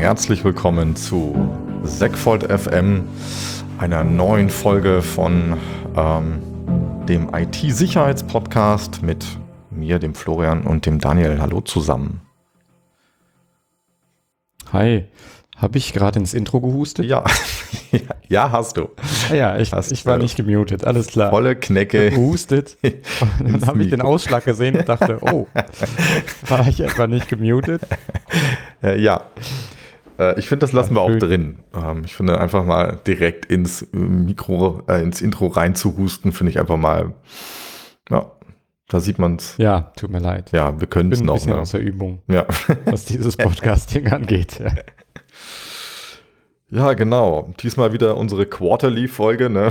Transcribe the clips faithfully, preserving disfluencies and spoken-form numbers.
herzlich willkommen zu Segfold F M, einer neuen Folge von ähm, dem I T-Sicherheitspodcast mit mir, dem Florian und dem Daniel. Hallo zusammen. Hi, habe ich gerade ins Intro gehustet? Ja, ja, hast du. Ah ja, ich, Hast, ich war äh, nicht gemutet, alles klar. Volle Knecke. Gehustet. Und dann habe ich den Ausschlag gesehen und dachte, oh, war ich etwa nicht gemutet? Äh, ja, äh, ich finde, das lassen Ja, wir auch schön. drin. Ähm, ich finde einfach mal direkt ins äh, Mikro, äh, ins Intro reinzuhusten, finde ich einfach mal, ja, da sieht man es. Ja, tut mir leid. Ja, wir können Ich es bin ein noch. bisschen Ne? aus der Übung, Ja. was dieses Podcasting angeht. Ja. Ja, genau. Diesmal wieder unsere Quarterly-Folge, ne?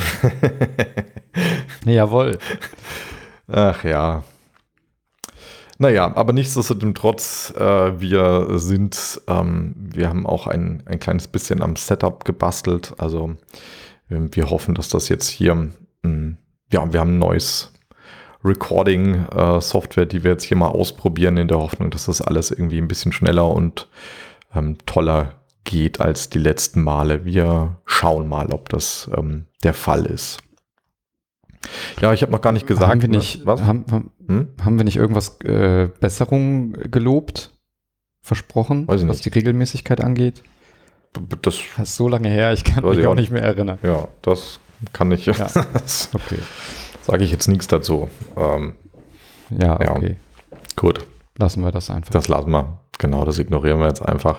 Jawohl. Ach ja. Naja, aber nichtsdestotrotz, äh, wir sind, ähm, wir haben auch ein, ein kleines bisschen am Setup gebastelt. Also äh, wir hoffen, dass das jetzt hier, mh, ja, wir haben ein neues Recording-Software, die wir jetzt hier mal ausprobieren, in der Hoffnung, dass das alles irgendwie ein bisschen schneller und ähm, toller geht als die letzten Male. Wir schauen mal, ob das ähm, der Fall ist. Ja, ich habe noch gar nicht gesagt. Haben wir ne? nicht, Was? haben, haben, Hm? haben wir nicht irgendwas äh, Besserung gelobt? Versprochen? Weiß ich was nicht. die Regelmäßigkeit angeht? B- b- Das, Das ist so lange her, ich kann Weiß mich ich auch auch nicht mehr erinnern. ja, das kann ich. Ja. Okay. Sage ich jetzt nichts dazu. Ähm, Ja, Ja. okay. gut, Lassen wir das einfach. das lassen wir. Genau, das ignorieren wir jetzt einfach.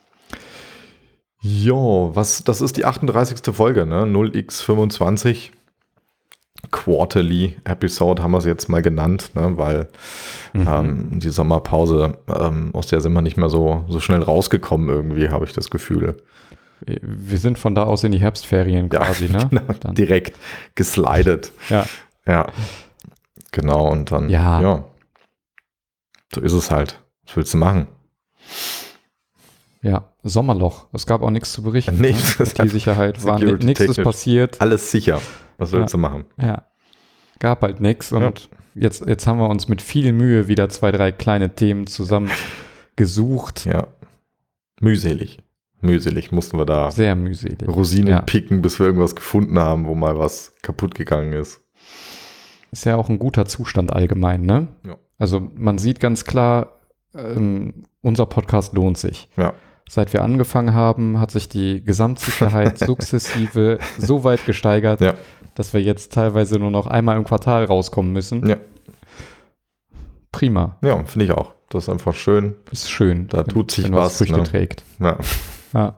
Jo, was, das ist die achtunddreißigste Folge, ne? null mal fünfundzwanzig. Quarterly Episode haben wir es jetzt mal genannt, ne? Weil Mhm. ähm, die Sommerpause, ähm, aus der sind wir nicht mehr so, so schnell rausgekommen irgendwie, habe ich das Gefühl. Wir sind von da aus in die Herbstferien Ja, quasi, ne? genau, Dann. direkt geslidet. Ja. Ja, genau. Und dann, Ja. ja, so ist es halt. Was willst du machen? Ja, Sommerloch. Es gab auch nichts zu berichten. Nee, ne? das- Die Sicherheit war ni- Security nichts ist technisch. passiert. Alles sicher. Was willst Ja. du machen? Ja. Gab halt nichts und jetzt, jetzt haben wir uns mit viel Mühe wieder zwei, drei kleine Themen zusammen gesucht. Ja. Mühselig. Mühselig mussten wir da Sehr mühselig. Rosinen Ja. picken, bis wir irgendwas gefunden haben, wo mal was kaputt gegangen ist. Ist ja auch ein guter Zustand allgemein, ne? Ja. Also man sieht ganz klar, ähm, unser Podcast lohnt sich. Ja. Seit wir angefangen haben, hat sich die Gesamtsicherheit sukzessive so weit gesteigert, Ja. dass wir jetzt teilweise nur noch einmal im Quartal rauskommen müssen. Ja. Prima. Ja, finde ich auch. Das ist einfach schön. Ist schön. Da tut sich wenn was, Früchte ne? trägt. Ja. Ja.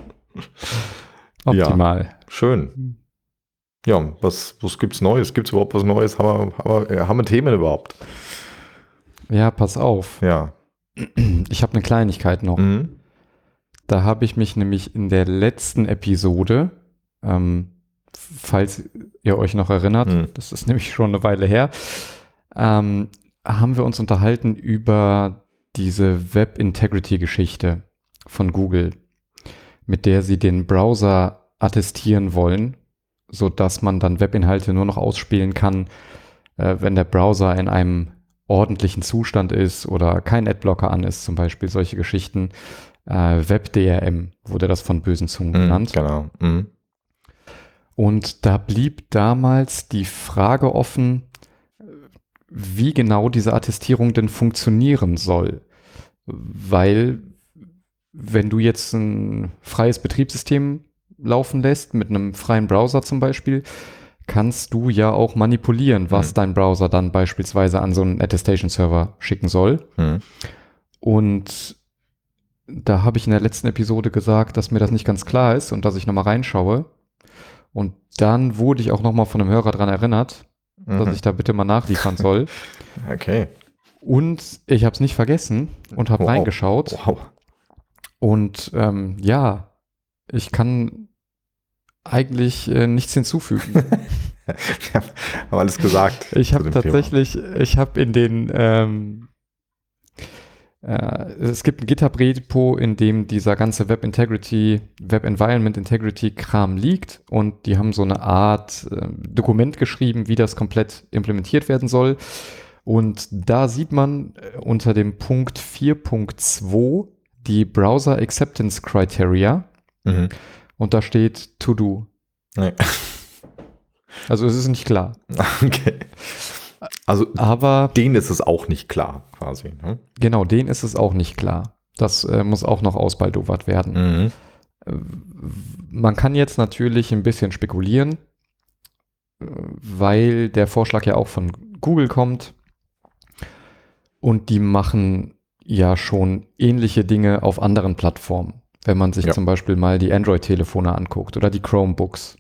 Optimal. Schön. Ja, was, was gibt's Neues? Gibt's überhaupt was Neues? Haben wir, haben wir, haben wir Themen überhaupt? Ja, pass auf. Ja. Ich habe eine Kleinigkeit noch. Mhm. Da habe ich mich nämlich in der letzten Episode, ähm, falls ihr euch noch erinnert, Mhm. das ist nämlich schon eine Weile her, ähm, haben wir uns unterhalten über diese Web-Integrity-Geschichte von Google, mit der sie den Browser attestieren wollen, sodass man dann Webinhalte nur noch ausspielen kann, äh, wenn der Browser in einem ordentlichen Zustand ist oder kein Adblocker an ist, zum Beispiel solche Geschichten. Äh, Web-D R M wurde das von bösen Zungen Mhm. genannt. Genau. Mhm. Und da blieb damals die Frage offen, wie genau diese Attestierung denn funktionieren soll. Weil, wenn du jetzt ein freies Betriebssystem laufen lässt, mit einem freien Browser zum Beispiel, kannst du ja auch manipulieren, was Mhm. dein Browser dann beispielsweise an so einen Attestation-Server schicken soll. Mhm. Und da habe ich in der letzten Episode gesagt, dass mir das nicht ganz klar ist und dass ich nochmal reinschaue. Und dann wurde ich auch nochmal von einem Hörer dran erinnert, dass Mhm. ich da bitte mal nachliefern soll. Okay. Und ich habe es nicht vergessen und habe Wow. reingeschaut. Wow. Und ähm, ja, ich kann eigentlich äh, nichts hinzufügen. Wir haben alles gesagt. Ich zu habe dem Thema. tatsächlich, ich habe in den, ähm, äh, es gibt ein GitHub-Repo, in dem dieser ganze Web Integrity, Web Environment Integrity Kram liegt und die haben so eine Art äh, Dokument geschrieben, wie das komplett implementiert werden soll. Und da sieht man äh, unter dem Punkt vier Punkt zwei die Browser Acceptance Criteria Mhm. und da steht To Do. Nee. Also es ist nicht klar. Okay. Also Aber denen ist es auch nicht klar, quasi. Ne? genau, denen ist es auch nicht klar. Das äh, muss auch noch ausbaldowert werden. Mhm. Äh, Man kann jetzt natürlich ein bisschen spekulieren, äh, weil der Vorschlag ja auch von Google kommt und die machen ja schon ähnliche Dinge auf anderen Plattformen. Wenn man sich Ja. zum Beispiel mal die Android-Telefone anguckt oder die Chromebooks.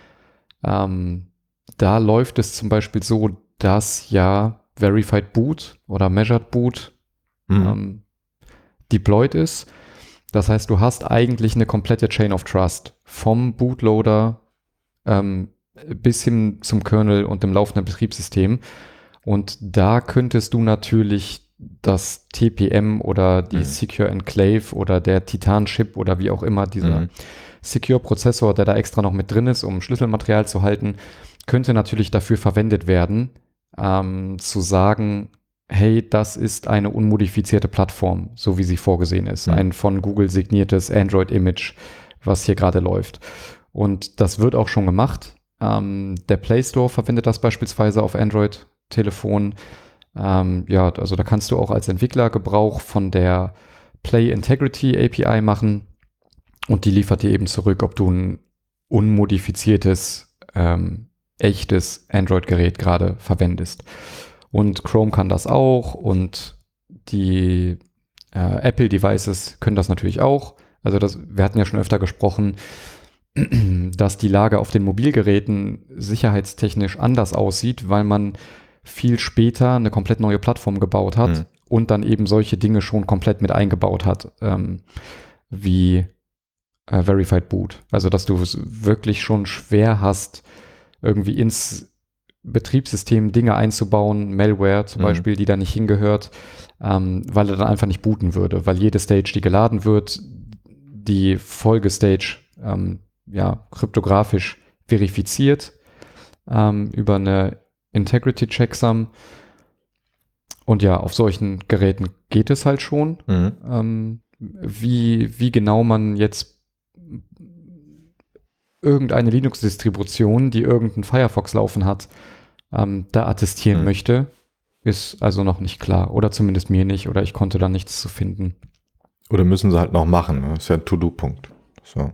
Ähm, da läuft es zum Beispiel so, dass ja Verified Boot oder Measured Boot Mhm. ähm, deployed ist. Das heißt, du hast eigentlich eine komplette Chain of Trust vom Bootloader ähm, bis hin zum Kernel und dem laufenden Betriebssystem. Und da könntest du natürlich das T P M oder die Mhm. Secure Enclave oder der Titan-Chip oder wie auch immer dieser Mhm. Secure-Prozessor, der da extra noch mit drin ist, um Schlüsselmaterial zu halten, könnte natürlich dafür verwendet werden, ähm, zu sagen, hey, das ist eine unmodifizierte Plattform, so wie sie vorgesehen ist. Mhm. Ein von Google signiertes Android-Image, was hier gerade läuft. Und das wird auch schon gemacht. Ähm, der Play Store verwendet das beispielsweise auf Android-Telefonen. Ähm, ja, also da kannst du auch als Entwickler Gebrauch von der Play Integrity A P I machen und die liefert dir eben zurück, ob du ein unmodifiziertes, ähm, echtes Android-Gerät gerade verwendest. Und Chrome kann das auch und die äh, Apple-Devices können das natürlich auch. Also das, wir hatten ja schon öfter gesprochen, dass die Lage auf den Mobilgeräten sicherheitstechnisch anders aussieht, weil man viel später eine komplett neue Plattform gebaut hat Mhm. und dann eben solche Dinge schon komplett mit eingebaut hat, ähm, wie äh, Verified Boot. Also dass du es wirklich schon schwer hast, irgendwie ins Betriebssystem Dinge einzubauen, Malware zum Mhm. Beispiel, die da nicht hingehört, ähm, weil er dann einfach nicht booten würde, weil jede Stage, die geladen wird, die Folgestage ähm, ja, kryptografisch verifiziert ähm, über eine Integrity Checksum. Und ja, auf solchen Geräten geht es halt schon. Mhm. Ähm, wie, wie genau man jetzt irgendeine Linux-Distribution, die irgendeinen Firefox laufen hat, ähm, da attestieren Mhm. möchte, ist also noch nicht klar. Oder zumindest mir nicht. Oder ich konnte da nichts zu finden. Oder müssen sie halt noch machen. Ne? Das ist ja ein To-Do-Punkt. So.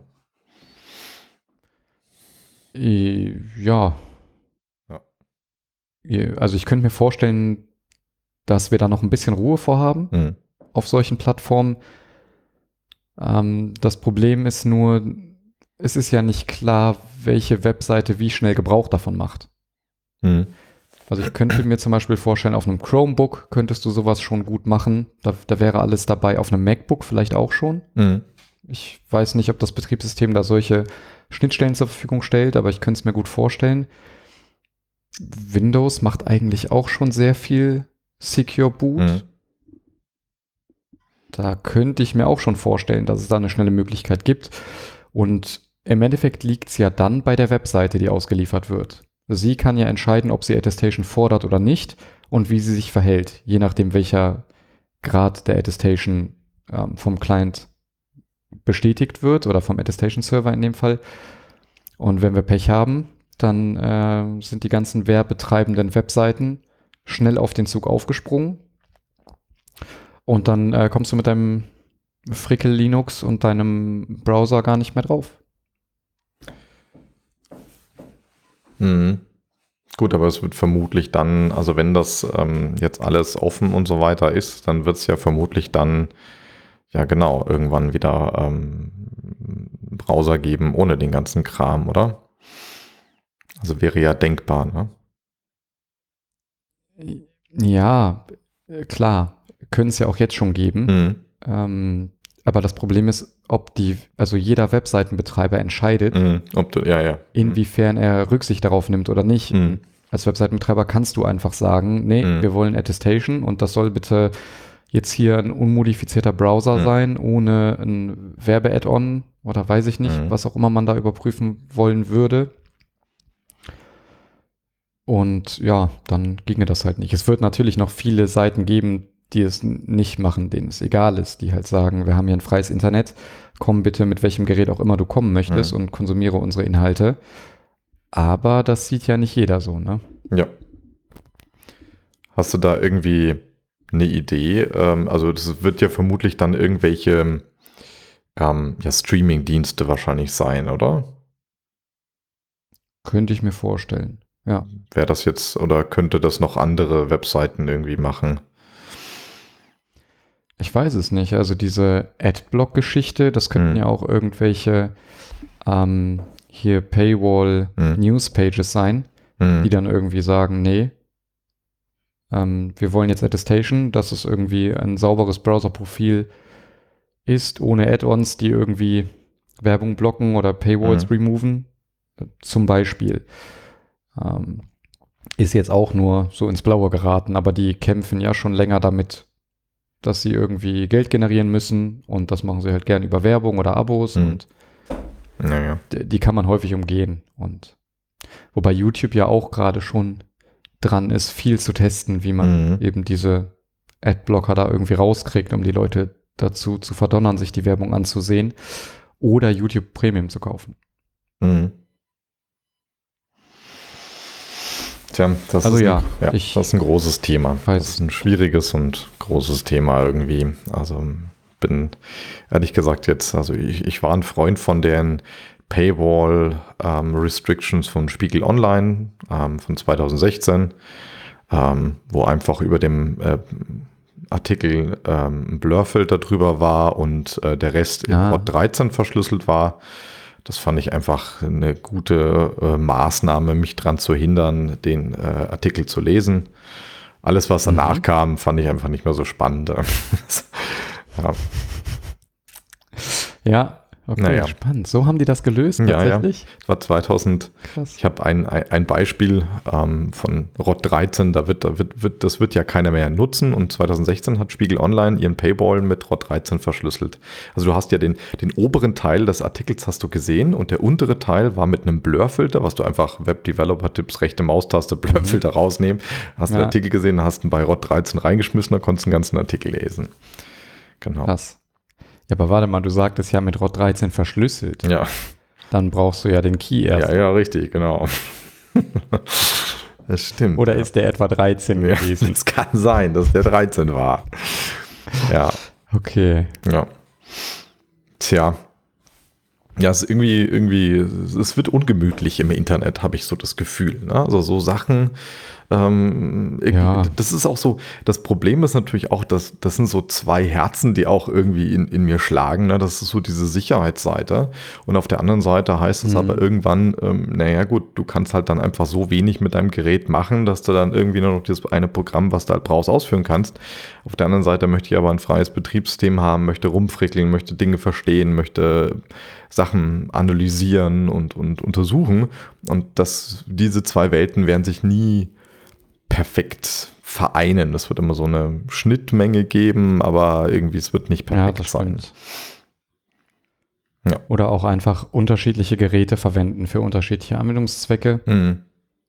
Äh, Ja. Ja. Äh, Also ich könnte mir vorstellen, dass wir da noch ein bisschen Ruhe vorhaben Mhm. auf solchen Plattformen. Ähm, das Problem ist nur, es ist ja nicht klar, welche Webseite wie schnell Gebrauch davon macht. Mhm. Also ich könnte mir zum Beispiel vorstellen, auf einem Chromebook könntest du sowas schon gut machen. Da, da wäre alles dabei. Auf einem MacBook vielleicht auch schon. Mhm. Ich weiß nicht, ob das Betriebssystem da solche Schnittstellen zur Verfügung stellt, aber ich könnte es mir gut vorstellen. Windows macht eigentlich auch schon sehr viel Secure Boot. Mhm. Da könnte ich mir auch schon vorstellen, dass es da eine schnelle Möglichkeit gibt. Und im Endeffekt liegt es ja dann bei der Webseite, die ausgeliefert wird. Sie kann ja entscheiden, ob sie Attestation fordert oder nicht und wie sie sich verhält, je nachdem, welcher Grad der Attestation ähm, vom Client bestätigt wird oder vom Attestation Server in dem Fall. Und wenn wir Pech haben, dann äh, sind die ganzen werbetreibenden Webseiten schnell auf den Zug aufgesprungen. Und dann äh, kommst du mit deinem Frickel Linux und deinem Browser gar nicht mehr drauf. Mhm. Gut, aber es wird vermutlich dann, also wenn das ähm, jetzt alles offen und so weiter ist, dann wird es ja vermutlich dann, ja genau, irgendwann wieder ähm, Browser geben ohne den ganzen Kram, oder? Also wäre ja denkbar, ne? Ja, äh, klar, können es ja auch jetzt schon geben. Mhm. Ähm, aber das Problem ist, ob die, also jeder Webseitenbetreiber entscheidet, Mhm. Ob du, ja, ja. inwiefern er Rücksicht darauf nimmt oder nicht. Mhm. Als Webseitenbetreiber kannst du einfach sagen, nee, Mhm. wir wollen Attestation und das soll bitte jetzt hier ein unmodifizierter Browser Mhm. sein, ohne ein Werbe-Add-on oder weiß ich nicht, Mhm. was auch immer man da überprüfen wollen würde. Und ja, dann ginge das halt nicht. Es wird natürlich noch viele Seiten geben, die es nicht machen, denen es egal ist, die halt sagen, wir haben hier ein freies Internet, komm bitte mit welchem Gerät auch immer du kommen möchtest Mhm. und konsumiere unsere Inhalte. Aber das sieht ja nicht jeder so, ne? Ja. Hast du da irgendwie eine Idee? Ähm, also das wird ja vermutlich dann irgendwelche ähm, ja, Streaming-Dienste wahrscheinlich sein, oder? Könnte ich mir vorstellen. Ja. Wäre das jetzt oder könnte das noch andere Webseiten irgendwie machen? Ich weiß es nicht. Also diese Adblock-Geschichte, das könnten Hm. ja auch irgendwelche ähm, hier Paywall-Newspages sein, Hm. die dann irgendwie sagen, nee, ähm, wir wollen jetzt Attestation, dass es irgendwie ein sauberes Browser-Profil ist, ohne Add-ons, die irgendwie Werbung blocken oder Paywalls Hm. removen, zum Beispiel. Ähm, ist jetzt auch nur so ins Blaue geraten, aber die kämpfen ja schon länger damit, dass sie irgendwie Geld generieren müssen und das machen sie halt gern über Werbung oder Abos Hm. und Naja. d- die kann man häufig umgehen. Und wobei YouTube ja auch gerade schon dran ist, viel zu testen, wie man Mhm. eben diese Adblocker da irgendwie rauskriegt, um die Leute dazu zu verdonnern, sich die Werbung anzusehen oder YouTube Premium zu kaufen. Mhm. Tja, das, Also ist ja, ein, ja ich das ist ein großes Thema. weiß Das ist ein schwieriges und großes Thema irgendwie. Also bin ehrlich gesagt jetzt, also ich, ich war ein Freund von den Paywall ähm, Restrictions von Spiegel Online ähm, von zwanzig sechzehn, ähm, wo einfach über dem äh, Artikel ähm, ein Blurfilter drüber war und äh, der Rest in Ah. Port dreizehn verschlüsselt war. Das fand ich einfach eine gute äh, Maßnahme, mich daran zu hindern, den äh, Artikel zu lesen. Alles, was danach Mhm. kam, fand ich einfach nicht mehr so spannend. ja. Ja, okay, Naja. spannend. So haben die das gelöst Ja, ja. tatsächlich? Das war zweitausend. Krass. Ich habe ein, ein, ein Beispiel ähm, von R O T dreizehn, da wird, da wird, wird, das wird ja keiner mehr nutzen und zwanzig sechzehn hat Spiegel Online ihren Paywall mit R O T dreizehn verschlüsselt. Also du hast ja den, den oberen Teil des Artikels hast du gesehen und der untere Teil war mit einem Blurfilter, was du einfach Web-Developer-Tipps, rechte Maustaste, Blurfilter rausnehmen, hast Ja. den Artikel gesehen, hast ihn bei R O T dreizehn reingeschmissen, dann konntest du den ganzen Artikel lesen. Genau. Krass. Ja, aber warte mal, du sagtest ja mit R O T dreizehn verschlüsselt. Ja. Dann brauchst du ja den Key erst. Ja, ja, richtig, genau. Das stimmt. Oder ja. ist der etwa dreizehn Ja, gewesen? es kann sein, dass der dreizehn war. Ja, Okay. ja. Tja. Ja, es ist irgendwie, irgendwie, es wird ungemütlich im Internet, habe ich so das Gefühl. Ne? Also so Sachen, ähm, irgendwie- Ja. das ist auch so, das Problem ist natürlich auch, dass das sind so zwei Herzen, die auch irgendwie in, in mir schlagen. Ne? Das ist so diese Sicherheitsseite. Und auf der anderen Seite heißt es Mhm. aber irgendwann, ähm, naja gut, du kannst halt dann einfach so wenig mit deinem Gerät machen, dass du dann irgendwie nur noch dieses eine Programm, was du halt brauchst, ausführen kannst. Auf der anderen Seite möchte ich aber ein freies Betriebssystem haben, möchte rumfrickeln, möchte Dinge verstehen, möchte Sachen analysieren und, und untersuchen. Und das, diese zwei Welten werden sich nie perfekt vereinen. Es wird immer so eine Schnittmenge geben, aber irgendwie es wird nicht Ja, perfekt das sein. stimmt. Ja. Oder auch einfach unterschiedliche Geräte verwenden für unterschiedliche Anwendungszwecke. Mhm.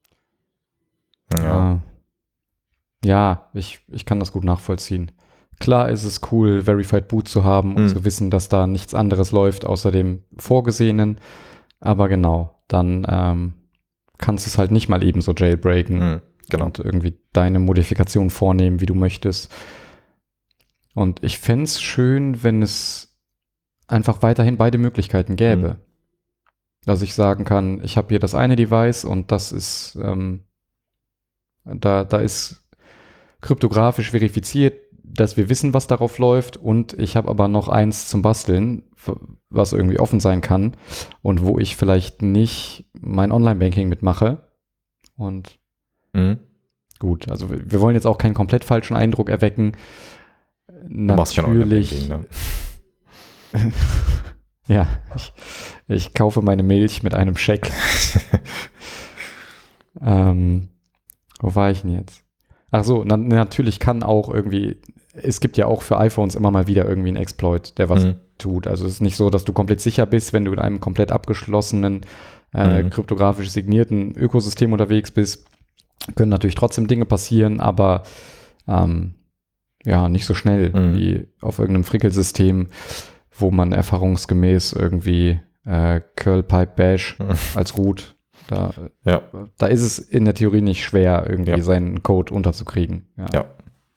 Ja. Äh, ja, ich, ich kann das gut nachvollziehen. Klar ist es cool, Verified Boot zu haben und Mhm. zu wissen, dass da nichts anderes läuft außer dem Vorgesehenen. Aber genau, dann ähm, kannst du es halt nicht mal eben so jailbreaken Mhm. Genau. und irgendwie deine Modifikation vornehmen, wie du möchtest. Und ich fände es schön, wenn es einfach weiterhin beide Möglichkeiten gäbe. Mhm. Dass ich sagen kann, ich habe hier das eine Device und das ist, ähm, da, da ist kryptografisch verifiziert, dass wir wissen, was darauf läuft und ich habe aber noch eins zum Basteln, was irgendwie offen sein kann und wo ich vielleicht nicht mein Online-Banking mitmache. Und Mhm. gut, also wir, wir wollen jetzt auch keinen komplett falschen Eindruck erwecken. Du machst kein Natürlich, Online-Banking, ne? ja, ich, ich kaufe meine Milch mit einem Scheck. ähm, wo war ich denn jetzt? Ach so, na, natürlich kann auch irgendwie, es gibt ja auch für iPhones immer mal wieder irgendwie einen Exploit, der was Mhm. tut. Also es ist nicht so, dass du komplett sicher bist, wenn du in einem komplett abgeschlossenen, äh, Mhm. kryptografisch signierten Ökosystem unterwegs bist. Können natürlich trotzdem Dinge passieren, aber ähm, ja, nicht so schnell Mhm. wie auf irgendeinem Frickelsystem, wo man erfahrungsgemäß irgendwie äh, Curl Pipe Bash Mhm. als Root, da, Ja. da ist es in der Theorie nicht schwer, irgendwie Ja. seinen Code unterzukriegen. Ja. Ja.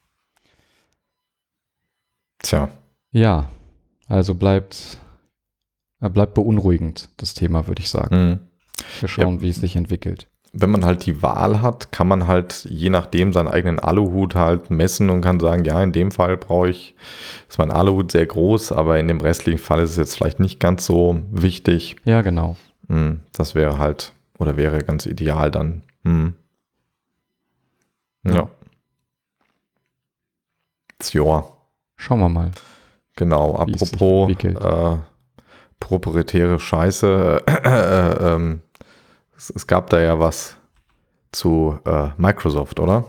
Tja. Ja, also bleibt, äh, bleibt beunruhigend, das Thema, würde ich sagen. Mhm. Wir schauen, Ja. wie es sich entwickelt. Wenn man halt die Wahl hat, kann man halt je nachdem seinen eigenen Aluhut halt messen und kann sagen, ja, in dem Fall brauche ich, ist mein Aluhut sehr groß, aber in dem restlichen Fall ist es jetzt vielleicht nicht ganz so wichtig. Ja, genau. Hm, das wäre halt, oder wäre ganz ideal dann. Hm. Ja. Ja. Tja, Schauen wir mal. genau. Wie es sich Apropos entwickelt. äh, proprietäre Scheiße, äh, ähm, es, es gab da ja was zu äh, Microsoft, oder?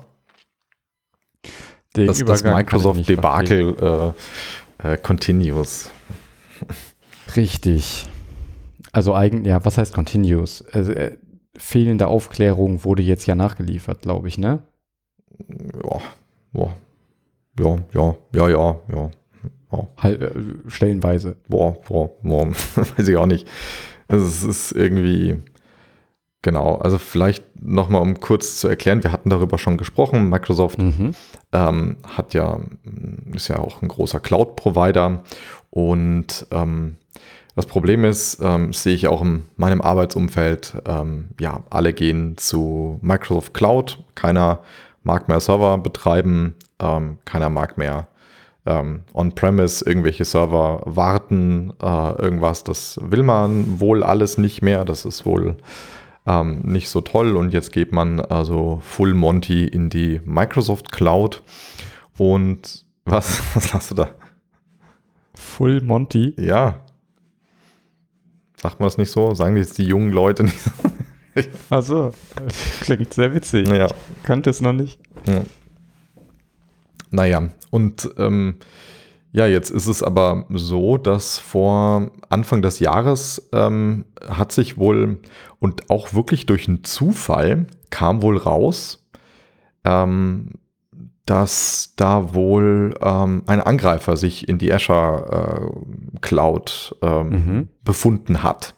Den Das, das Übergang kann ich nicht verstehen. Microsoft-Debakel äh, äh, continues. Richtig. Also eigentlich, ja, was heißt continuous? Also, äh, fehlende Aufklärung wurde jetzt ja nachgeliefert, glaube ich, ne? Ja, ja, ja, ja, ja, ja, ja. ja. Halt, äh, stellenweise. Boah, boah, boah, weiß ich auch nicht. Also es ist irgendwie, genau, also vielleicht nochmal, um kurz zu erklären, wir hatten darüber schon gesprochen, Microsoft Mhm. ähm, hat ja, ist ja auch ein großer Cloud-Provider und ähm, das Problem ist, ähm, sehe ich auch in meinem Arbeitsumfeld, ähm, ja, alle gehen zu Microsoft Cloud, keiner mag mehr Server betreiben, ähm, keiner mag mehr ähm, on-premise irgendwelche Server warten, äh, irgendwas, das will man wohl alles nicht mehr, das ist wohl ähm, nicht so toll und jetzt geht man also Full Monty in die Microsoft Cloud und was, was hast du da? Full Monty. Ja, sagt man das nicht so? Sagen jetzt die jungen Leute nicht so? Also, klingt sehr witzig. Ja. Ich kannte es noch nicht. Ja. Naja, und ähm, ja, jetzt ist es aber so, dass vor Anfang des Jahres ähm, hat sich wohl und auch wirklich durch einen Zufall kam wohl raus, ähm, dass da wohl ähm, ein Angreifer sich in die Azure äh, Cloud ähm, Mhm. befunden hat.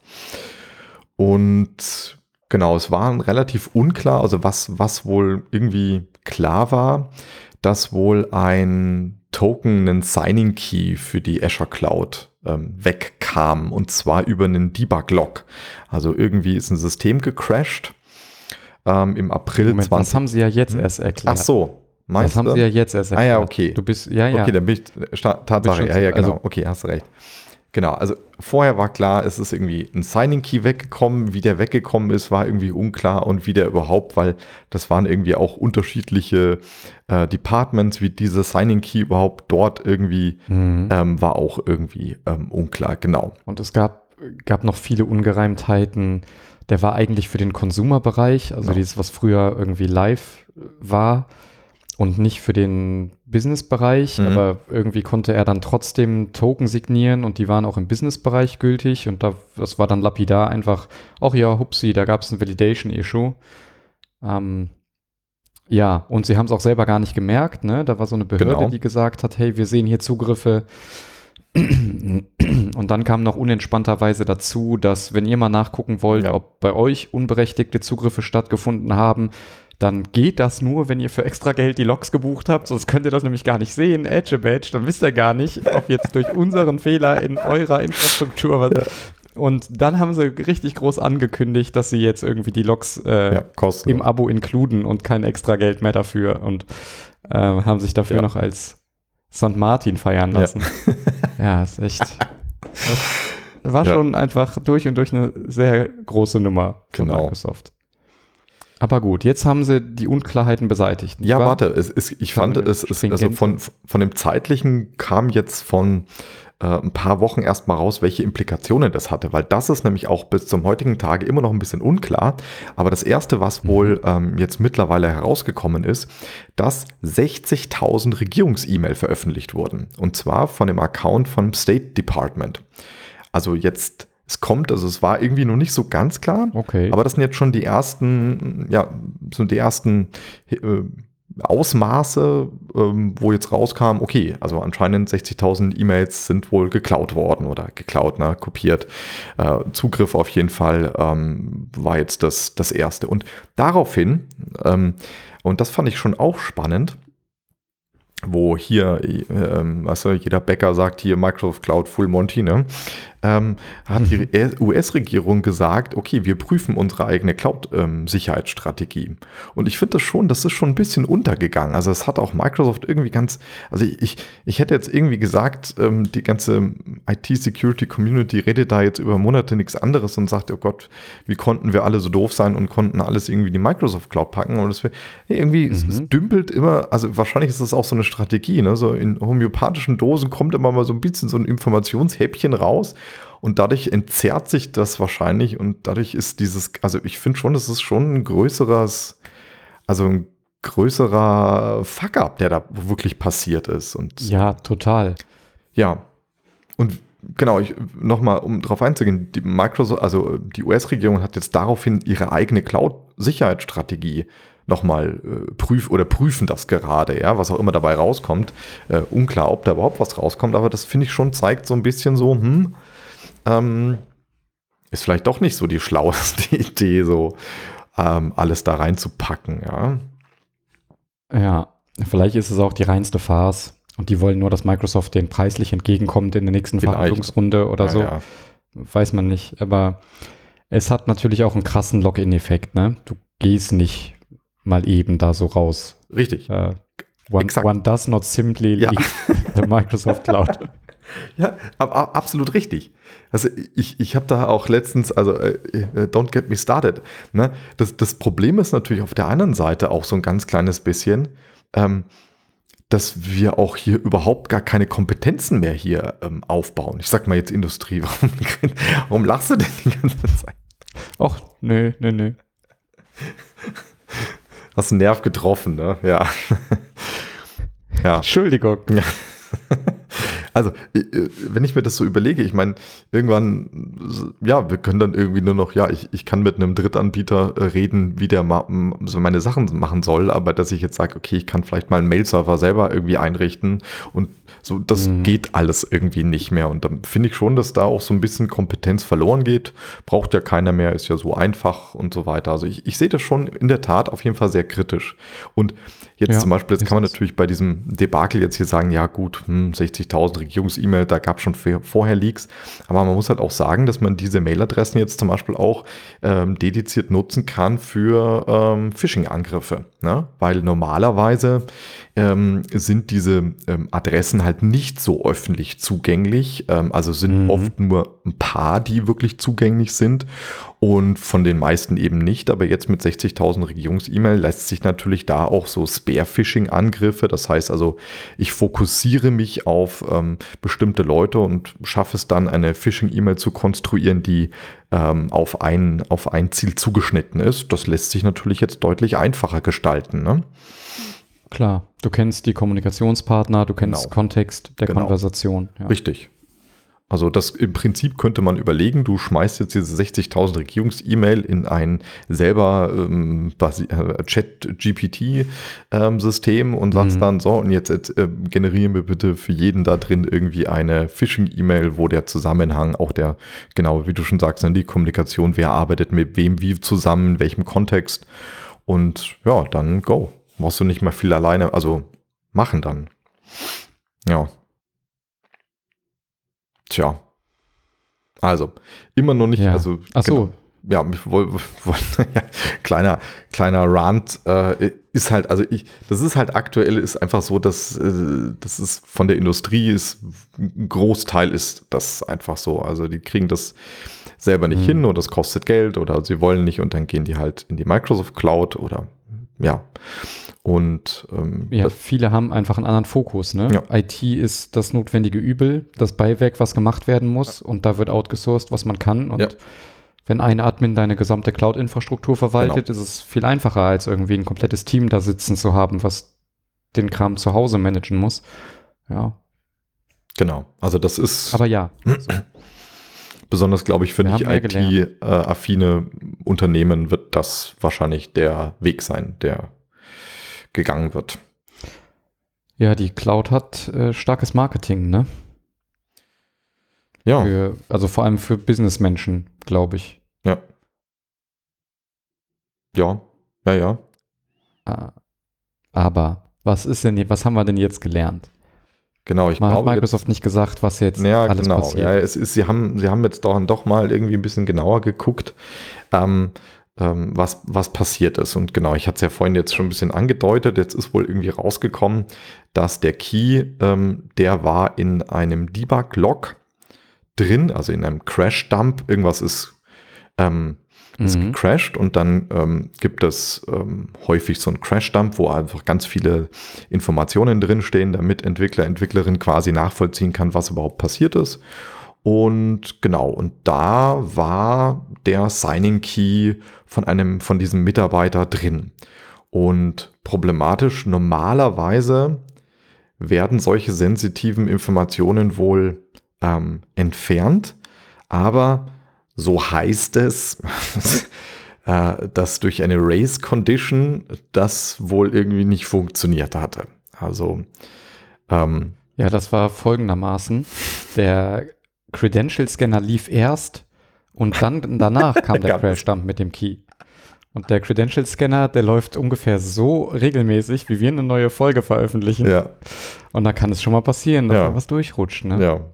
Und genau, es war relativ unklar, also was, was wohl irgendwie klar war, dass wohl ein Token, einen Signing Key für die Azure Cloud ähm, wegkam und zwar über einen Debug-Log. Also irgendwie ist ein System gecrashed ähm, im April Moment, zwanzig. das haben sie ja jetzt Hm? erst erklärt. Ach so, meinst Das haben du? sie ja jetzt erst Ah erklärt. ja, okay. Du bist, ja, ja. Okay, dann bin ich, Sta- Tatsache, schon ja, so- ja, genau, also- okay, hast recht. Genau, also vorher war klar, es ist irgendwie ein Signing Key weggekommen, wie der weggekommen ist, war irgendwie unklar und wie der überhaupt, weil das waren irgendwie auch unterschiedliche äh, Departments, wie dieser Signing Key überhaupt dort irgendwie Mhm. ähm, war auch irgendwie ähm, unklar, genau. Und es gab, gab noch viele Ungereimtheiten. Der war eigentlich für den Consumer-Bereich, also Genau. dieses, was früher irgendwie live war und nicht für den Business-Bereich, Mhm. aber irgendwie konnte er dann trotzdem Token signieren und die waren auch im Business-Bereich gültig und da, das war dann lapidar einfach, ach ja, hupsi, da gab es ein Validation-Issue. Ähm, ja, und sie haben es auch selber gar nicht gemerkt, ne? Da war so eine Behörde, Genau. die gesagt hat, hey, wir sehen hier Zugriffe. Und dann kam noch unentspannterweise dazu, dass wenn ihr mal nachgucken wollt, Ja. ob bei euch unberechtigte Zugriffe stattgefunden haben, dann geht das nur, wenn ihr für extra Geld die Logs gebucht habt, sonst könnt ihr das nämlich gar nicht sehen, Edge Badge, dann wisst ihr gar nicht, ob jetzt durch unseren Fehler in eurer Infrastruktur was. Ja. Und dann haben sie richtig groß angekündigt, dass sie jetzt irgendwie die Logs äh, Ja, kosten. im Abo inkluden und kein extra Geld mehr dafür und äh, haben sich dafür Ja. noch als Sankt Martin feiern lassen. Ja, ja ist echt. Das war Ja. schon einfach durch und durch eine sehr große Nummer von Genau. Microsoft. Aber gut, jetzt haben sie die Unklarheiten beseitigt. nicht Ja, wahr? warte, es ist, ich Von fand, dem es ist, also stringenten. von, von dem zeitlichen kam jetzt von äh, ein paar Wochen erstmal raus, welche Implikationen das hatte, weil das ist nämlich auch bis zum heutigen Tage immer noch ein bisschen unklar. Aber das erste, was wohl ähm, jetzt mittlerweile herausgekommen ist, dass sechzigtausend Regierungs-E-Mail veröffentlicht wurden. Und zwar von dem Account vom State Department. Also jetzt, es kommt, also es war irgendwie noch nicht so ganz klar. Okay. Aber das sind jetzt schon die ersten, ja, sind die ersten äh, Ausmaße, ähm, wo jetzt rauskam, okay, also anscheinend sechzigtausend E-Mails sind wohl geklaut worden oder geklaut, ne, kopiert. Äh, Zugriff auf jeden Fall ähm, war jetzt das, das Erste. Und daraufhin, ähm, und das fand ich schon auch spannend, wo hier, ähm, also jeder Bäcker sagt hier Microsoft Cloud Full Monty, ne? Ähm, hat die U S-Regierung gesagt, okay, wir prüfen unsere eigene Cloud-Sicherheitsstrategie. Ähm, und ich finde das schon, das ist schon ein bisschen untergegangen. Also es hat auch Microsoft irgendwie ganz, also ich, ich hätte jetzt irgendwie gesagt, ähm, die ganze I T-Security-Community redet da jetzt über Monate nichts anderes und sagt, oh Gott, wie konnten wir alle so doof sein und konnten alles irgendwie in die Microsoft Cloud packen. Und es irgendwie, mhm. es, es dümpelt immer, also wahrscheinlich ist das auch so eine Strategie, ne? So in homöopathischen Dosen kommt immer mal so ein bisschen so ein Informationshäppchen raus. Und dadurch entzerrt sich das wahrscheinlich und dadurch ist dieses, also ich finde schon, das ist schon ein größeres, also ein größerer Fuck-up, der da wirklich passiert ist. Und ja, total. Ja, und genau, ich nochmal, um darauf einzugehen, die Microsoft, also die U S-Regierung hat jetzt daraufhin ihre eigene Cloud-Sicherheitsstrategie nochmal äh, prüf oder prüfen das gerade, ja, was auch immer dabei rauskommt. Äh, unklar, ob da überhaupt was rauskommt, aber das finde ich schon, zeigt so ein bisschen so, hm, Ähm, ist vielleicht doch nicht so die schlaueste Idee, so ähm, alles da reinzupacken, ja. Ja, vielleicht ist es auch die reinste Farce und die wollen nur, dass Microsoft denen preislich entgegenkommt in der nächsten vielleicht. Verhandlungsrunde oder ja, so. Ja. Weiß man nicht, aber es hat natürlich auch einen krassen Login-Effekt, ne? Du gehst nicht mal eben da so raus. Richtig. Äh, one, one does not simply ja. leave the Microsoft Cloud. Ja, aber absolut richtig. Also ich, ich habe da auch letztens, also äh, don't get me started. Ne? Das, das Problem ist natürlich auf der anderen Seite auch so ein ganz kleines bisschen, ähm, dass wir auch hier überhaupt gar keine Kompetenzen mehr hier ähm, aufbauen. Ich sag mal jetzt Industrie. Warum, warum lachst du denn die ganze Zeit? Ach, nö, nö, nö. Hast einen Nerv getroffen, ne? Ja. Ja. Entschuldigung. Ja. Also, wenn ich mir das so überlege, ich meine, irgendwann, ja, wir können dann irgendwie nur noch, ja, ich, ich kann mit einem Drittanbieter reden, wie der ma- so meine Sachen machen soll, aber dass ich jetzt sage, okay, ich kann vielleicht mal einen Mail-Server selber irgendwie einrichten und so, das mhm. geht alles irgendwie nicht mehr. Und dann finde ich schon, dass da auch so ein bisschen Kompetenz verloren geht. Braucht ja keiner mehr, ist ja so einfach und so weiter. Also ich, ich sehe das schon in der Tat auf jeden Fall sehr kritisch. Und jetzt ja, zum Beispiel, jetzt kann man natürlich bei diesem Debakel jetzt hier sagen, ja gut, hm, sechzigtausend Regierungs-E-Mail, da gab es schon vorher Leaks. Aber man muss halt auch sagen, dass man diese Mailadressen jetzt zum Beispiel auch ähm, dediziert nutzen kann für ähm, Phishing-Angriffe. Ne? Weil normalerweise ähm, sind diese ähm, Adressen halt nicht so öffentlich zugänglich. Ähm, also sind mhm. oft nur ein paar, die wirklich zugänglich sind. Und von den meisten eben nicht, aber jetzt mit sechzigtausend Regierungs-E-Mail lässt sich natürlich da auch so Spear-Phishing-Angriffe, das heißt also, ich fokussiere mich auf ähm, bestimmte Leute und schaffe es dann, eine Phishing-E-Mail zu konstruieren, die ähm, auf, ein, auf ein Ziel zugeschnitten ist. Das lässt sich natürlich jetzt deutlich einfacher gestalten, ne? Klar, du kennst die Kommunikationspartner, du kennst genau. Kontext der genau. Konversation. Ja. Richtig. Also das im Prinzip könnte man überlegen, du schmeißt jetzt diese sechzigtausend Regierungs-E-Mail in ein selber ähm, äh, Chat-G P T-System ähm, und sagst mhm. dann so, und jetzt äh, generieren wir bitte für jeden da drin irgendwie eine Phishing-E-Mail, wo der Zusammenhang, auch der, genau wie du schon sagst, die Kommunikation, wer arbeitet mit wem wie zusammen, in welchem Kontext und ja, dann go. Brauchst du nicht mehr viel alleine, also machen dann. Ja. Tja, also immer noch nicht, ja. also Ach so. Genau, ja, ich woll, woll, ja, kleiner kleiner Rant äh, ist halt, also ich, das ist halt aktuell ist einfach so, dass äh, das ist von der Industrie ist ein Großteil ist das einfach so, also die kriegen das selber nicht mhm. hin und das kostet Geld oder sie wollen nicht und dann gehen die halt in die Microsoft Cloud oder ja. Und ähm, ja, viele haben einfach einen anderen Fokus. Ne? Ja. I T ist das notwendige Übel, das Beiwerk, was gemacht werden muss ja. und da wird outgesourced, was man kann. Und ja. wenn ein Admin deine gesamte Cloud-Infrastruktur verwaltet, genau. ist es viel einfacher, als irgendwie ein komplettes Team da sitzen zu haben, was den Kram zu Hause managen muss. Ja. Genau, also das ist... Aber ja. So. Besonders, glaube ich, für nicht I T-affine Unternehmen wird das wahrscheinlich der Weg sein, der gegangen wird. Ja, die Cloud hat äh, starkes Marketing, ne? Ja. Für, also vor allem für Businessmenschen, glaube ich. Ja. Ja, ja, ja. Aber was ist denn, was haben wir denn jetzt gelernt? Genau, ich Man hat glaube Microsoft jetzt, nicht gesagt, was jetzt ja, alles genau. passiert. Ja, es ist, sie haben, sie haben jetzt doch, doch mal irgendwie ein bisschen genauer geguckt, ähm, ähm, was, was passiert ist. Und genau, ich hatte es ja vorhin jetzt schon ein bisschen angedeutet. Jetzt ist wohl irgendwie rausgekommen, dass der Key, ähm, der war in einem Debug-Log drin, also in einem Crash-Dump. Irgendwas ist, ähm, ist Mhm. gecrashed und dann ähm, gibt es ähm, häufig so einen Crash-Dump, wo einfach ganz viele Informationen drinstehen, damit Entwickler, Entwicklerin quasi nachvollziehen kann, was überhaupt passiert ist. Und genau, und da war der Signing Key von einem, von diesem Mitarbeiter drin. Und problematisch, normalerweise werden solche sensitiven Informationen wohl ähm, entfernt, aber so heißt es, äh, dass durch eine Race Condition das wohl irgendwie nicht funktioniert hatte. Also ähm, Ja, das war folgendermaßen. Der Credential Scanner lief erst und dann danach kam der Gab es. Crash-Dump mit dem Key. Und der Credential Scanner, der läuft ungefähr so regelmäßig, wie wir eine neue Folge veröffentlichen. ja, Und da kann es schon mal passieren, dass Ja. da was durchrutscht. Ne? ja.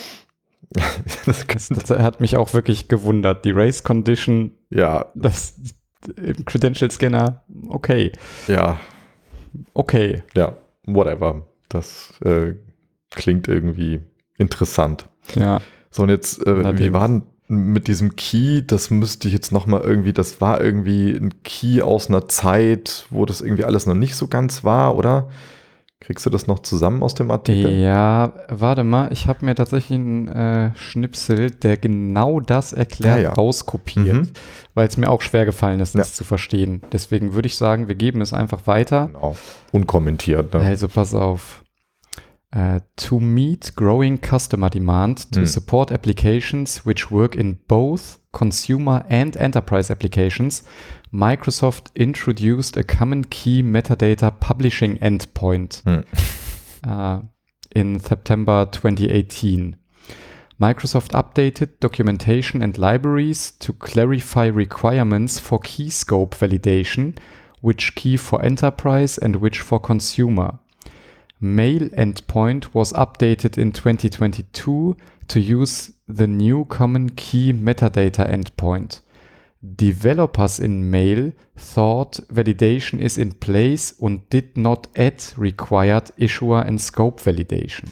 das, Das, das hat mich auch wirklich gewundert. Die Race Condition, ja, das im Credential Scanner, okay, ja, okay. ja, whatever. Das äh, klingt irgendwie interessant. Ja, So, und jetzt, äh, Allerdings. wie war denn mit diesem Key? Das müsste ich jetzt nochmal irgendwie, das war irgendwie ein Key aus einer Zeit, wo das irgendwie alles noch nicht so ganz war, oder? Kriegst du das noch zusammen aus dem Artikel? ja, warte mal, ich habe mir tatsächlich einen äh, Schnipsel, der genau das erklärt, Ah, ja. rauskopiert, Mhm. weil es mir auch schwer gefallen ist, das Ja. zu verstehen. Deswegen würde ich sagen, wir geben es einfach weiter. Genau. Unkommentiert, ne? Also pass auf. Uh, to meet growing customer demand to Hm. support applications which work in both consumer and enterprise applications, Microsoft introduced a common key metadata publishing endpoint Hm. uh, in September twenty eighteen. Microsoft updated documentation and libraries to clarify requirements for key scope validation, which key for enterprise and which for consumer. Mail endpoint was updated in twenty twenty-two to use the new common key metadata endpoint. Developers in Mail thought validation is in place and did not add required issuer and scope validation.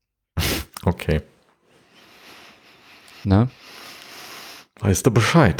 Okay. Ne? Weißt du Bescheid?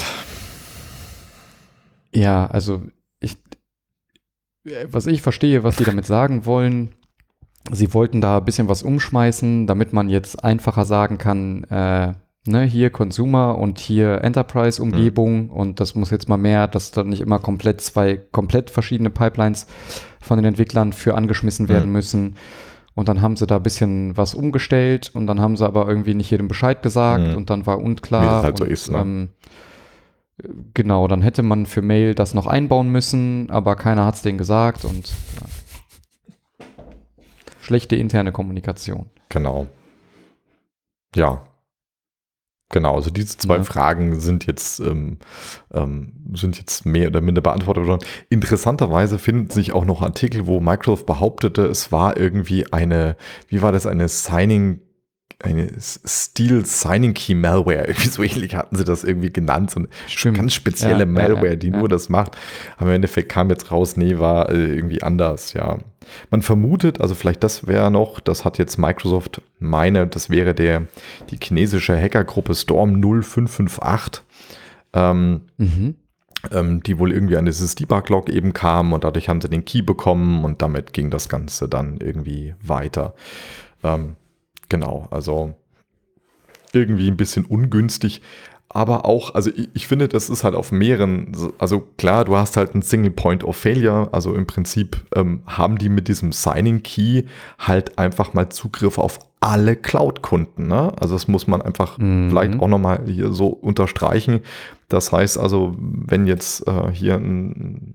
Ja, also ich, was ich verstehe, was die damit sagen wollen, sie wollten da ein bisschen was umschmeißen, damit man jetzt einfacher sagen kann, äh, ne, hier Consumer und hier Enterprise-Umgebung, mhm. und das muss jetzt mal mehr, dass dann nicht immer komplett zwei komplett verschiedene Pipelines von den Entwicklern für angeschmissen werden mhm. müssen. Und dann haben sie da ein bisschen was umgestellt und dann haben sie aber irgendwie nicht jedem Bescheid gesagt mhm. und dann war unklar. Wie das halt und, so ist, ne? ähm, genau, dann hätte man für Mail das noch einbauen müssen, aber keiner hat es denen gesagt und ja. Schlechte interne Kommunikation. Genau. Ja. Genau, also diese zwei ja. Fragen sind jetzt, ähm, ähm, sind jetzt mehr oder minder beantwortet worden. Interessanterweise finden sich auch noch Artikel, wo Microsoft behauptete, es war irgendwie eine, wie war das, eine Signing, eine Steel Signing Key Malware, irgendwie so ähnlich hatten sie das irgendwie genannt, so eine Stimmt. ganz spezielle ja, Malware, ja, ja, die ja. nur das macht. Aber im Endeffekt kam jetzt raus, nee, war äh, irgendwie anders, ja. Man vermutet, also vielleicht das wäre noch, das hat jetzt Microsoft, meine, das wäre der, die chinesische Hackergruppe Storm null fünf fünf acht, ähm, mhm. ähm, die wohl irgendwie an dieses Debug-Log eben kam und dadurch haben sie den Key bekommen und damit ging das Ganze dann irgendwie weiter. Ähm, genau, also irgendwie ein bisschen ungünstig. Aber auch, also ich, ich finde, das ist halt auf mehreren, also klar, du hast halt einen Single Point of Failure, also im Prinzip ähm, haben die mit diesem Signing Key halt einfach mal Zugriff auf alle Cloud-Kunden, ne? Also das muss man einfach mhm. vielleicht auch nochmal hier so unterstreichen. Das heißt also, wenn jetzt äh, hier ein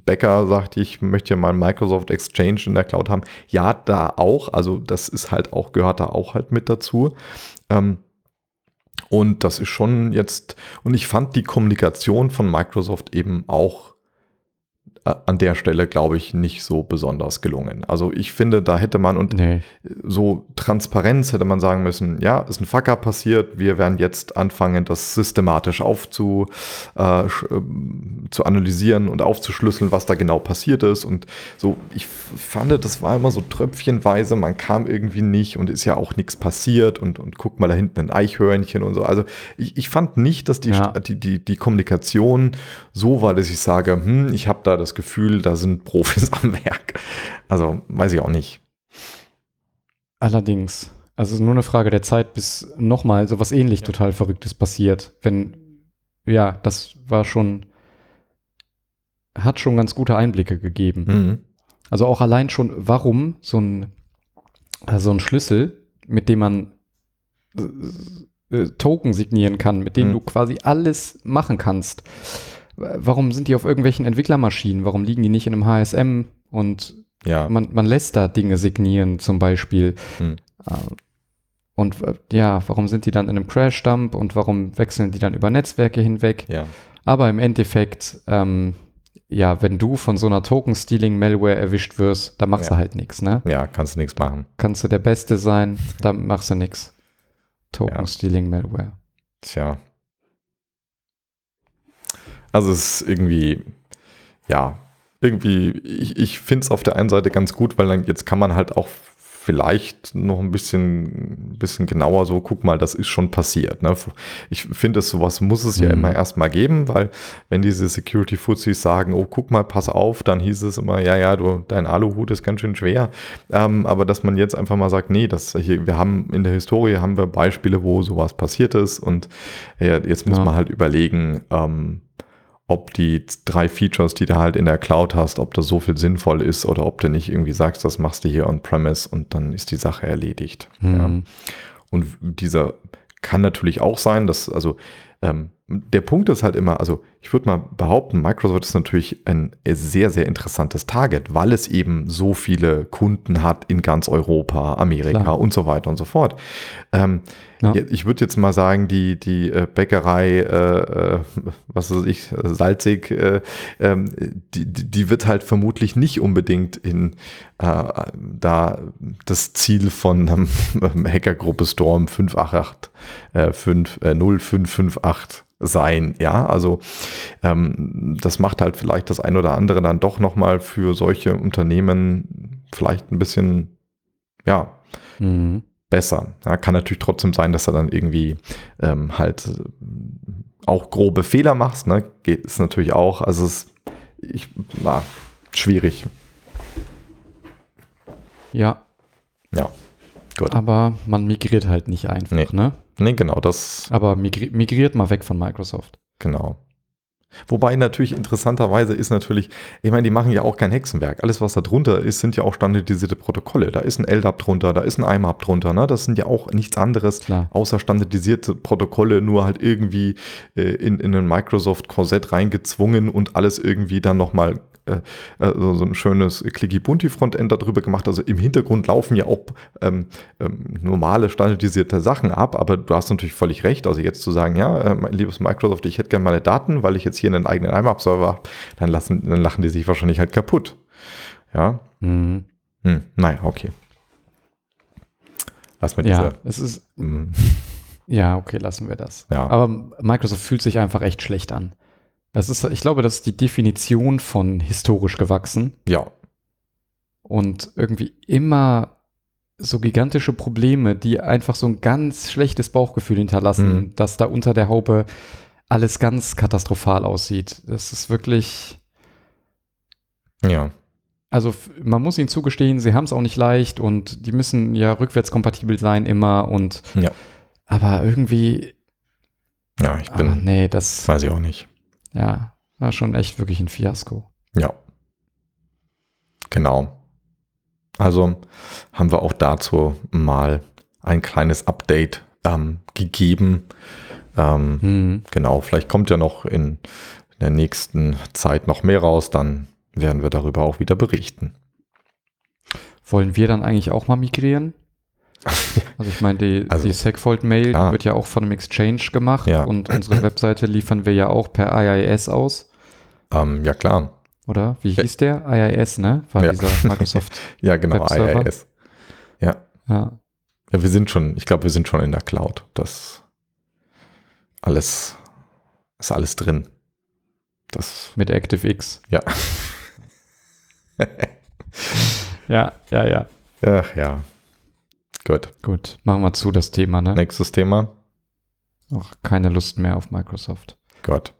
Bäcker sagt, ich möchte ja mal Microsoft Exchange in der Cloud haben. Ja, da auch. Also das ist halt auch, gehört da auch halt mit dazu. Ähm, und das ist schon jetzt, und ich fand die Kommunikation von Microsoft eben auch an der Stelle, glaube ich, nicht so besonders gelungen. Also ich finde, da hätte man und Nee. so Transparenz hätte man sagen müssen, ja, ist ein Fuck-up passiert, wir werden jetzt anfangen, das systematisch aufzu, äh, zu analysieren und aufzuschlüsseln, was da genau passiert ist. Und so, ich fand, das war immer so tröpfchenweise, man kam irgendwie nicht und ist ja auch nichts passiert und, und guck mal da hinten ein Eichhörnchen und so. Also ich, ich fand nicht, dass die, Ja. die, die, die Kommunikation so war, dass ich sage, hm, ich habe da das Gefühl, da sind Profis am Werk. Also weiß ich auch nicht. Allerdings. Also es ist nur eine Frage der Zeit, bis nochmal so was ähnlich total Verrücktes passiert. Wenn, ja, das war schon, hat schon ganz gute Einblicke gegeben. Mhm. Also auch allein schon, warum so ein, so ein Schlüssel, mit dem man äh, äh, Token signieren kann, mit dem Mhm. du quasi alles machen kannst. Warum sind die auf irgendwelchen Entwicklermaschinen? Warum liegen die nicht in einem H S M? Und Ja. man, man lässt da Dinge signieren zum Beispiel. Mhm. Und äh, ja, warum sind die dann in einem Crash-Dump und warum wechseln die dann über Netzwerke hinweg? Ja. Aber im Endeffekt, ähm, ja, wenn du von so einer Token-Stealing-Malware erwischt wirst, dann machst Ja. du halt nichts, ne? Ja, kannst du nichts machen. Kannst du der Beste sein, dann machst du nichts. Token-Stealing-Malware. Tja. Also es ist irgendwie, ja, irgendwie, ich, ich finde es auf der einen Seite ganz gut, weil dann jetzt kann man halt auch vielleicht noch ein bisschen, bisschen genauer so, guck mal, das ist schon passiert. Ne? Ich finde, sowas muss es ja Mhm. immer erstmal geben, weil wenn diese Security-Fuzis sagen, oh, guck mal, pass auf, dann hieß es immer, ja, ja, du, dein Aluhut ist ganz schön schwer. Ähm, aber dass man jetzt einfach mal sagt, nee, das hier, wir haben in der Historie haben wir Beispiele, wo sowas passiert ist und ja, jetzt muss Ja. man halt überlegen, ähm, ob die drei Features, die du halt in der Cloud hast, ob das so viel sinnvoll ist oder ob du nicht irgendwie sagst, das machst du hier on-premise und dann ist die Sache erledigt. Mhm. Ja. Und dieser kann natürlich auch sein, dass, also ähm, der Punkt ist halt immer, also ich würde mal behaupten, Microsoft ist natürlich ein sehr, sehr interessantes Target, weil es eben so viele Kunden hat in ganz Europa, Amerika Klar. und so weiter und so fort. Ähm, Ja. Ich würde jetzt mal sagen, die, die äh, Bäckerei, äh, äh, was weiß ich, salzig, äh, ähm, die, die die wird halt vermutlich nicht unbedingt in äh, da das Ziel von einem Hackergruppe Storm fünf acht acht äh, null fünf fünf acht sein, ja, also ähm, das macht halt vielleicht das ein oder andere dann doch nochmal für solche Unternehmen vielleicht ein bisschen, ja, Mhm. besser. Ja, kann natürlich trotzdem sein, dass du dann irgendwie ähm, halt äh, auch grobe Fehler machst, ne? Geht ist natürlich auch, also es ich war schwierig. Ja, Ja, gut. aber man migriert halt nicht einfach, Nee. ne? Nee, genau, das Aber migri migriert mal weg von Microsoft. genau. Wobei natürlich interessanterweise ist natürlich, ich meine, die machen ja auch kein Hexenwerk. Alles, was da drunter ist, sind ja auch standardisierte Protokolle. Da ist ein L D A P drunter, da ist ein I M A P drunter. Ne? Das sind ja auch nichts anderes, Klar. außer standardisierte Protokolle, nur halt irgendwie äh, in, in ein Microsoft-Korsett reingezwungen und alles irgendwie dann nochmal äh, äh, so, so ein schönes Clicky-Bunty-Frontend darüber gemacht. Also im Hintergrund laufen ja auch ähm, ähm, normale standardisierte Sachen ab, aber du hast natürlich völlig recht. Also jetzt zu sagen, ja, äh, mein liebes Microsoft, ich hätte gerne meine Daten, weil ich jetzt hier einen eigenen I M A P-Server habe, dann, lassen, dann lachen die sich wahrscheinlich halt kaputt. Ja, Mhm. hm, naja, okay. Lass mal Ja, diese. es ist, Hm, ja, okay, lassen wir das. Ja. Aber Microsoft fühlt sich einfach echt schlecht an. Das ist, ich glaube, das ist die Definition von historisch gewachsen ja, und irgendwie immer so gigantische Probleme, die einfach so ein ganz schlechtes Bauchgefühl hinterlassen, Mhm. dass da unter der Haube alles ganz katastrophal aussieht. Das ist wirklich, ja, also f- man muss ihnen zugestehen, sie haben es auch nicht leicht und die müssen ja rückwärtskompatibel sein immer und ja, aber irgendwie, ja, ich ah, bin, nee, das, weiß ich auch nicht. ja, war schon echt wirklich ein Fiasko. Ja, genau. Also haben wir auch dazu mal ein kleines Update ähm, gegeben. Ähm, Hm. Genau, vielleicht kommt ja noch in der nächsten Zeit noch mehr raus, dann werden wir darüber auch wieder berichten. Wollen wir dann eigentlich auch mal migrieren? Also ich meine, die, Also, die Segfault-Mail ja. wird ja auch von einem Exchange gemacht Ja. und unsere Webseite liefern wir ja auch per I I S aus, Ähm, ja, klar. oder? Wie hieß der? I I S, ne? War Ja. dieser Microsoft. Ja, genau, Webserver? I I S. Ja. Ja. Ja, wir sind schon, ich glaube, wir sind schon in der Cloud. Das alles ist alles drin. Das, Mit ActiveX. ja. Ja, ja, ja. Ach ja. Gut. Gut, machen wir zu das Thema, ne? Nächstes Thema. Auch keine Lust mehr auf Microsoft. Gut.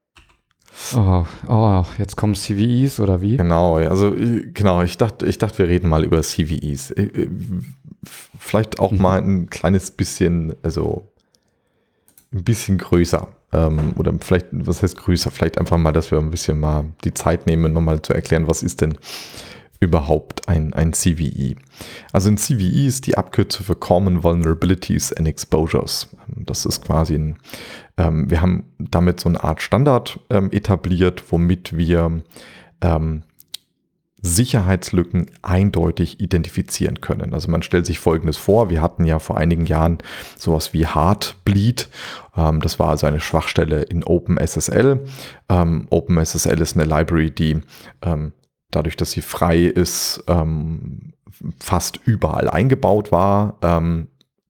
Oh, oh, jetzt kommen C V Es oder wie? Genau, also äh, genau, ich dachte, ich dachte, wir reden mal über C V Es. Äh, äh, Vielleicht auch Mhm. mal ein kleines bisschen, also ein bisschen größer. Ähm, oder vielleicht, was heißt größer? Vielleicht einfach mal, dass wir ein bisschen mal die Zeit nehmen, nochmal zu erklären, was ist denn überhaupt ein, ein C V E? Also ein C V E ist die Abkürzung für Common Vulnerabilities and Exposures. Das ist quasi ein, ähm, wir haben damit so eine Art Standard ähm, etabliert, womit wir ähm, Sicherheitslücken eindeutig identifizieren können. Also man stellt sich Folgendes vor, wir hatten ja vor einigen Jahren sowas wie Heartbleed, ähm, das war also eine Schwachstelle in OpenSSL. Ähm, OpenSSL ist eine Library, die ähm, dadurch, dass sie frei ist, ähm, fast überall eingebaut war. Ähm,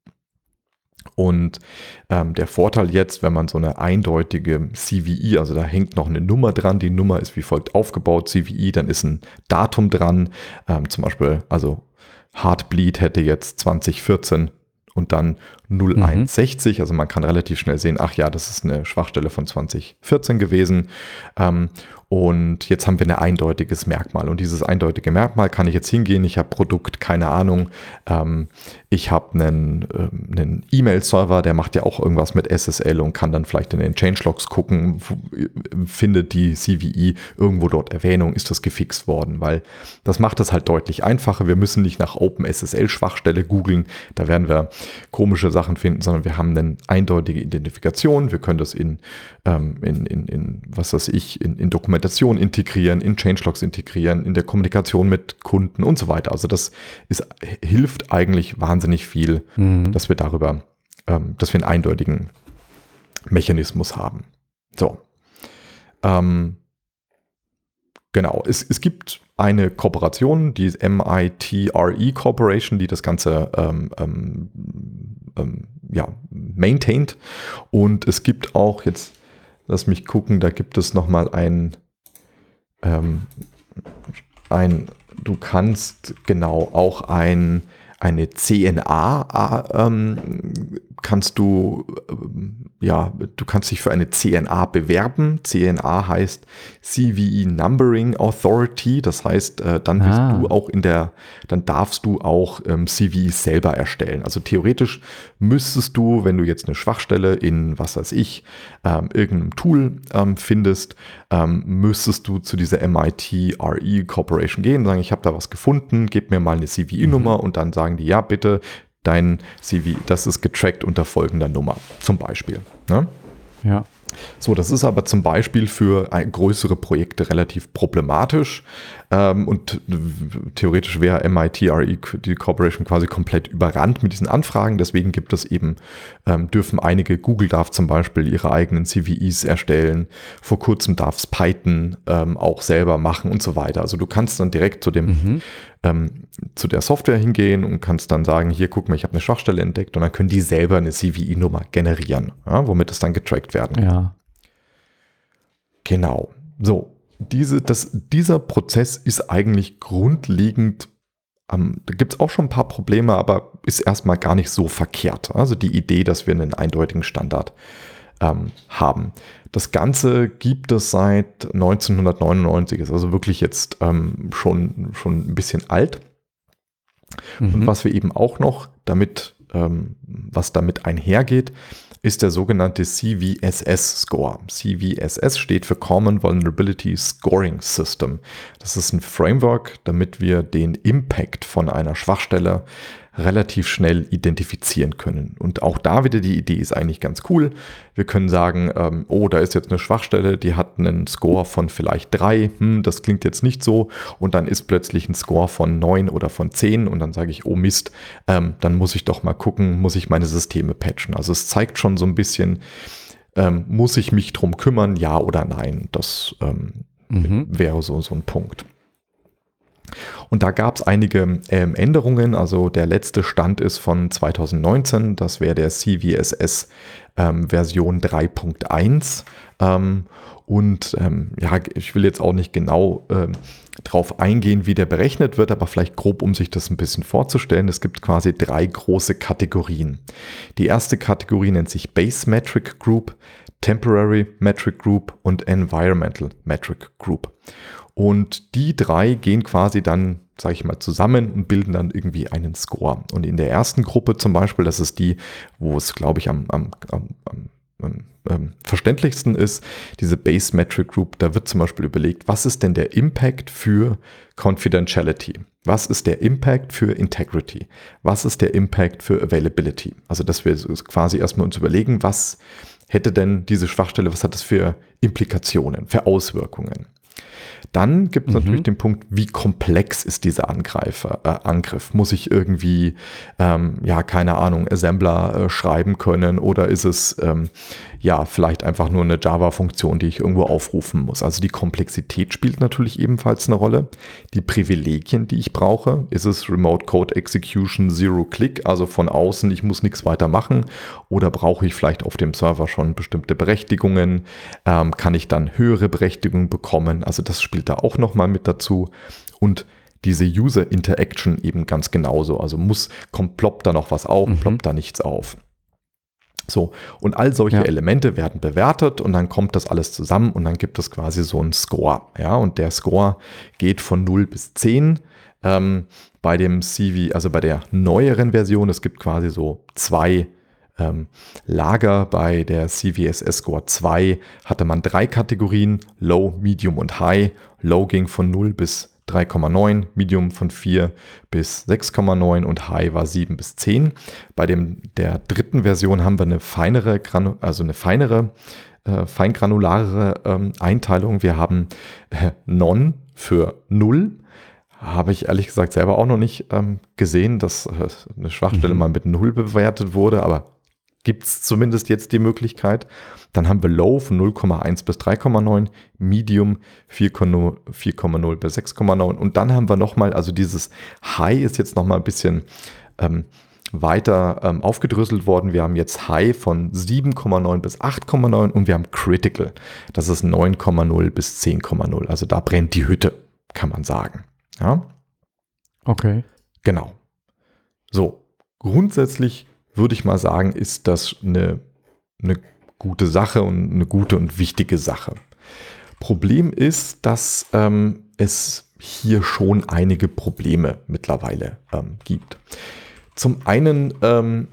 und ähm, der Vorteil jetzt, wenn man so eine eindeutige C V E, also da hängt noch eine Nummer dran, die Nummer ist wie folgt aufgebaut, C V E, dann ist ein Datum dran, ähm, zum Beispiel, also Heartbleed hätte jetzt zwanzig vierzehn und dann null eins sechzig, also man kann relativ schnell sehen, ach ja, das ist eine Schwachstelle von zwanzig vierzehn gewesen. Ähm, und jetzt haben wir ein eindeutiges Merkmal. Und dieses eindeutige Merkmal kann ich jetzt hingehen. Ich habe Produkt, keine Ahnung. Ähm, ich habe einen, ähm, einen E-Mail-Server, der macht ja auch irgendwas mit S S L und kann dann vielleicht in den Changelogs gucken, wo, findet die C V E irgendwo dort Erwähnung, ist das gefixt worden? Weil das macht es halt deutlich einfacher. Wir müssen nicht nach OpenSSL-Schwachstelle googeln. Da werden wir komische Sachen finden, sondern wir haben eine eindeutige Identifikation. Wir können das in, ähm, in, in, in was weiß ich, in, in Dokumentation integrieren, in Changelogs integrieren, in der Kommunikation mit Kunden und so weiter. Also das ist, hilft eigentlich wahnsinnig viel, Mhm. dass wir darüber, ähm, dass wir einen eindeutigen Mechanismus haben. So. Ähm, genau. Es, es gibt eine Kooperation, die M I T R E Corporation, die das Ganze ähm, ähm, ähm, ja, maintaint. Und es gibt auch jetzt, lass mich gucken, da gibt es nochmal ein, ähm, ein, du kannst genau auch ein, eine C N A, ähm, kannst du, ähm, ja, du kannst dich für eine C N A bewerben. C N A heißt C V E Numbering Authority. Das heißt, äh, dann bist Ah. du auch in der, dann darfst du auch ähm, C V Es selber erstellen. Also theoretisch müsstest du, wenn du jetzt eine Schwachstelle in, was weiß ich, ähm, irgendeinem Tool ähm, findest, ähm, müsstest du zu dieser M I T R E Corporation gehen und sagen, ich habe da was gefunden, gib mir mal eine C V E-Nummer und dann sagen die, ja bitte, dein C V E, das ist getrackt unter folgender Nummer, zum Beispiel. Ne? Ja. So, das ist aber zum Beispiel für ein, größere Projekte relativ problematisch ähm, und theoretisch wäre M I T R E, die Corporation, quasi komplett überrannt mit diesen Anfragen. Deswegen gibt es eben, ähm, dürfen einige, Google darf zum Beispiel ihre eigenen C V Es erstellen. Vor kurzem darf es Python ähm, auch selber machen und so weiter. Also du kannst dann direkt zu dem Mhm. ähm, zu der Software hingehen und kannst dann sagen, hier guck mal, ich habe eine Schwachstelle entdeckt und dann können die selber eine C V E-Nummer generieren, ja, womit es dann getrackt werden. Ja. Genau. So, diese, das, dieser Prozess ist eigentlich grundlegend, ähm, da gibt es auch schon ein paar Probleme, aber ist erstmal gar nicht so verkehrt. Also die Idee, dass wir einen eindeutigen Standard ähm, haben. Das Ganze gibt es seit neunzehnhundertneunundneunzig, ist also wirklich jetzt ähm, schon, schon ein bisschen alt. Mhm. Und was wir eben auch noch damit, ähm, was damit einhergeht, ist der sogenannte C V S S-Score. C V S S steht für Common Vulnerability Scoring System. Das ist ein Framework, damit wir den Impact von einer Schwachstelle relativ schnell identifizieren können. Und auch da wieder die Idee ist eigentlich ganz cool. Wir können sagen, ähm, oh, da ist jetzt eine Schwachstelle, die hat einen Score von vielleicht drei, hm, das klingt jetzt nicht so, und dann ist plötzlich ein Score von neun oder von zehn und dann sage ich, oh Mist, ähm, dann muss ich doch mal gucken, muss ich meine Systeme patchen. Also es zeigt schon so ein bisschen, ähm, muss ich mich drum kümmern, ja oder nein. Das ähm, mhm. wäre so, so ein Punkt. Und da gab es einige ähm, Änderungen. Also der letzte Stand ist von zwanzig neunzehn. Das wäre der C V S S ähm, Version drei Punkt eins. Ähm, und ähm, ja, ich will jetzt auch nicht genau ähm, drauf eingehen, wie der berechnet wird, aber vielleicht grob, um sich das ein bisschen vorzustellen. Es gibt quasi drei große Kategorien. Die erste Kategorie nennt sich Base Metric Group, Temporary Metric Group und Environmental Metric Group. Und die drei gehen quasi dann, sage ich mal, zusammen und bilden dann irgendwie einen Score. Und in der ersten Gruppe zum Beispiel, das ist die, wo es, glaube ich, am, am, am, am ähm, verständlichsten ist, diese Base Metric Group, da wird zum Beispiel überlegt, was ist denn der Impact für Confidentiality? Was ist der Impact für Integrity? Was ist der Impact für Availability? Also, dass wir quasi erstmal uns überlegen, was hätte denn diese Schwachstelle, was hat das für Implikationen, für Auswirkungen? Dann gibt es mhm. natürlich den Punkt, wie komplex ist dieser Angreifer, äh, Angriff? Muss ich irgendwie, ähm, ja, keine Ahnung, Assembler äh, schreiben können oder ist es, ähm, ja, vielleicht einfach nur eine Java-Funktion, die ich irgendwo aufrufen muss? Also die Komplexität spielt natürlich ebenfalls eine Rolle. Die Privilegien, die ich brauche, ist es Remote Code Execution Zero Click, also von außen, ich muss nichts weiter machen, oder brauche ich vielleicht auf dem Server schon bestimmte Berechtigungen? Ähm, kann ich dann höhere Berechtigungen bekommen? Also das spielt da auch nochmal mit dazu. Und diese User Interaction eben ganz genauso. Also muss, kommt, ploppt da noch was auf, mhm. ploppt da nichts auf. So, und all solche ja. Elemente werden bewertet und dann kommt das alles zusammen und dann gibt es quasi so einen Score. Ja, und der Score geht von null bis zehn. Ähm, bei dem C V, also bei der neueren Version, es gibt quasi so zwei ähm, Lager. Bei der C V S S Score zwei hatte man drei Kategorien, Low, Medium und High. Low ging von null bis drei Komma neun, Medium von vier bis sechs Komma neun und High war sieben bis zehn. Bei dem, der dritten Version haben wir eine feinere, also eine feinere, äh, feingranularere ähm, Einteilung. Wir haben äh, Non für null. Habe ich ehrlich gesagt selber auch noch nicht ähm, gesehen, dass äh, eine Schwachstelle mhm. mal mit null bewertet wurde, aber gibt es zumindest jetzt die Möglichkeit. Dann haben wir Low von null Komma eins bis drei Komma neun, Medium vier Komma null bis sechs Komma neun und dann haben wir nochmal, also dieses High ist jetzt nochmal ein bisschen ähm, weiter ähm, aufgedröselt worden. Wir haben jetzt High von sieben Komma neun bis acht Komma neun und wir haben Critical, das ist neun Komma null bis zehn Komma null. Also da brennt die Hütte, kann man sagen. Ja? Okay. Genau. So, grundsätzlich würde ich mal sagen, ist das eine, eine gute Sache und eine gute und wichtige Sache. Problem ist, dass ähm, es hier schon einige Probleme mittlerweile ähm, gibt. Zum einen ähm,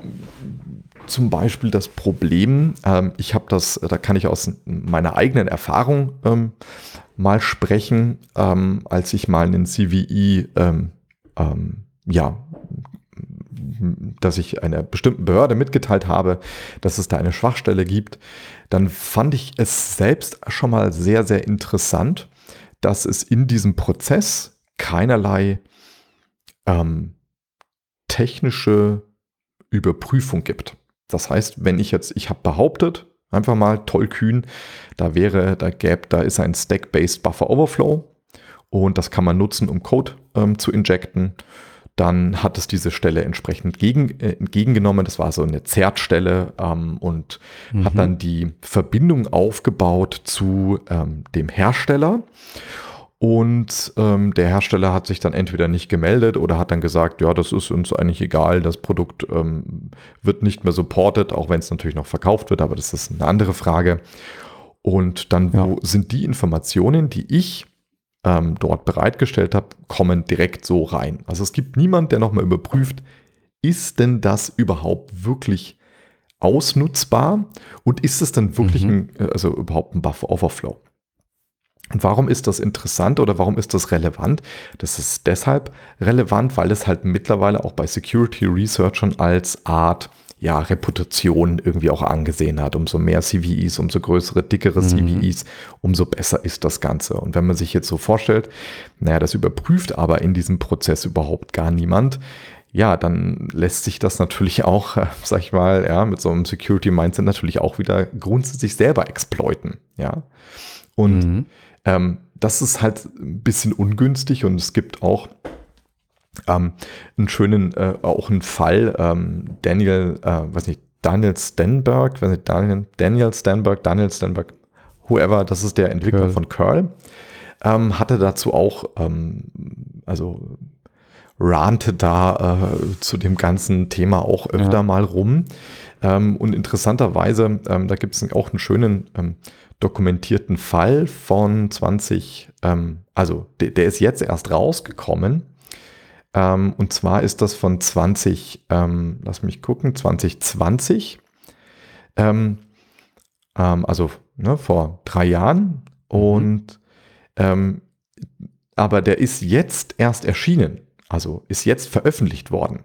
zum Beispiel das Problem, ähm, ich habe das, da kann ich aus meiner eigenen Erfahrung ähm, mal sprechen, ähm, als ich mal einen C V E ähm, ähm, ja, dass ich einer bestimmten Behörde mitgeteilt habe, dass es da eine Schwachstelle gibt, dann fand ich es selbst schon mal sehr, sehr interessant, dass es in diesem Prozess keinerlei ähm, technische Überprüfung gibt. Das heißt, wenn ich jetzt, ich habe behauptet, einfach mal tollkühn, da wäre, da gäbe, da ist ein Stack-Based Buffer Overflow und das kann man nutzen, um Code ähm, zu injecten. Dann hat es diese Stelle entsprechend gegen, äh, entgegengenommen. Das war so eine Zertstelle ähm, und mhm. hat dann die Verbindung aufgebaut zu ähm, dem Hersteller. Und ähm, der Hersteller hat sich dann entweder nicht gemeldet oder hat dann gesagt, ja, das ist uns eigentlich egal, das Produkt ähm, wird nicht mehr supported, auch wenn es natürlich noch verkauft wird, aber das ist eine andere Frage. Und dann ja. wo sind die Informationen, die ich ähm, dort bereitgestellt habe, kommen direkt so rein. Also es gibt niemand, der nochmal überprüft, ist denn das überhaupt wirklich ausnutzbar und ist es dann wirklich mhm. ein, also überhaupt ein Buffer Overflow? Und warum ist das interessant oder warum ist das relevant? Das ist deshalb relevant, weil es halt mittlerweile auch bei Security Researchern als Art, ja, Reputation irgendwie auch angesehen hat. Umso mehr C V Es, umso größere, dickere C V Es, umso besser ist das Ganze. Und wenn man sich jetzt so vorstellt, naja, das überprüft aber in diesem Prozess überhaupt gar niemand, ja, dann lässt sich das natürlich auch, äh, sag ich mal, ja, mit so einem Security-Mindset natürlich auch wieder grundsätzlich selber exploiten, ja. Und Mhm. ähm, das ist halt ein bisschen ungünstig und es gibt auch ähm, einen schönen, äh, auch einen Fall, ähm, Daniel, äh, weiß nicht, Daniel Stenberg, weiß nicht, Daniel, Daniel Stenberg, Daniel Stenberg, whoever, das ist der Entwickler Curl. von Curl, ähm, hatte dazu auch, ähm, also rante da äh, zu dem ganzen Thema auch öfter Ja. mal rum. Ähm, und interessanterweise, ähm, da gibt es auch einen schönen ähm, dokumentierten Fall von zwanzig, ähm, also der, der ist jetzt erst rausgekommen. Ähm, und zwar ist das von zwanzig, ähm, lass mich gucken, zwanzig zwanzig, ähm, ähm, also ne, vor drei Jahren. Mhm. Und ähm, aber der ist jetzt erst erschienen, also ist jetzt veröffentlicht worden.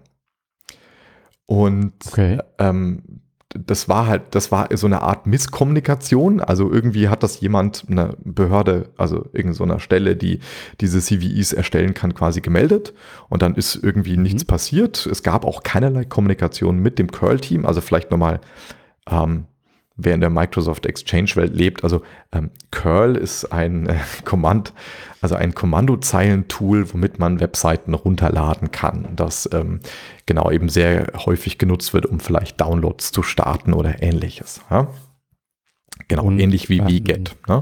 Und Okay. ähm, das war halt, das war so eine Art Misskommunikation. Also irgendwie hat das jemand, eine Behörde, also irgendeine so eine Stelle, die diese C V Es erstellen kann, quasi gemeldet. Und dann ist irgendwie Mhm. nichts passiert. Es gab auch keinerlei Kommunikation mit dem Curl-Team. Also vielleicht nochmal, ähm, wer in der Microsoft Exchange-Welt lebt. Also ähm, Curl ist ein äh, Command, also ein Kommandozeilentool, womit man Webseiten runterladen kann. Das ähm, genau eben sehr häufig genutzt wird, um vielleicht Downloads zu starten oder ähnliches. Ja? Genau, Und, ähnlich wie ähm, wget. Ne?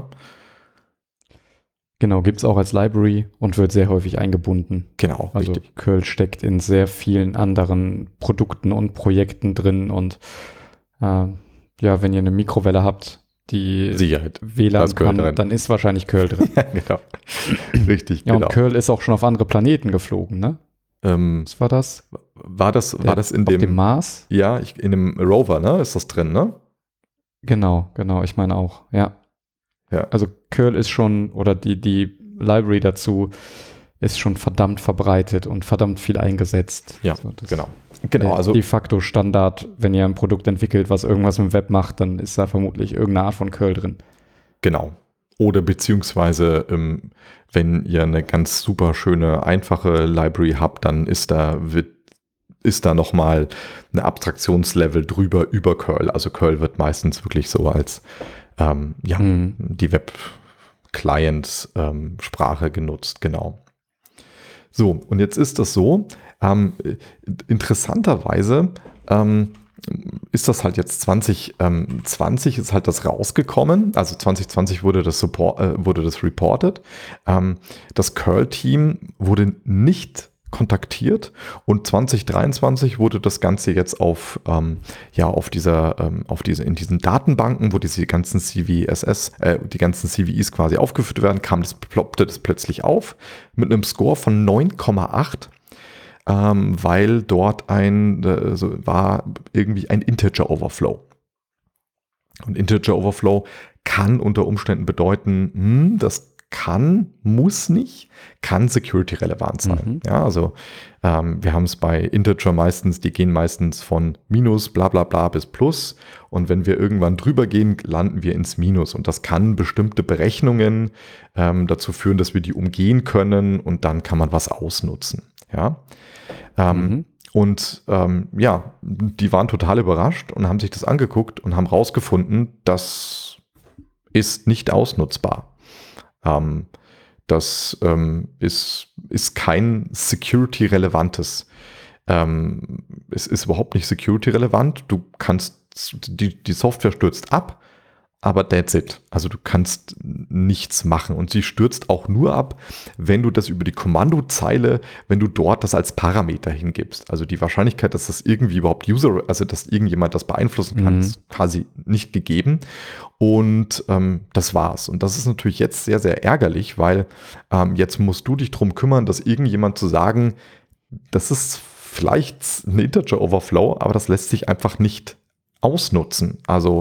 Genau, gibt es auch als Library und wird sehr häufig eingebunden. Genau, Also richtig. Curl steckt in sehr vielen anderen Produkten und Projekten drin und äh, ja, wenn ihr eine Mikrowelle habt, die Sicherheit. Da W L A N ist Curl kann, drin. dann ist wahrscheinlich Curl drin. Genau. Richtig, Ja, genau. und Curl ist auch schon auf andere Planeten geflogen, ne? Ähm, Was war das? war das, war Der, das in auf dem dem, Mars? ja, ich, in dem Rover, ne? Ist das drin, ne? Genau, genau, ich meine auch, ja. Ja. Also Curl ist schon, oder die, die Library dazu ist schon verdammt verbreitet und verdammt viel eingesetzt. Ja, Also das genau. Genau, der also de facto Standard, wenn ihr ein Produkt entwickelt, was irgendwas im Web macht, dann ist da vermutlich irgendeine Art von Curl drin. genau. Oder beziehungsweise, ähm, wenn ihr eine ganz super schöne, einfache Library habt, dann ist da, wird, ist da nochmal eine Abstraktionslevel drüber über Curl. Also Curl wird meistens wirklich so als ähm, ja, Mhm. die Web-Client-Sprache ähm, genutzt, genau. So, und jetzt ist das so, ähm, interessanterweise ähm, ist das halt jetzt zwanzig zwanzig ist halt das rausgekommen, also zwanzig zwanzig wurde das, support, äh, wurde das reported. Ähm, das Curl-Team wurde nicht kontaktiert und zwanzig dreiundzwanzig wurde das Ganze jetzt auf, ähm, ja, auf dieser, ähm, auf diese, in diesen Datenbanken, wo diese ganzen C V S S, äh, die ganzen C V Es quasi aufgeführt werden, kam das, ploppte das plötzlich auf mit einem Score von neun Komma acht. Ähm, weil dort ein, äh, so war irgendwie ein Integer Overflow. Und Integer Overflow kann unter Umständen bedeuten, hm, das kann, muss nicht, kann security relevant sein. Mhm. Ja, also ähm, wir haben es bei Integer meistens, die gehen meistens von Minus, bla bla bla bis Plus. Und wenn wir irgendwann drüber gehen, landen wir ins Minus. Und das kann bestimmte Berechnungen ähm, dazu führen, dass wir die umgehen können und dann kann man was ausnutzen. Ja. Ähm, Mhm. Und ähm, ja, die waren total überrascht und haben sich das angeguckt und haben rausgefunden, das ist nicht ausnutzbar. Ähm, das ähm, ist, ist kein security-relevantes. Ähm, es ist überhaupt nicht security-relevant. Du kannst, die, die Software stürzt ab, aber that's it. Also du kannst nichts machen und sie stürzt auch nur ab, wenn du das über die Kommandozeile, wenn du dort das als Parameter hingibst. Also die Wahrscheinlichkeit, dass das irgendwie überhaupt User, also dass irgendjemand das beeinflussen kann, Mhm. ist quasi nicht gegeben. Und ähm, das war's. Und das ist natürlich jetzt sehr, sehr ärgerlich, weil ähm, jetzt musst du dich drum kümmern, dass irgendjemand zu sagen, das ist vielleicht ein Integer Overflow, aber das lässt sich einfach nicht ausnutzen. Also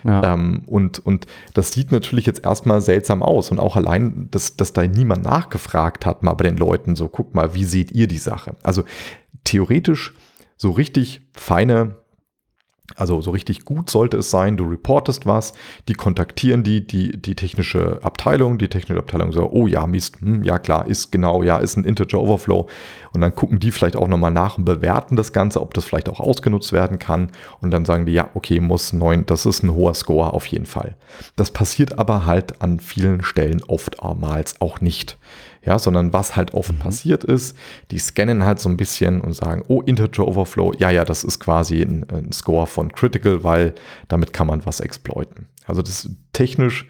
Ja. Ähm, und, und das sieht natürlich jetzt erstmal seltsam aus. Und auch allein, dass, dass da niemand nachgefragt hat, mal bei den Leuten, so guck mal, wie seht ihr die Sache? Also theoretisch so richtig feine, also so richtig gut sollte es sein, du reportest was, die kontaktieren die, die, die technische Abteilung, die technische Abteilung so, oh ja, Mist, hm, ja klar, ist genau, ja, ist ein Integer Overflow. Und dann gucken die vielleicht auch nochmal nach und bewerten das Ganze, ob das vielleicht auch ausgenutzt werden kann. Und dann sagen die, ja, okay, muss neun, das ist ein hoher Score auf jeden Fall. Das passiert aber halt an vielen Stellen oftmals auch nicht. Ja, sondern was halt oft mhm. passiert ist, die scannen halt so ein bisschen und sagen, oh, Integer Overflow, ja, ja, das ist quasi ein, ein Score von Critical, weil damit kann man was exploiten. Also das technisch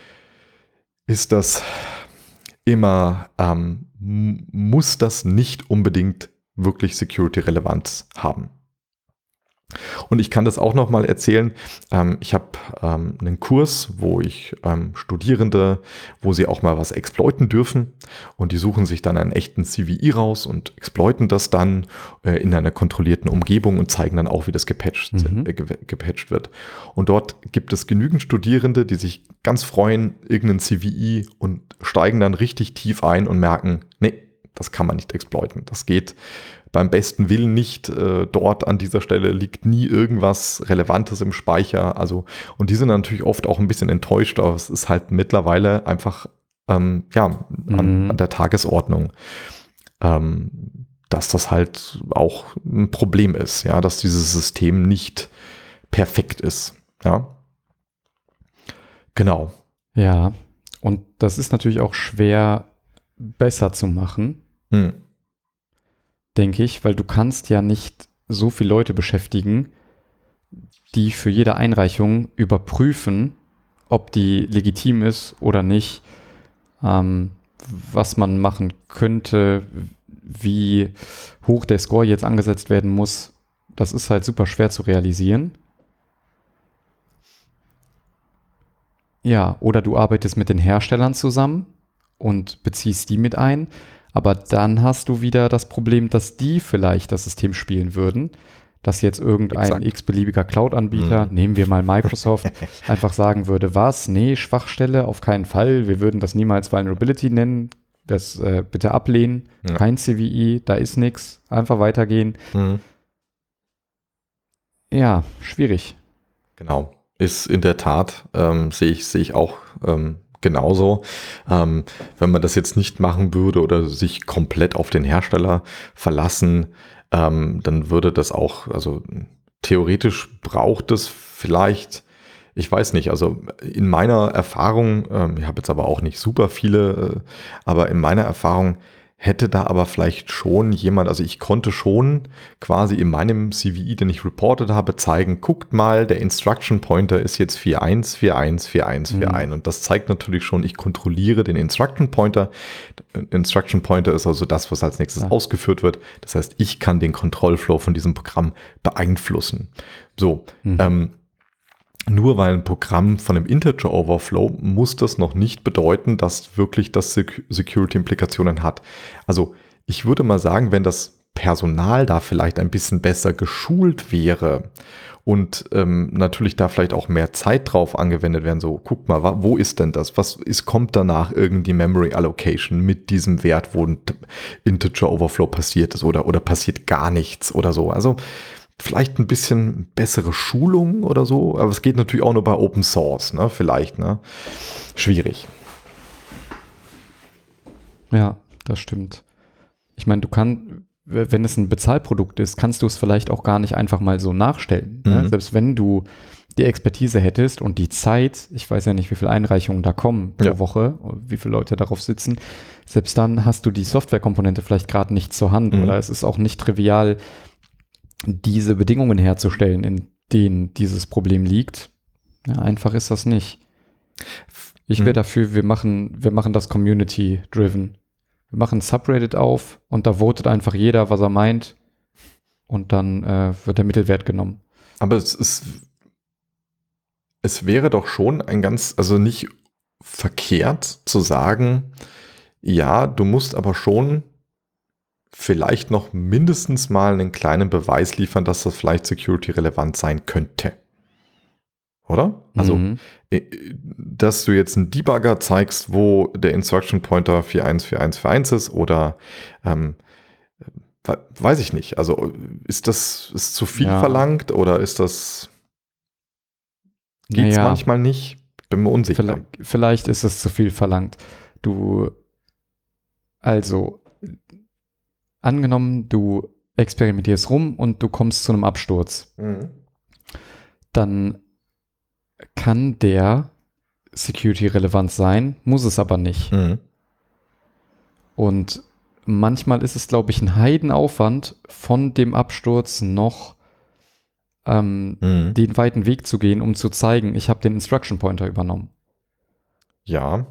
ist das immer, ähm, muss das nicht unbedingt wirklich Security-Relevanz haben. Und ich kann das auch noch mal erzählen. Ähm, ich habe ähm, einen Kurs, wo ich ähm, Studierende, wo sie auch mal was exploiten dürfen. Und die suchen sich dann einen echten C V E raus und exploiten das dann äh, in einer kontrollierten Umgebung und zeigen dann auch, wie das gepatcht, mhm. äh, gepatcht wird. Und dort gibt es genügend Studierende, die sich ganz freuen, irgendeinen C V E und steigen dann richtig tief ein und merken, nee, das kann man nicht exploiten. Das geht beim besten Willen nicht. Äh, dort an dieser Stelle liegt nie irgendwas Relevantes im Speicher. Also, und die sind natürlich oft auch ein bisschen enttäuscht, aber es ist halt mittlerweile einfach ähm, ja, an, Mhm. an der Tagesordnung, ähm, dass das halt auch ein Problem ist, ja, dass dieses System nicht perfekt ist. Ja. Genau. Ja, und das ist natürlich auch schwer besser zu machen. Hm. Denke ich, weil du kannst ja nicht so viele Leute beschäftigen, die für jede Einreichung überprüfen, ob die legitim ist oder nicht, ähm, was man machen könnte, wie hoch der Score jetzt angesetzt werden muss. Das ist halt super schwer zu realisieren. Ja, oder du arbeitest mit den Herstellern zusammen und beziehst die mit ein. Aber dann hast du wieder das Problem, dass die vielleicht das System spielen würden, dass jetzt irgendein Exakt. x-beliebiger Cloud-Anbieter, Mhm. nehmen wir mal Microsoft, einfach sagen würde, was? Nee, Schwachstelle, auf keinen Fall. Wir würden das niemals Vulnerability nennen. Das äh, bitte ablehnen. Ja. Kein C V E, da ist nichts. Einfach weitergehen. Mhm. Ja, schwierig. Genau. Ist in der Tat, ähm, sehe ich, sehe ich auch ähm, genauso. Ähm, wenn man das jetzt nicht machen würde oder sich komplett auf den Hersteller verlassen, ähm, dann würde das auch, also theoretisch braucht es vielleicht, ich weiß nicht, also in meiner Erfahrung, ähm, ich habe jetzt aber auch nicht super viele, äh, aber in meiner Erfahrung hätte da aber vielleicht schon jemand, also ich konnte schon quasi in meinem C V E, den ich reportet habe, zeigen, guckt mal, der Instruction Pointer ist jetzt vier eins vier eins vier eins vier eins. Mhm. Und das zeigt natürlich schon, ich kontrolliere den Instruction Pointer. Instruction Pointer ist also das, was als nächstes ja. ausgeführt wird. Das heißt, ich kann den Kontrollflow von diesem Programm beeinflussen. So, mhm. ähm, nur weil ein Programm von einem Integer Overflow muss das noch nicht bedeuten, dass wirklich das Security-Implikationen hat. Also ich würde mal sagen, wenn das Personal da vielleicht ein bisschen besser geschult wäre und ähm, natürlich da vielleicht auch mehr Zeit drauf angewendet werden, so guck mal, wo ist denn das? Was ist, kommt danach irgendwie Memory Allocation mit diesem Wert, wo ein Integer Overflow passiert ist oder, oder passiert gar nichts oder so. Also vielleicht ein bisschen bessere Schulung oder so, aber es geht natürlich auch nur bei Open Source, ne? Vielleicht, ne? Schwierig. Ja, das stimmt. Ich meine, du kannst, wenn es ein Bezahlprodukt ist, kannst du es vielleicht auch gar nicht einfach mal so nachstellen. Mhm. Ne? Selbst wenn du die Expertise hättest und die Zeit, ich weiß ja nicht, wie viele Einreichungen da kommen pro ja. Woche, wie viele Leute darauf sitzen, selbst dann hast du die Softwarekomponente vielleicht gerade nicht zur Hand mhm. oder es ist auch nicht trivial, diese Bedingungen herzustellen, in denen dieses Problem liegt. Ja, einfach ist das nicht. Ich wäre hm. dafür, wir machen, wir machen das Community-driven. Wir machen ein Subreddit auf und da votet einfach jeder, was er meint und dann äh, wird der Mittelwert genommen. Aber es ist, es wäre doch schon ein ganz, also nicht verkehrt zu sagen, ja, du musst aber schon vielleicht noch mindestens mal einen kleinen Beweis liefern, dass das vielleicht security-relevant sein könnte. oder? Also, Mhm. äh, dass du jetzt einen Debugger zeigst, wo der Instruction Pointer vier eins vier eins vier eins ist oder ähm, we- weiß ich nicht. Also ist das ist zu viel Ja, verlangt oder ist das geht's naja, manchmal nicht? Bin mir unsicher. vielleicht, vielleicht ist es zu viel verlangt. Du, also, angenommen, du experimentierst rum und du kommst zu einem Absturz, Mhm. dann kann der security-relevant sein, muss es aber nicht. Mhm. Und manchmal ist es, glaube ich, ein Heidenaufwand, von dem Absturz noch ähm, Mhm. den weiten Weg zu gehen, um zu zeigen, ich habe den Instruction Pointer übernommen. Ja.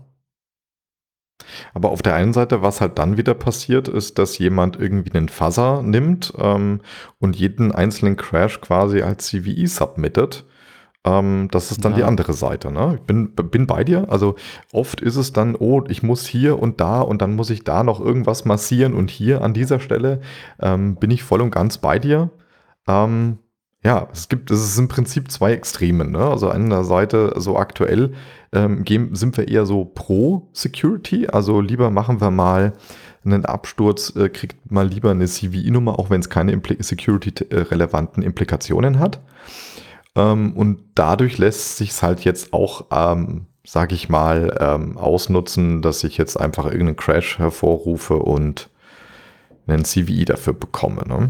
Aber auf der einen Seite, was halt dann wieder passiert, ist, dass jemand irgendwie einen Fuzzer nimmt ähm, und jeden einzelnen Crash quasi als C V E submittet. Ähm, das ist dann die Ja, andere Seite. Ne? Ich bin, bin bei dir. Also oft ist es dann, oh, ich muss hier und da und dann muss ich da noch irgendwas massieren und hier an dieser Stelle ähm, bin ich voll und ganz bei dir. Ähm, ja, es gibt, es ist im Prinzip zwei Extremen. Ne? Also an der Seite so aktuell ähm, gehen, sind wir eher so pro Security. Also lieber machen wir mal einen Absturz, äh, kriegt mal lieber eine C V E-Nummer, auch wenn es keine Impli- security-relevanten Implikationen hat. Ähm, und dadurch lässt sich es halt jetzt auch, ähm, sage ich mal, ähm, ausnutzen, dass ich jetzt einfach irgendeinen Crash hervorrufe und einen C V E dafür bekomme. Ne?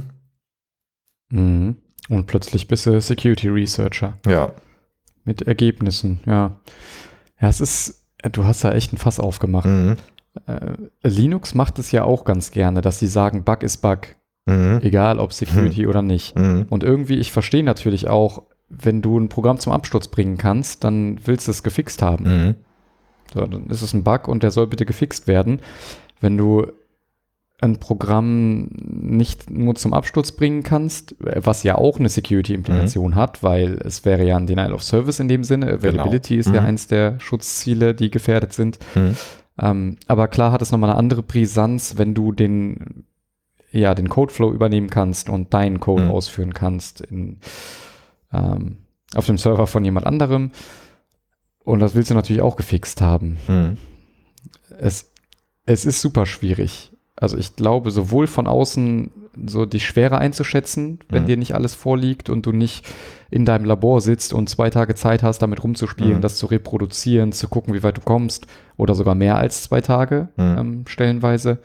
mhm. Und plötzlich bist du Security Researcher Ja. mit Ergebnissen, ja. Ja, es ist, du hast da echt ein Fass aufgemacht. Mhm. Äh, Linux macht es ja auch ganz gerne, dass sie sagen, Bug ist Bug, Mhm. egal ob Security oder nicht. Mhm. Und irgendwie, ich verstehe natürlich auch, wenn du ein Programm zum Absturz bringen kannst, dann willst du es gefixt haben. Mhm. So, dann ist es ein Bug und der soll bitte gefixt werden. Wenn du ein Programm nicht nur zum Absturz bringen kannst, was ja auch eine Security-Implikation Mhm. hat, weil es wäre ja ein Denial of Service in dem Sinne. Availability Genau. ist ja Mhm. eins der Schutzziele, die gefährdet sind. Mhm. Ähm, aber klar hat es nochmal eine andere Brisanz, wenn du den, ja, den Codeflow übernehmen kannst und deinen Code Mhm. ausführen kannst in, ähm, auf dem Server von jemand anderem. Und das willst du natürlich auch gefixt haben. Mhm. Es, es ist super schwierig. Also ich glaube, sowohl von außen so die Schwere einzuschätzen, wenn Mhm. dir nicht alles vorliegt und du nicht in deinem Labor sitzt und zwei Tage Zeit hast, damit rumzuspielen, Mhm. das zu reproduzieren, zu gucken, wie weit du kommst, oder sogar mehr als zwei Tage Mhm. ähm, stellenweise.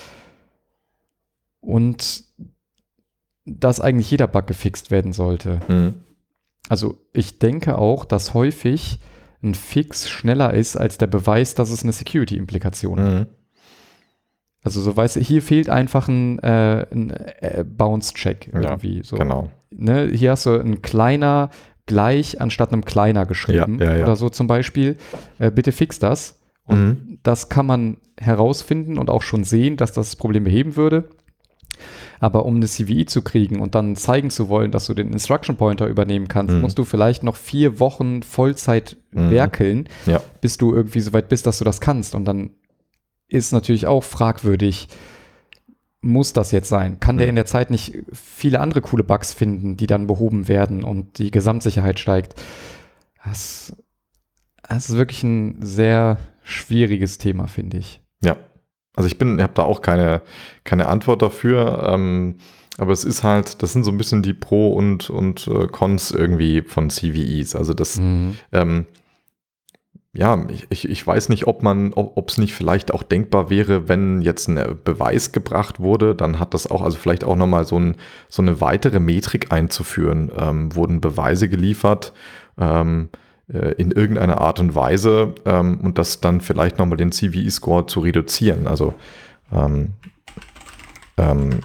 Und dass eigentlich jeder Bug gefixt werden sollte. Mhm. Also ich denke auch, dass häufig ein Fix schneller ist als der Beweis, dass es eine Security-Implikation hat. Mhm. Also so weißt du, hier fehlt einfach ein, äh, ein äh, Bounce-Check irgendwie. Ja, so. genau. Ne? Hier hast du ein kleiner gleich anstatt einem kleiner geschrieben Ja, ja, ja. oder so zum Beispiel. Äh, bitte fix das. Und Mhm. das kann man herausfinden und auch schon sehen, dass das Problem beheben würde. Aber um eine C V E zu kriegen und dann zeigen zu wollen, dass du den Instruction Pointer übernehmen kannst, Mhm. musst du vielleicht noch vier Wochen Vollzeit Mhm. werkeln, Ja. bis du irgendwie so weit bist, dass du das kannst. Und dann ist natürlich auch fragwürdig, muss das jetzt sein? Kann der Mhm. in der Zeit nicht viele andere coole Bugs finden, die dann behoben werden und die Gesamtsicherheit steigt? Das, das ist wirklich ein sehr schwieriges Thema, finde ich. Ja. Also ich bin, habe da auch keine, keine Antwort dafür. Ähm, aber es ist halt, das sind so ein bisschen die Pro und, und äh, Cons irgendwie von C V Es. Also das, Mhm. ähm, ja, ich, ich, ich weiß nicht, ob man, ob es nicht vielleicht auch denkbar wäre, wenn jetzt ein Beweis gebracht wurde, dann hat das auch, also vielleicht auch nochmal so, ein, so eine weitere Metrik einzuführen. Ähm, wurden Beweise geliefert ähm, äh, in irgendeiner Art und Weise ähm, und das dann vielleicht nochmal den C V E-Score zu reduzieren. Also ähm, ähm,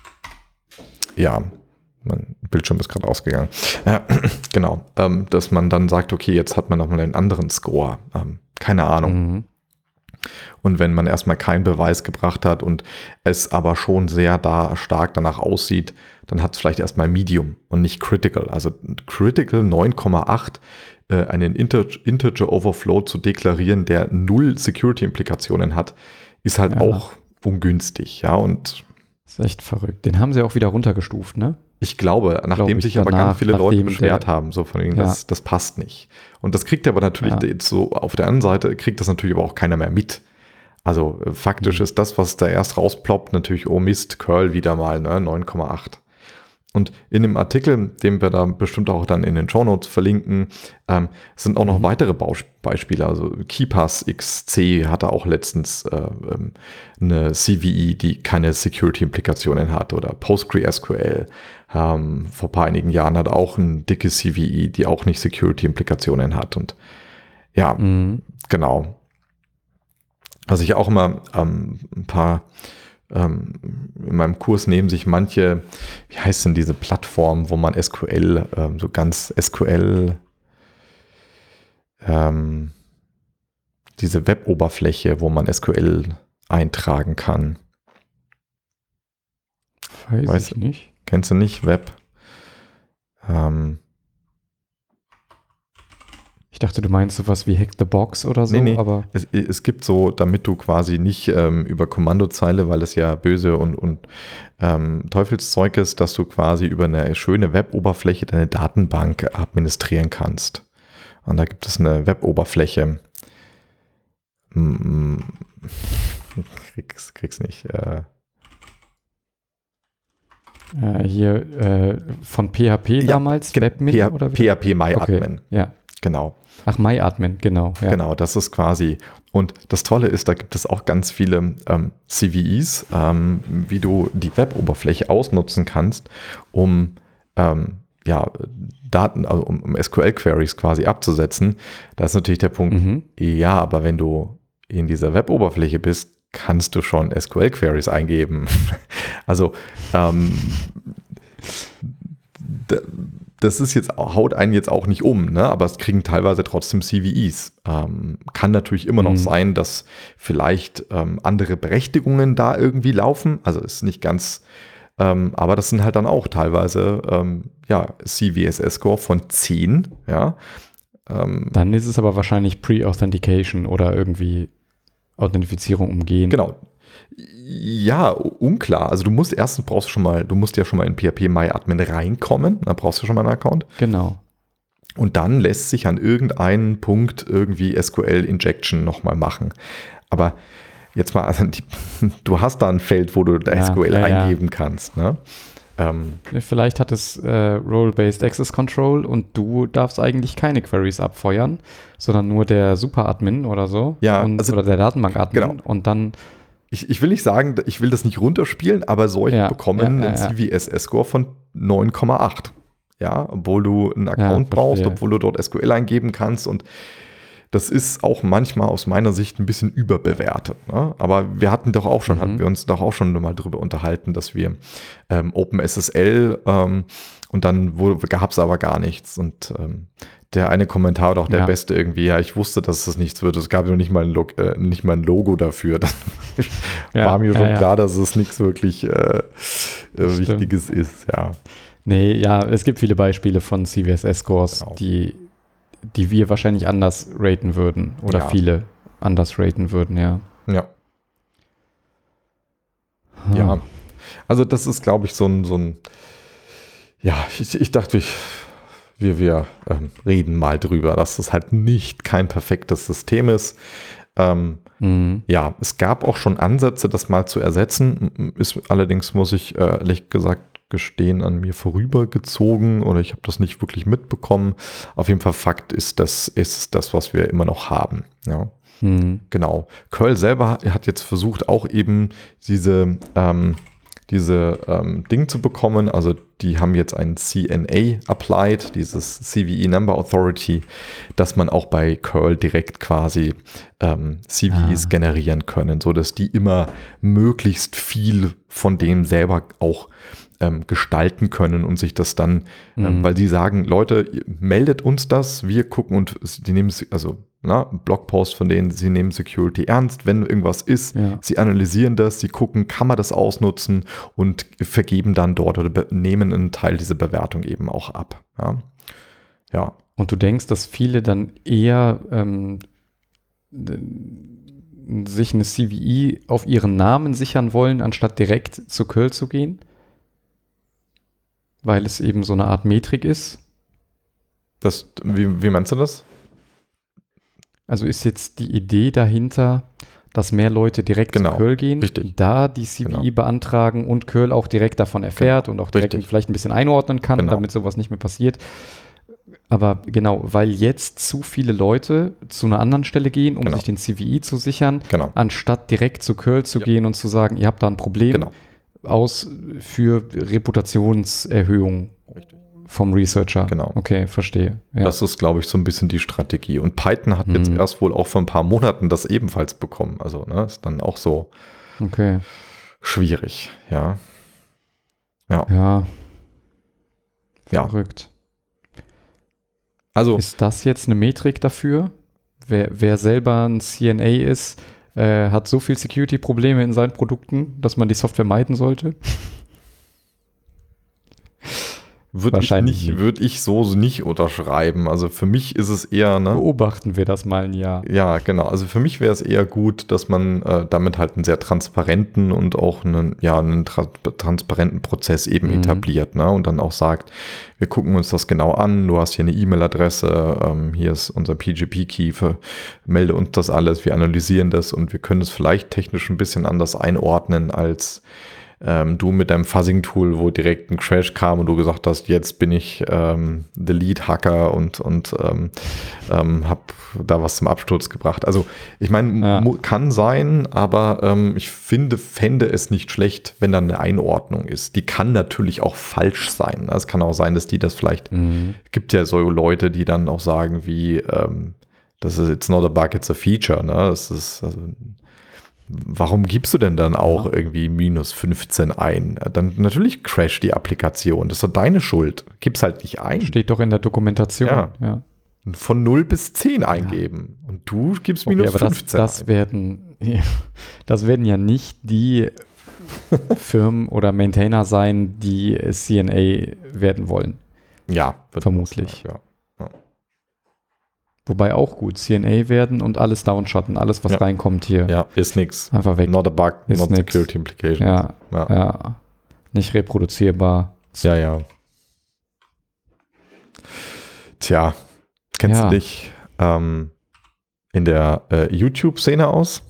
ja, mein Bildschirm ist gerade ausgegangen. Ja, genau, ähm, dass man dann sagt, okay, jetzt hat man nochmal einen anderen Score. Ähm, keine Ahnung. Mhm. Und wenn man erstmal keinen Beweis gebracht hat und es aber schon sehr da stark danach aussieht, dann hat es vielleicht erstmal Medium und nicht Critical. Also Critical neun Komma acht, äh, einen Inter Integer Overflow zu deklarieren, der null Security-Implikationen hat, ist halt Ja. auch ungünstig. Ja, und Das ist echt verrückt. Den haben sie auch wieder runtergestuft, ne? Ich glaube, nachdem ich, sich aber danach, ganz viele Leute nachdem beschwert der- haben, so von wegen, Ja. das, das passt nicht. Und das kriegt aber natürlich Ja. jetzt so auf der anderen Seite, kriegt das natürlich aber auch keiner mehr mit. Also äh, faktisch Mhm. ist das, was da erst rausploppt, natürlich, oh Mist, Curl wieder mal, ne, neun Komma acht. Und in dem Artikel, den wir da bestimmt auch dann in den Shownotes verlinken, ähm, sind auch noch Mhm. weitere Baus- Beispiele. Also KeePass X C hatte auch letztens äh, ähm, eine C V E, die keine Security-Implikationen hat, oder PostgreSQL. Ähm, vor ein paar einigen Jahren hat auch ein dicke C V E, die auch nicht Security-Implikationen hat. Und ja, Mhm. genau. Was ich auch immer ähm, ein paar ähm, in meinem Kurs nehmen sich manche, wie heißt denn diese Plattform, wo man S Q L, ähm, so ganz S Q L, ähm, diese Web-Oberfläche, wo man S Q L eintragen kann. Weiß Weißt ich du, nicht. kennst du nicht? Web? Ähm, Ich dachte, du meinst sowas wie Hack the Box oder so, nee, nee. aber Es, es gibt so, damit du quasi nicht ähm, über Kommandozeile, weil es ja böse und, und ähm, Teufelszeug ist, dass du quasi über eine schöne Web-Oberfläche deine Datenbank administrieren kannst. Und da gibt es eine Web-Oberfläche. Hm, krieg's, krieg's nicht. Äh, äh, hier äh, von P H P ja, damals, P Webmin H oder wie? P H P MyAdmin. Okay, ja. Genau. Ach, MyAdmin, genau. Ja. Genau, das ist quasi. Und das Tolle ist, da gibt es auch ganz viele ähm, C V Es, ähm, wie du die Web-Oberfläche ausnutzen kannst, um ähm, ja, Daten, also um, um S Q L-Queries quasi abzusetzen. Da ist natürlich der Punkt, Mhm. ja, aber wenn du in dieser Web-Oberfläche bist, kannst du schon S Q L-Queries eingeben. Also ähm, d- das ist jetzt, haut einen jetzt auch nicht um, ne? Aber es kriegen teilweise trotzdem C V Es. Ähm, kann natürlich immer noch Mhm. sein, dass vielleicht ähm, andere Berechtigungen da irgendwie laufen. Also ist nicht ganz, ähm, aber das sind halt dann auch teilweise ähm, ja, C V S S-Score von zehn, ja. Ähm, Dann ist es aber wahrscheinlich Pre-Authentication oder irgendwie Authentifizierung umgehen. genau. Ja, unklar. Also du musst erstens brauchst du schon mal, du musst ja schon mal in P H P MyAdmin reinkommen, da brauchst du schon mal einen Account. Genau. Und dann lässt sich an irgendeinem Punkt irgendwie S Q L-Injection nochmal machen. Aber jetzt mal, also die, du hast da ein Feld, wo du da Ja, S Q L ja, ja. eingeben kannst. Ne? Ähm, Vielleicht hat es äh, Role-Based Access Control und du darfst eigentlich keine Queries abfeuern, sondern nur der Super-Admin oder so. Ja, und, also- oder der Datenbank-Admin. genau. Und dann, ich, ich will nicht sagen, ich will das nicht runterspielen, aber solche Ja, bekommen ja, ja, einen ja. C V S S-Score von neun Komma acht. Ja, obwohl du einen Account Ja, brauchst, verstehe. obwohl du dort S Q L eingeben kannst, und das ist auch manchmal aus meiner Sicht ein bisschen überbewertet. Ne? Aber wir hatten doch auch schon, Mhm. hatten wir uns doch auch schon mal drüber unterhalten, dass wir ähm, OpenSSL ähm, und dann gab es aber gar nichts. Und ähm, der eine Kommentar war doch der Ja. beste irgendwie, ja, ich wusste, dass das nichts wird. Es gab ja nicht mal ein, Log äh, nicht mal ein Logo dafür. Dann Ja, war mir ja, schon ja. klar, dass es nichts wirklich äh, äh, Das stimmt. Wichtiges ist. Ja, Nee, ja, es gibt viele Beispiele von C V S S-Scores, Genau. die, die wir wahrscheinlich anders raten würden. Oder Ja. viele anders raten würden, ja. ja. Ah. Ja, also das ist, glaube ich, so ein, so ein ja, ich, ich dachte, ich, wir, wir ähm, reden mal drüber, dass es halt nicht kein perfektes System ist. Ähm, Mhm. ja, es gab auch schon Ansätze, das mal zu ersetzen. Ist allerdings, muss ich äh, ehrlich gesagt gestehen, an mir vorübergezogen, oder ich habe das nicht wirklich mitbekommen. Auf jeden Fall Fakt ist, das ist das, was wir immer noch haben. Ja. Mhm. Genau. Curl selber hat jetzt versucht, auch eben diese, ähm, diese ähm, Ding zu bekommen. Also die haben jetzt ein C N A applied, dieses C V E Number Authority, dass man auch bei Curl direkt quasi ähm, C V Es Ah. generieren können, sodass die immer möglichst viel von dem selber auch ähm, gestalten können und sich das dann, ähm, Mhm. weil die sagen, Leute, ihr meldet uns das, wir gucken, und die nehmen, also na, Blogpost von denen, sie nehmen Security ernst, wenn irgendwas ist, Ja. sie analysieren das, sie gucken, kann man das ausnutzen, und vergeben dann dort oder be- nehmen einen Teil dieser Bewertung eben auch ab. Ja, ja. Und du denkst, dass viele dann eher ähm, d- sich eine C V E auf ihren Namen sichern wollen, anstatt direkt zu Curl zu gehen? weil es eben so eine Art Metrik ist. Das, wie, wie meinst du das? Also ist jetzt die Idee dahinter, dass mehr Leute direkt Genau, zu Curl gehen, richtig. da die C V I Genau. beantragen und Curl auch direkt davon erfährt Genau, und auch direkt richtig. vielleicht ein bisschen einordnen kann, Genau. damit sowas nicht mehr passiert. Aber genau, weil jetzt zu viele Leute zu einer anderen Stelle gehen, um Genau. sich den C V I zu sichern, Genau. anstatt direkt zu Curl zu Ja. gehen und zu sagen, ihr habt da ein Problem Genau. aus für Reputationserhöhung Richtig. vom Researcher. Genau. Okay, verstehe. Ja. Das ist, glaube ich, so ein bisschen die Strategie. Und Python hat jetzt Mhm. erst wohl auch vor ein paar Monaten das ebenfalls bekommen. Also, ne, ist dann auch so Okay. schwierig, ja. Ja. Ja. Ja. Verrückt. Also, Ist das jetzt eine Metrik dafür? Wer, wer selber ein C N A ist, äh, hat so viel Security-Probleme in seinen Produkten, dass man die Software meiden sollte? würde ich Wahrscheinlich nicht, nicht. würde ich so nicht unterschreiben. Also für mich ist es eher, ne? Beobachten wir das mal ein Jahr. Ja, genau. Also für mich wäre es eher gut, dass man äh, damit halt einen sehr transparenten und auch einen, ja, einen tra transparenten Prozess eben Mhm. etabliert, ne? Und dann auch sagt, wir gucken uns das genau an, du hast hier eine E-Mail-Adresse, ähm, hier ist unser P G P-Key, melde uns das alles, wir analysieren das und wir können es vielleicht technisch ein bisschen anders einordnen als Ähm, du mit deinem Fuzzing-Tool, wo direkt ein Crash kam und du gesagt hast, jetzt bin ich ähm, the Lead-Hacker und, und ähm, ähm, habe da was zum Absturz gebracht. Also ich meine, Ja. kann sein, aber ähm, ich finde, fände es nicht schlecht, wenn da eine Einordnung ist. Die kann natürlich auch falsch sein. Es kann auch sein, dass die das vielleicht, Mhm. gibt ja so Leute, die dann auch sagen wie, ähm, das ist it's not a bug, it's a feature. Ne? Das ist also, warum gibst du denn dann auch Ja. irgendwie minus fünfzehn ein? Dann natürlich crasht die Applikation. Das ist doch deine Schuld. Gib's halt nicht ein. Steht doch in der Dokumentation. Ja. Ja. Von null bis zehn eingeben. Und du gibst minus Okay, aber das, fünfzehn das ein. werden, das werden ja nicht die Firmen oder Maintainer sein, die C N A werden wollen. Ja, wird Vermutlich. Ja. Wobei auch gut, C N A werden und alles downshotten, alles, was Ja. reinkommt hier. ja, ist nix. Einfach weg. Not a bug, Ist not nix. security implication. Ja, Ja. ja. Nicht reproduzierbar. ja, ja. Tja, kennst Ja. du dich ähm, in der äh, YouTube-Szene aus?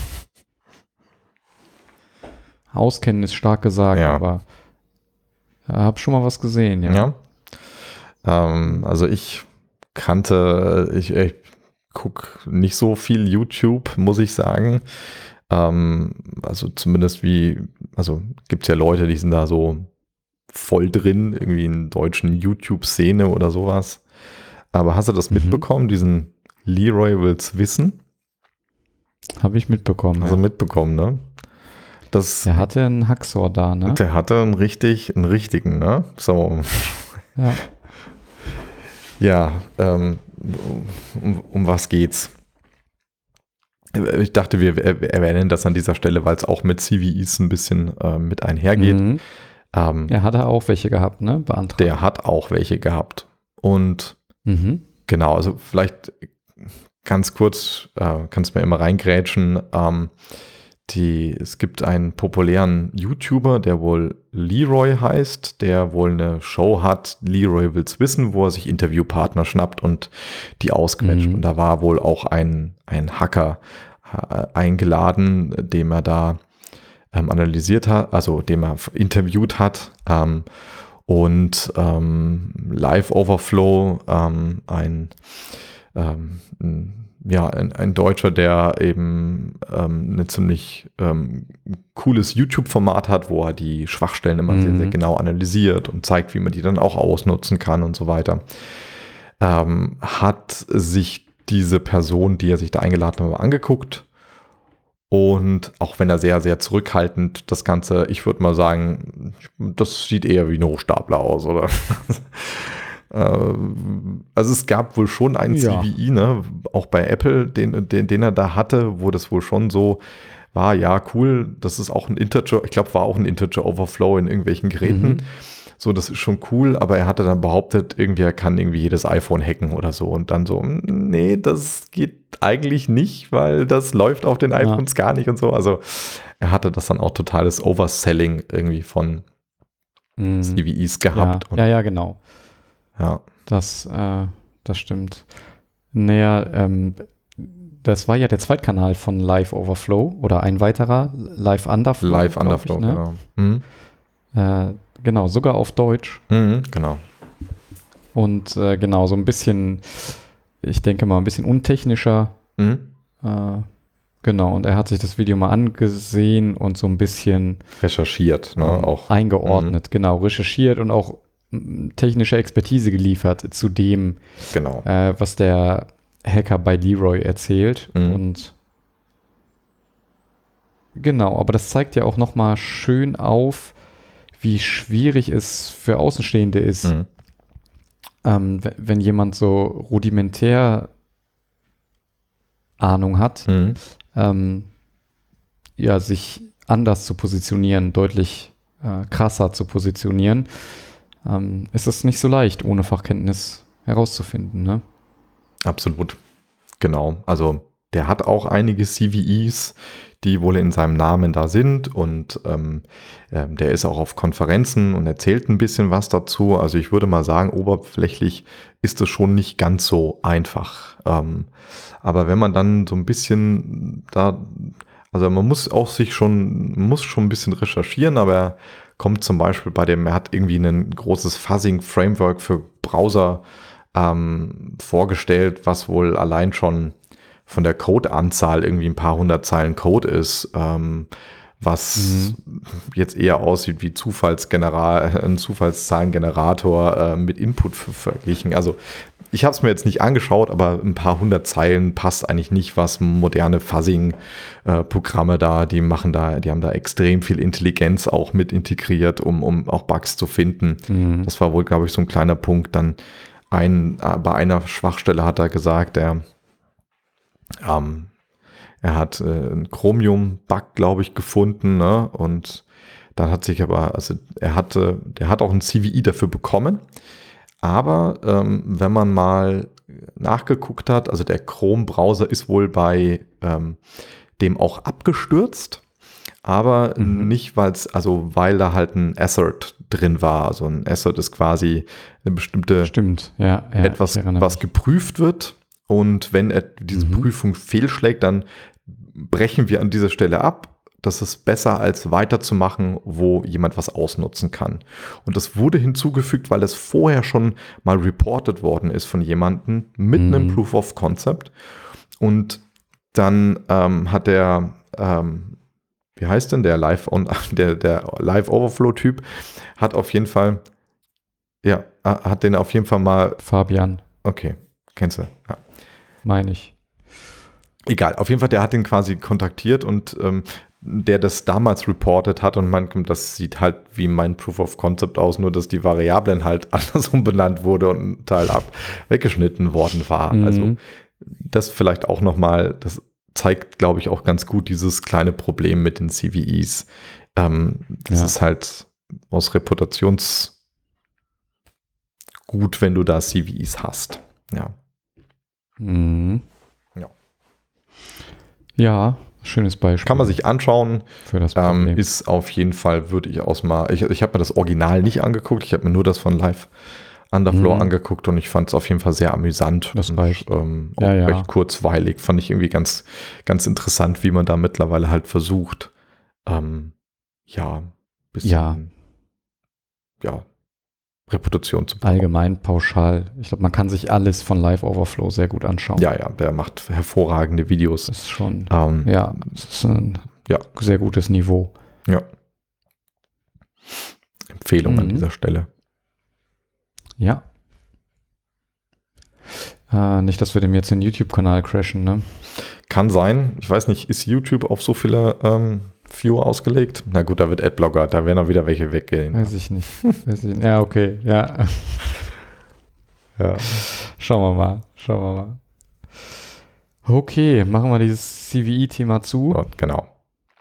Auskennen ist stark gesagt, Ja. aber ja, hab schon mal was gesehen, ja. Ja. Ähm, also ich kannte, ich, ich gucke nicht so viel YouTube, muss ich sagen. Ähm, also zumindest wie, also gibt es ja Leute, die sind da so voll drin, irgendwie in deutschen YouTube-Szene oder sowas. Aber hast du das Mhm. mitbekommen, diesen Leroy will's wissen? Habe ich mitbekommen. Also ja. mitbekommen, ne? Das, Der hatte einen Hacksaw da, ne? der hatte einen richtig, einen richtigen, ne? So. Ja. Ja, ähm, um, um was geht's? Ich dachte, wir erwähnen das an dieser Stelle, weil es auch mit C V Is ein bisschen äh, mit einhergeht. Mhm. Ähm, Er hatte auch welche gehabt, ne? Beantragt. der hat auch welche gehabt. Und Mhm. genau, also vielleicht ganz kurz, äh, kannst mir immer reingrätschen. Ähm, die, es gibt einen populären YouTuber, der wohl Leroy heißt, der wohl eine Show hat, Leroy will's wissen, wo er sich Interviewpartner schnappt und die ausquetscht. Mhm. Und da war wohl auch ein, ein Hacker äh, eingeladen, dem er da ähm, analysiert hat, also dem er interviewt hat. Ähm, und ähm, Live Overflow, ähm, ein ähm, ja, ein, ein Deutscher, der eben ähm, ein ziemlich ähm, cooles YouTube-Format hat, wo er die Schwachstellen immer Mhm. sehr, sehr genau analysiert und zeigt, wie man die dann auch ausnutzen kann und so weiter, ähm, hat sich diese Person, die er sich da eingeladen hat, angeguckt. Und auch wenn er sehr, sehr zurückhaltend das Ganze, ich würde mal sagen, das sieht eher wie ein Hochstapler aus, oder? Also es gab wohl schon einen Ja. C V I, ne, auch bei Apple, den, den, den er da hatte, wo das wohl schon so war, ja, cool, das ist auch ein Integer, ich glaube, war auch ein Integer Overflow in irgendwelchen Geräten. Mhm. So, das ist schon cool, aber er hatte dann behauptet, irgendwie, er kann irgendwie jedes iPhone hacken oder so. Und dann so, nee, das geht eigentlich nicht, weil das läuft auf den iPhones gar nicht und so. Also er hatte das dann auch totales Overselling irgendwie von Mhm. C V Es gehabt. Ja, Und, ja, ja, genau. ja. Das, äh, das stimmt. Naja, ähm, das war ja der Zweitkanal von Live Overflow oder ein weiterer, Live Underflow, Live glaub Underflow, ich, ne? genau. Mhm. Äh, genau, sogar auf Deutsch. Mhm, genau. Und äh, genau, so ein bisschen, ich denke mal, ein bisschen untechnischer. Mhm. Äh, genau, und er hat sich das Video mal angesehen und so ein bisschen Recherchiert, ne? ähm, Auch. eingeordnet, genau, recherchiert und auch mm, technische Expertise geliefert zu dem, Genau. äh, was der Hacker bei Leroy erzählt. Mhm. Und genau, aber das zeigt ja auch nochmal schön auf, wie schwierig es für Außenstehende ist, Mhm. ähm, w- wenn jemand so rudimentär Ahnung hat, Mhm. ähm, ja, sich anders zu positionieren, deutlich äh, krasser zu positionieren, ähm, ist es nicht so leicht, ohne Fachkenntnis herauszufinden, ne? Absolut. Genau. Also der hat auch einige C V Es, die wohl in seinem Namen da sind und ähm, ähm, der ist auch auf Konferenzen und erzählt ein bisschen was dazu. Also ich würde mal sagen, oberflächlich ist es schon nicht ganz so einfach. Ähm, aber wenn man dann so ein bisschen da, also man muss auch sich schon, muss schon ein bisschen recherchieren, aber er kommt zum Beispiel bei dem, er hat irgendwie ein großes Fuzzing-Framework für Browser ähm, vorgestellt, was wohl allein schon von der Codeanzahl irgendwie ein paar hundert Zeilen Code ist, ähm, was Mhm. jetzt eher aussieht wie Zufallsgeneral, ein Zufallszahlengenerator äh, mit Input ver- verglichen. Also ich habe es mir jetzt nicht angeschaut, aber ein paar hundert Zeilen passt eigentlich nicht, was moderne Fuzzing-Programme da, die machen da, die haben da extrem viel Intelligenz auch mit integriert, um, um auch Bugs zu finden. Mhm. Das war wohl, glaube ich, so ein kleiner Punkt. Dann ein, äh, bei einer Schwachstelle hat er gesagt, er, ähm, er hat äh, einen Chromium-Bug, glaube ich, gefunden, ne? Und dann hat sich aber, also er hatte, der hat auch ein C V E dafür bekommen. Aber ähm, wenn man mal nachgeguckt hat, also der Chrome-Browser ist wohl bei ähm, dem auch abgestürzt, aber Mhm. nicht, weil es, also weil da halt ein Assert drin war. Also ein Assert ist quasi eine bestimmte Stimmt, ja, ja, ich etwas, erinnere was mich. geprüft wird. Und wenn er diese Mhm. Prüfung fehlschlägt, dann brechen wir an dieser Stelle ab. Das ist besser, als weiterzumachen, wo jemand was ausnutzen kann. Und das wurde hinzugefügt, weil es vorher schon mal reported worden ist von jemandem mit Mhm. einem Proof of Concept. Und dann ähm, hat der, ähm, wie heißt denn der Live on, der, der Live Overflow Typ, hat auf jeden Fall, ja, hat den auf jeden Fall mal, Fabian, okay, kennst du, ja. meine ich. Egal, auf jeden Fall, der hat den quasi kontaktiert und ähm, der das damals reported hat und man, das sieht halt wie mein Proof of Concept aus, nur dass die Variablen halt anders umbenannt wurde und ein Teil ab weggeschnitten worden war. Mhm. Also das vielleicht auch nochmal, das zeigt, glaube ich, auch ganz gut dieses kleine Problem mit den C V Es. Ähm, das Ja. ist halt aus Reputationsgut, wenn du da C V Es hast. Ja. Mhm. Ja. Ja, schönes Beispiel. Kann man sich anschauen. für das Ähm, Problem. ist auf jeden Fall, würde ich aus mal, ich, ich habe mir das Original nicht angeguckt, ich habe mir nur das von Live Underflow Mhm. angeguckt und ich fand es auf jeden Fall sehr amüsant Das und reicht. ähm, auch Ja, ja. recht kurzweilig. Fand ich irgendwie ganz, ganz interessant, wie man da mittlerweile halt versucht, ähm, ja, bisschen, Ja. ja, Reputation zu bekommen. Allgemein pauschal. Ich glaube, man kann sich alles von Live Overflow sehr gut anschauen. Ja, ja, der macht hervorragende Videos. Das ist schon, Ähm, ja, es ist ein Ja. sehr gutes Niveau. Ja. Empfehlung Mhm. an dieser Stelle. Ja. Äh, nicht, dass wir dem jetzt den YouTube-Kanal crashen, ne? Kann sein. Ich weiß nicht, ist YouTube auf so viele ähm, Viewer ausgelegt? Na gut, da wird Adblocker, da werden auch wieder welche weggehen. Weiß ich nicht. Weiß ich nicht. Ja, okay. Ja. Ja. Schauen wir mal. Schauen wir mal. Okay, machen wir dieses C V E-Thema zu. Ja, genau.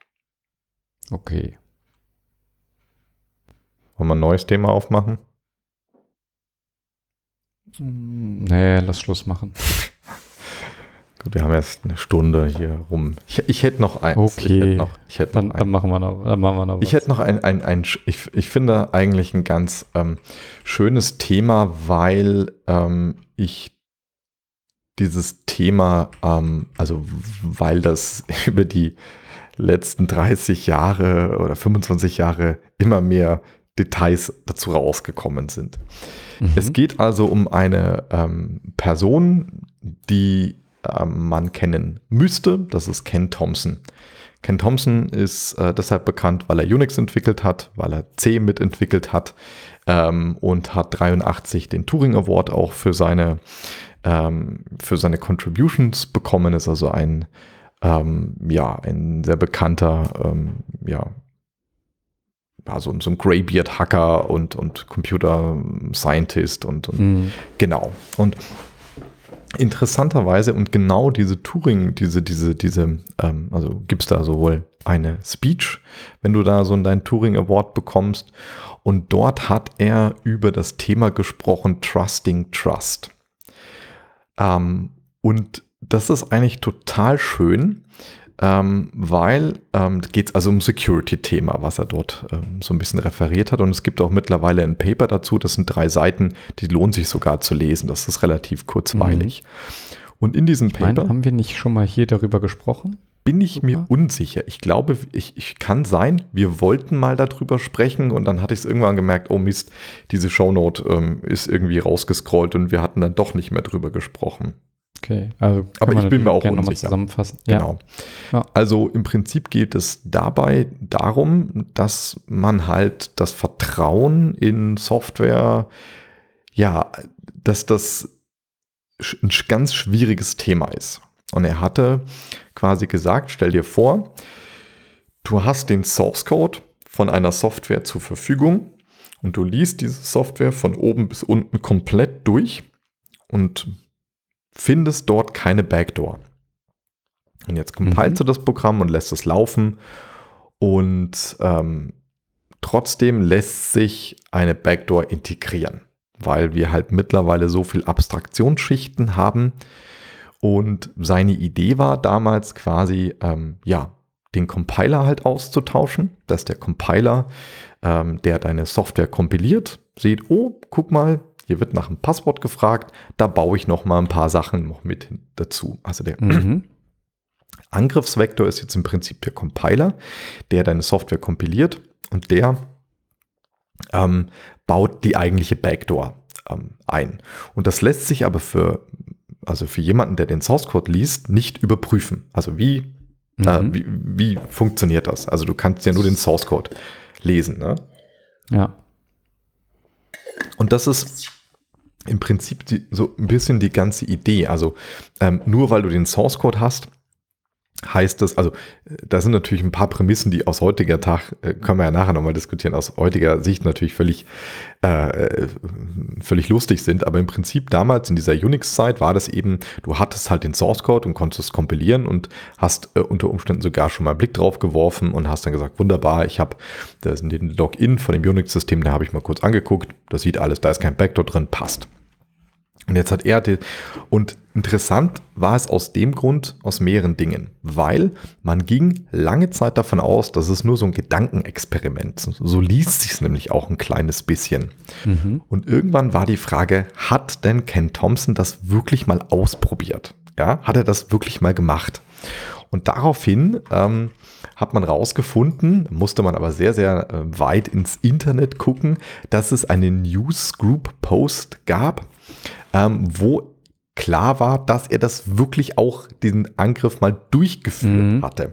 Okay. Wollen wir ein neues Thema aufmachen? Hm, Nee, lass Schluss machen. wir haben jetzt eine Stunde hier rum. Ich, ich hätte noch eins. Okay, ich hätte noch, ich hätte dann, noch dann, machen wir noch, dann machen wir noch was. Ich hätte noch ein, ein, ein ich, ich finde eigentlich ein ganz ähm, schönes Thema, weil ähm, ich dieses Thema, ähm, also weil das über die letzten dreißig Jahre oder fünfundzwanzig Jahre immer mehr Details dazu rausgekommen sind. Mhm. Es geht also um eine ähm, Person, die ähm, man kennen müsste. Das ist Ken Thompson. Ken Thompson ist äh, deshalb bekannt, weil er Unix entwickelt hat, weil er C mitentwickelt hat ähm, und hat dreiundachtzig den Turing Award auch für seine, ähm, für seine Contributions bekommen. Ist also ein, ähm, ja, ein sehr bekannter, ähm, ja, also so ein Greybeard-Hacker und, und Computer-Scientist und, und mhm. genau. Und interessanterweise und genau diese Turing, diese, diese, diese, ähm, also gibt es da sowohl eine Speech, wenn du da so deinen Turing Award bekommst, und dort hat er über das Thema gesprochen, Trusting Trust. Ähm, und das ist eigentlich total schön, ähm, weil ähm, geht es also um Security-Thema, was er dort ähm, so ein bisschen referiert hat. Und es gibt auch mittlerweile ein Paper dazu, das sind drei Seiten, die lohnt sich sogar zu lesen. Das ist relativ kurzweilig. Mhm. Und in diesem Paper... Meine, haben wir nicht schon mal hier darüber gesprochen? Bin ich Super. mir unsicher. Ich glaube, ich, ich kann sein, wir wollten mal darüber sprechen und dann hatte ich es irgendwann gemerkt, oh Mist, diese Shownote ähm, ist irgendwie rausgescrollt und wir hatten dann doch nicht mehr drüber gesprochen. Okay, also aber ich bin mir auch unsicher. Zusammenfassen. Genau. Ja. Also im Prinzip geht es dabei darum, dass man halt das Vertrauen in Software, ja, dass das ein ganz schwieriges Thema ist. Und er hatte quasi gesagt, stell dir vor, du hast den Source Code von einer Software zur Verfügung und du liest diese Software von oben bis unten komplett durch und findest dort keine Backdoor. Und jetzt compilst mhm. du das Programm und lässt es laufen und ähm, trotzdem lässt sich eine Backdoor integrieren, weil wir halt mittlerweile so viel Abstraktionsschichten haben. Und seine Idee war damals quasi, ähm, ja, den Compiler halt auszutauschen, dass der Compiler, ähm, der deine Software kompiliert, sieht, oh, guck mal, hier wird nach einem Passwort gefragt, da baue ich noch mal ein paar Sachen noch mit dazu. Also der mhm. Angriffsvektor ist jetzt im Prinzip der Compiler, der deine Software kompiliert und der ähm, baut die eigentliche Backdoor ähm, ein. Und das lässt sich aber für, also für jemanden, der den Source Code liest, nicht überprüfen. Also wie, mhm. äh, wie, wie funktioniert das? Also du kannst ja nur den Source Code lesen. Ne? Ja. Und das ist im Prinzip die, so ein bisschen die ganze Idee. Also ähm, nur weil du den Source Code hast, heißt das, also da sind natürlich ein paar Prämissen, die aus heutiger Tag, äh, können wir ja nachher nochmal diskutieren, aus heutiger Sicht natürlich völlig, äh, völlig lustig sind, aber im Prinzip damals in dieser Unix-Zeit war das eben, du hattest halt den Source Code und konntest es kompilieren und hast äh, unter Umständen sogar schon mal einen Blick drauf geworfen und hast dann gesagt, wunderbar, ich habe den Login von dem Unix-System, da habe ich mal kurz angeguckt, das sieht alles, da ist kein Backdoor drin, passt. Und jetzt hat er, die, und interessant war es aus dem Grund, aus mehreren Dingen, weil man ging lange Zeit davon aus, dass es nur so ein Gedankenexperiment. So liest sich es nämlich auch ein kleines bisschen. Mhm. Und irgendwann war die Frage, hat denn Ken Thompson das wirklich mal ausprobiert? Ja, hat er das wirklich mal gemacht? Und daraufhin ähm, hat man rausgefunden, musste man aber sehr, sehr äh, weit ins Internet gucken, dass es einen Newsgroup-Post gab, ähm, wo klar war, dass er das wirklich auch, diesen Angriff mal durchgeführt mhm. hatte.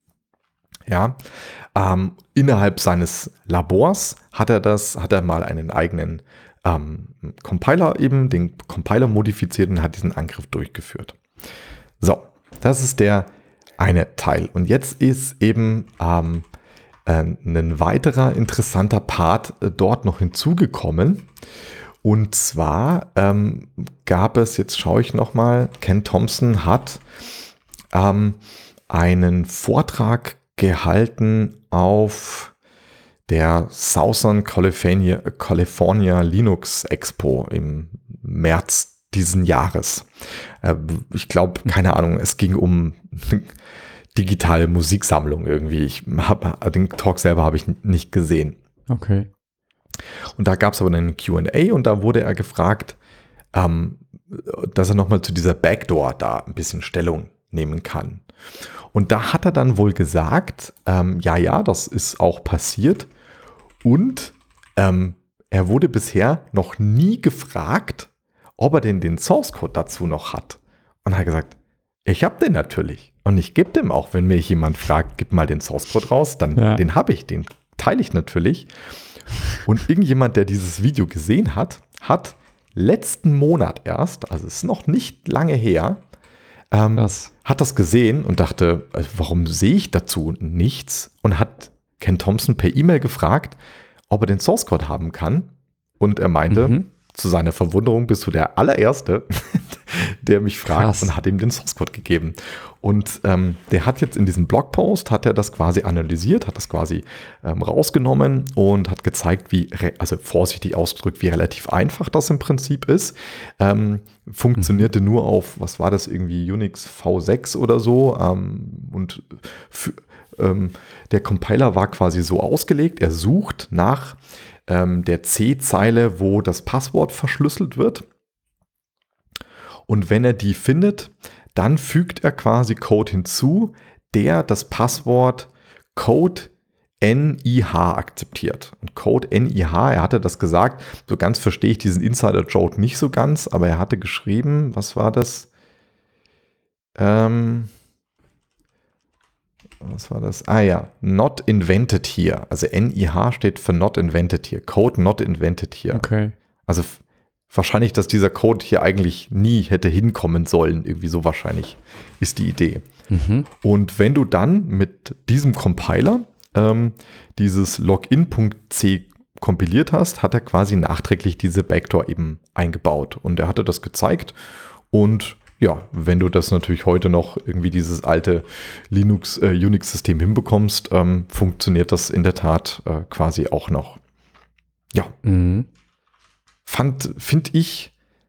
Ja, ähm, innerhalb seines Labors hat er das, hat er mal einen eigenen ähm, Compiler eben, den Compiler modifiziert und hat diesen Angriff durchgeführt. So, das ist der eine Teil. Und jetzt ist eben ähm, äh, ein weiterer interessanter Part äh, dort noch hinzugekommen. Und zwar ähm, gab es, jetzt schaue ich nochmal, Ken Thompson hat ähm, einen Vortrag gehalten auf der Southern California, California Linux Expo im März diesen Jahres. Äh, ich glaube, keine Ahnung, es ging um digitale Musiksammlung irgendwie. Ich habe den Talk selber habe ich nicht gesehen. Okay. Und da gab es aber einen Q und A und da wurde er gefragt, ähm, dass er nochmal zu dieser Backdoor da ein bisschen Stellung nehmen kann. Und da hat er dann wohl gesagt, ähm, ja, ja, das ist auch passiert. Und ähm, er wurde bisher noch nie gefragt, ob er denn den Source Code dazu noch hat. Und er hat gesagt, ich habe den natürlich. Und ich gebe dem auch, wenn mir jemand fragt, gib mal den Source Code raus, dann Ja. den habe ich, den teile ich natürlich. Und irgendjemand, der dieses Video gesehen hat, hat letzten Monat erst, also es ist noch nicht lange her, ähm, Krass. hat das gesehen und dachte, äh, warum sehe ich dazu nichts? Und hat Ken Thompson per E-Mail gefragt, ob er den Source Code haben kann. Und er meinte, Mhm. zu seiner Verwunderung bist du der allererste, der mich fragt Krass. und hat ihm den Source Code gegeben. Und ähm, der hat jetzt in diesem Blogpost, hat er das quasi analysiert, hat das quasi ähm, rausgenommen und hat gezeigt, wie, re- also vorsichtig ausgedrückt, wie relativ einfach das im Prinzip ist. Ähm, funktionierte Mhm. nur auf, was war das, irgendwie Unix V sechs oder so. Ähm, und für, ähm, der Compiler war quasi so ausgelegt, er sucht nach ähm, der C-Zeile, wo das Passwort verschlüsselt wird. Und wenn er die findet, dann fügt er quasi Code hinzu, der das Passwort Code N I H akzeptiert. Und Code N I H, er hatte das gesagt, so ganz verstehe ich diesen Insider-Joke nicht so ganz, aber er hatte geschrieben, was war das? Ähm, was war das? Ah ja, not invented here. Also N I H steht für not invented here. Code not invented here. Okay. Also f- wahrscheinlich, dass dieser Code hier eigentlich nie hätte hinkommen sollen. Irgendwie so wahrscheinlich ist die Idee. Mhm. Und wenn du dann mit diesem Compiler ähm, dieses Login.c kompiliert hast, hat er quasi nachträglich diese Backdoor eben eingebaut. Und er hatte das gezeigt. Und ja, wenn du das natürlich heute noch irgendwie dieses alte Linux, äh, Unix-System hinbekommst, ähm, funktioniert das in der Tat äh, quasi auch noch. Ja, Mhm. fand, finde ich,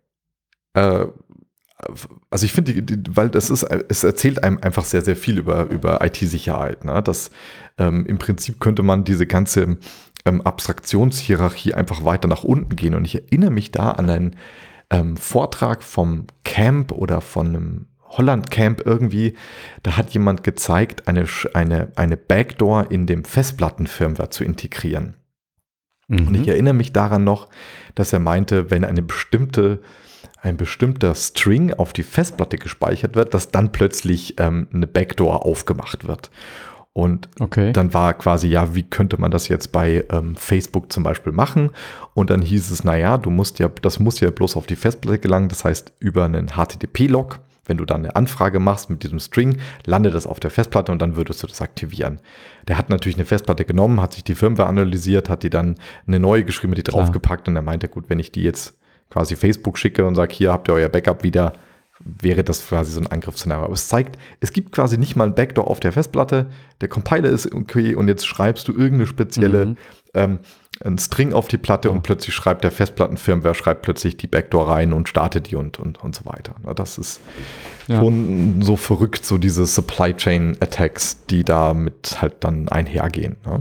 äh, also ich finde, die- die- weil das ist, es erzählt einem einfach sehr, sehr viel über, über I T-Sicherheit. Ne? Das, ähm, im Prinzip könnte man diese ganze ähm, Abstraktionshierarchie einfach weiter nach unten gehen. Und ich erinnere mich da an einen ähm, Vortrag vom Camp oder von einem Holland Camp irgendwie. Da hat jemand gezeigt, eine, Sch- eine, eine Backdoor in dem Festplattenfirmware zu integrieren. Mhm. Und ich erinnere mich daran noch, dass er meinte, wenn eine bestimmte, ein bestimmter String auf die Festplatte gespeichert wird, dass dann plötzlich ähm, eine Backdoor aufgemacht wird. Und Okay. dann war quasi, ja, wie könnte man das jetzt bei ähm, Facebook zum Beispiel machen? Und dann hieß es, naja, du musst ja, das muss ja bloß auf die Festplatte gelangen, das heißt über einen H T T P-Log. Wenn du dann eine Anfrage machst mit diesem String, landet das auf der Festplatte und dann würdest du das aktivieren. Der hat natürlich eine Festplatte genommen, hat sich die Firmware analysiert, hat die dann eine neue geschrieben, die Klar. draufgepackt und er meinte, gut, wenn ich die jetzt quasi Facebook schicke und sage, hier habt ihr euer Backup wieder, wäre das quasi so ein Angriffsszenario. Aber es zeigt, es gibt quasi nicht mal ein Backdoor auf der Festplatte, der Compiler ist okay und jetzt schreibst du irgendeine spezielle Mhm. ähm, einen String auf die Platte Oh. und plötzlich schreibt der Festplattenfirmware, schreibt plötzlich die Backdoor rein und startet die und, und, und so weiter. Na, das ist Ja. schon so verrückt, so diese Supply Chain Attacks, die damit halt dann einhergehen. Ne?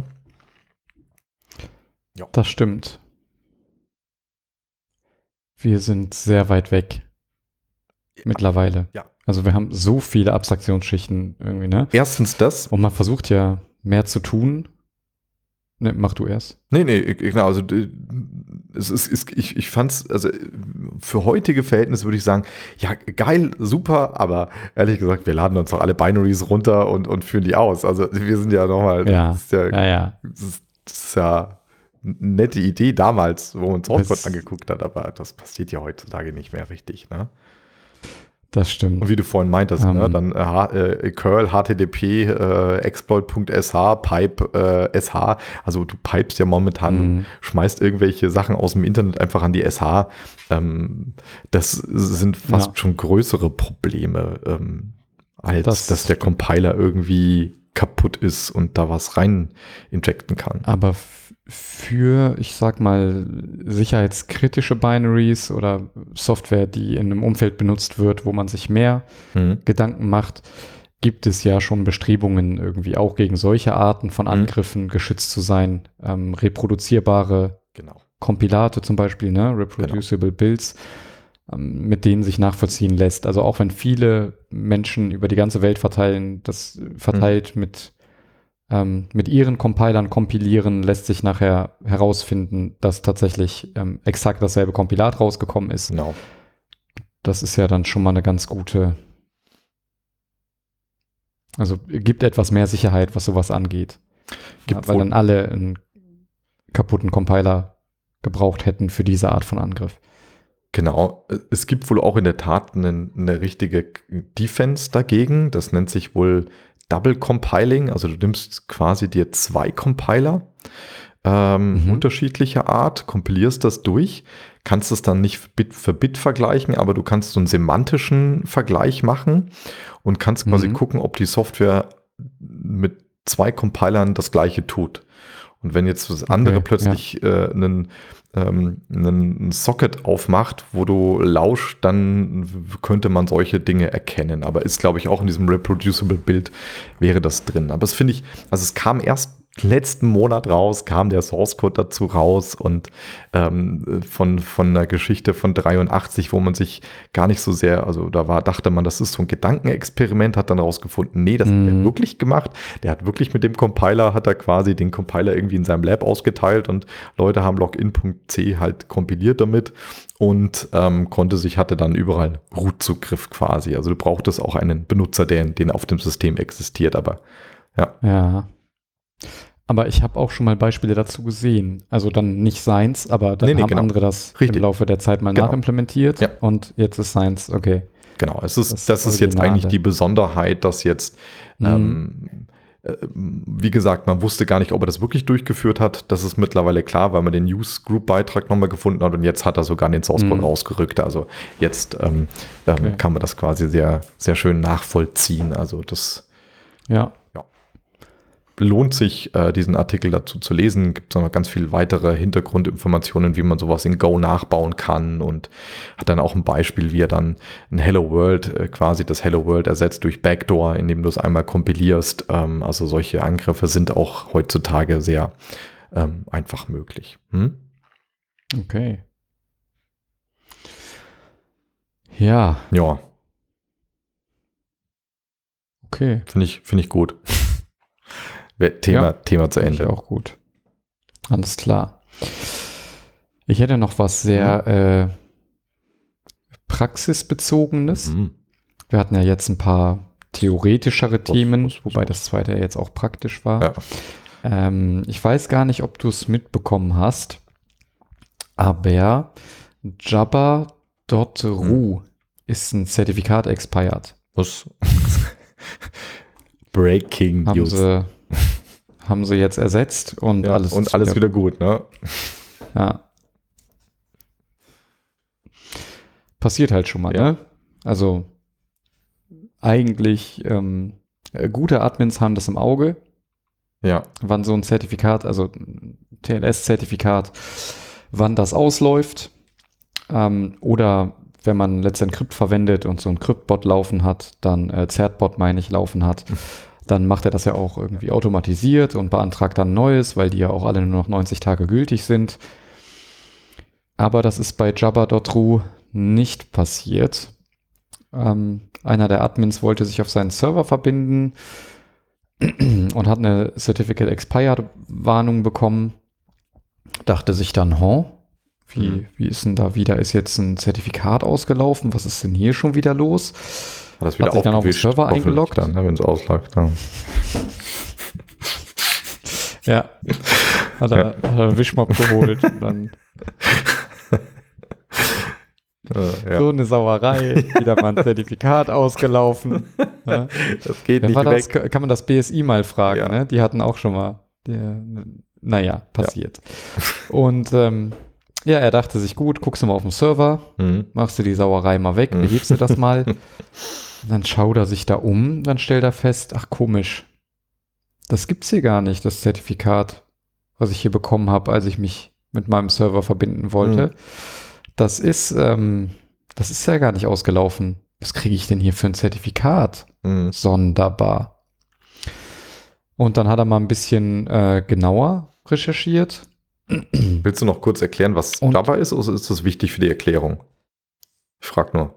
Das stimmt. Wir sind sehr weit weg. Mittlerweile. Ja. Also wir haben so viele Abstraktionsschichten irgendwie, ne? Erstens das. Und man versucht ja mehr zu tun. Ne, mach du erst. Nee, nee, genau, also d- es ist, ist, ich, ich fand's, also für heutige Verhältnisse würde ich sagen, ja, geil, super, aber ehrlich gesagt, wir laden uns doch alle Binaries runter und, und führen die aus. Also wir sind ja nochmal, Ja, das ist ja, ja, ja. das ist, das ist ja eine nette Idee damals, wo man uns Source Code Das- angeguckt hat, aber das passiert ja heutzutage nicht mehr richtig, ne? Das stimmt. Und wie du vorhin meintest, Ähm. ne, dann äh, H- äh, curl, H T T P, äh, exploit.sh, pipe, äh, S H, also du pipest ja momentan, Mhm. schmeißt irgendwelche Sachen aus dem Internet einfach an die S H. Ähm, das sind fast Ja. schon größere Probleme, ähm, als Das dass der stimmt. Compiler irgendwie kaputt ist und da was rein injecten kann. Aber f- für, ich sag mal, sicherheitskritische Binaries oder Software, die in einem Umfeld benutzt wird, wo man sich mehr Mhm. Gedanken macht, gibt es ja schon Bestrebungen, irgendwie auch gegen solche Arten von Angriffen geschützt zu sein. Ähm, reproduzierbare Genau. Kompilate zum Beispiel, ne? Reproducible Builds, ähm, mit denen sich nachvollziehen lässt. Also auch wenn viele Menschen über die ganze Welt verteilen, das verteilt mit, ähm, mit ihren Compilern kompilieren, lässt sich nachher herausfinden, dass tatsächlich ähm, exakt dasselbe Kompilat rausgekommen ist. Genau. Das ist ja dann schon mal eine ganz gute, also gibt etwas mehr Sicherheit, was sowas angeht. Gibt Ja, weil wohl- dann alle einen kaputten Compiler gebraucht hätten für diese Art von Angriff. Genau. Es gibt wohl auch in der Tat eine, eine richtige Defense dagegen. Das nennt sich wohl Double Compiling. Also du nimmst quasi dir zwei Compiler ähm, Mhm. unterschiedlicher Art, kompilierst das durch, kannst es dann nicht Bit für Bit vergleichen, aber du kannst so einen semantischen Vergleich machen und kannst quasi Mhm. gucken, ob die Software mit zwei Compilern das gleiche tut. Und wenn jetzt das andere Okay, plötzlich äh, einen, ähm, einen Socket aufmacht, wo du lauscht, dann w- könnte man solche Dinge erkennen. Aber ist, glaube ich, auch in diesem Reproducible Bild wäre das drin. Aber das finde ich, also es kam erst letzten Monat raus, kam der Source Code dazu raus und ähm, von, von einer Geschichte von dreiundachtzig, wo man sich gar nicht so sehr, also da war, dachte man, das ist so ein Gedankenexperiment, hat dann rausgefunden, nee, das hat er Mhm. wirklich gemacht. Der hat wirklich mit dem Compiler, hat er quasi den Compiler irgendwie in seinem Lab ausgeteilt und Leute haben login.c halt kompiliert damit und ähm, konnte sich, hatte dann überall Root-Zugriff quasi. Also du brauchtest auch einen Benutzer, der den auf dem System existiert, aber ja. Ja. Aber ich habe auch schon mal Beispiele dazu gesehen. Also dann nicht Science, aber dann Nee, nee, haben genau. andere das Richtig. im Laufe der Zeit mal Genau. nachimplementiert Ja. und jetzt ist Science, okay. Genau, es ist, Das das ist jetzt Originale. eigentlich die Besonderheit, dass jetzt, Mhm. ähm, äh, wie gesagt, man wusste gar nicht, ob er das wirklich durchgeführt hat. Das ist mittlerweile klar, weil man den Use-Group-Beitrag nochmal gefunden hat und jetzt hat er sogar den Source-Code Mhm. rausgerückt. Also jetzt ähm, ähm, Okay. kann man das quasi sehr, sehr schön nachvollziehen. Also das Ja. lohnt sich, äh, diesen Artikel dazu zu lesen. Gibt es noch ganz viel weitere Hintergrundinformationen, wie man sowas in Go nachbauen kann und hat dann auch ein Beispiel, wie er dann ein Hello World, äh, quasi das Hello World ersetzt durch Backdoor, indem du es einmal kompilierst. Ähm, also solche Angriffe sind auch heutzutage sehr ähm, einfach möglich. Hm? Okay. Ja, Ja, okay. finde ich, finde ich gut. Thema, Ja, Thema zu Finde ich Ende. auch gut. Alles klar. Ich hätte noch was sehr äh, praxisbezogenes. Mhm. Wir hatten ja jetzt ein paar theoretischere Was- Themen, was- was- wobei das zweite ja jetzt auch praktisch war. Ja. Ähm, ich weiß gar nicht, ob du es mitbekommen hast, aber Jabba Punkt ru ist ein Zertifikat expired. Was? Breaking Haben News. sie, haben sie jetzt ersetzt und Ja, alles und ist alles wieder gut, ne? Ja. Passiert halt schon mal, Ja. ne? Also eigentlich ähm, äh, gute Admins haben das im Auge, Ja. wann so ein Zertifikat, also ein T L S-Zertifikat, wann das ausläuft. Ähm, oder wenn man Let's Encrypt verwendet und so ein Crypt-Bot laufen hat, dann äh, Zertbot, meine ich, laufen hat, dann macht er das ja auch irgendwie automatisiert und beantragt dann Neues, weil die ja auch alle nur noch neunzig Tage gültig sind. Aber das ist bei Jabba Punkt ru nicht passiert. Ähm, einer der Admins wollte sich auf seinen Server verbinden und hat eine Certificate Expired Warnung bekommen. Dachte sich dann, huh, wie, Mhm. wie ist denn da wieder, ist jetzt ein Zertifikat ausgelaufen? Was ist denn hier schon wieder los? Hat das wieder Hat sich dann auf den aufgewischt, Server hoffentlich eingeloggt. Dann, ne, wenn es ausläuft. Ja. Ja. Hat er, hat er einen Wischmopp geholt und dann Äh, ja. so eine Sauerei, wieder mal ein Zertifikat ausgelaufen. Ja. Das geht Wer nicht war weg. das? Kann man das B S I mal fragen, Ja. ne? Die hatten auch schon mal, die, naja, passiert. Und ähm, ja, er dachte sich, gut, guckst du mal auf dem Server, Mhm. machst du die Sauerei mal weg, Mhm. behebst du das mal. Dann schaut er sich da um, dann stellt er fest, ach komisch, Das gibt's hier gar nicht, das Zertifikat, was ich hier bekommen habe, als ich mich mit meinem Server verbinden wollte. Hm. Das ist, ähm, das ist ja gar nicht ausgelaufen. Was kriege ich denn hier für ein Zertifikat? Hm. Sonderbar. Und dann hat er mal ein bisschen äh, genauer recherchiert. Willst du noch kurz erklären, was Und- Jabber ist, oder ist das wichtig für die Erklärung? Ich frag nur.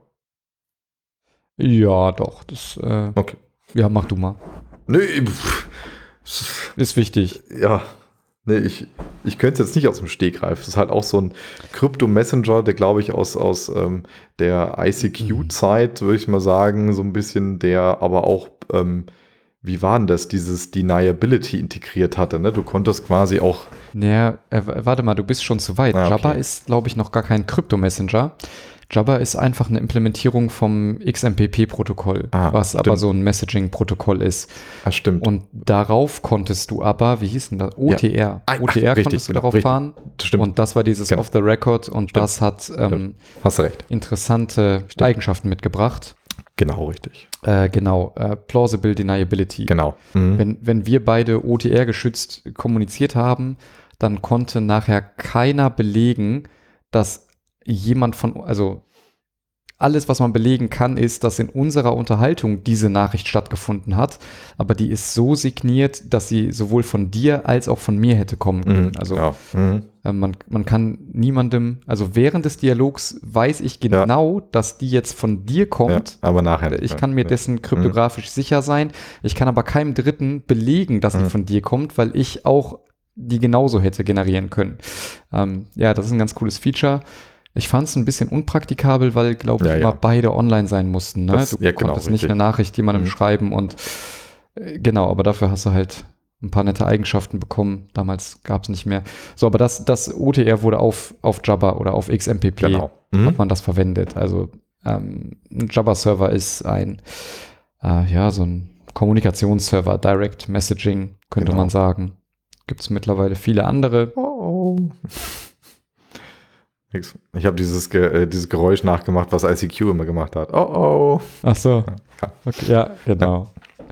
Ja, doch. Das, äh, Okay. ja, mach du mal. Nee, pff. Ist wichtig. Ja, nee, ich, ich könnte es jetzt nicht aus dem Stegreif. Das ist halt auch so ein Krypto-Messenger, der, glaube ich, aus, aus ähm, der I C Q-Zeit, würde ich mal sagen, so ein bisschen, der aber auch, ähm, wie war denn das, dieses Deniability integriert hatte, ne? Du konntest quasi auch, Naja, äh, warte mal, du bist schon zu weit. Ah, okay. Jabber ist, glaube ich, noch gar kein Krypto-Messenger. Jabber ist einfach eine Implementierung vom X M P P-Protokoll, Ah, was stimmt. aber so ein Messaging-Protokoll ist. ah, stimmt, Und darauf konntest du aber, wie hieß denn das? O T R. Ah, ach, O T R richtig, konntest du genau, darauf richtig. fahren. stimmt, Und das war dieses Genau. Off the Record und Stimmt. das hat ähm, hast du recht. interessante Stimmt. Eigenschaften mitgebracht. Genau, richtig. Äh, genau, äh, Plausible Deniability. Genau. Mhm. Wenn, wenn wir beide O T R geschützt kommuniziert haben, dann konnte nachher keiner belegen, dass jemand von, also alles, was man belegen kann, ist, dass in unserer Unterhaltung diese Nachricht stattgefunden hat, aber die ist so signiert, dass sie sowohl von dir als auch von mir hätte kommen können. Mhm. Also ja. Mhm. äh, man, man kann niemandem, also während des Dialogs weiß ich genau, dass die jetzt von dir Ja, kommt. aber nachher nicht Ich mehr. kann mir Ja. dessen kryptografisch sicher sein. Ich kann aber keinem Dritten belegen, dass Mhm. die von dir kommt, weil ich auch die genauso hätte generieren können. Ähm, ja, das ist ein ganz cooles Feature. Ich fand es ein bisschen unpraktikabel, weil, glaube ich, Ja, immer ja. beide online sein mussten. Ne? Das- Du ja, genau, konntest nicht richtig. eine Nachricht jemandem Mhm. schreiben und äh, genau, aber dafür hast du halt ein paar nette Eigenschaften bekommen. Damals gab es nicht mehr. So, aber das, das O T R wurde auf, auf Jabber oder auf X M P P Genau. Mhm. hat man das verwendet. Also ähm, ein Jabber-Server ist ein, äh, ja, so ein Kommunikationsserver, Direct Messaging, könnte Genau. man sagen. Gibt es mittlerweile viele andere. Oh, oh. Nix. Ich habe dieses, Ge äh, dieses Geräusch nachgemacht, was I C Q immer gemacht hat. Oh, oh. Ach so. Ja. Okay, ja, genau.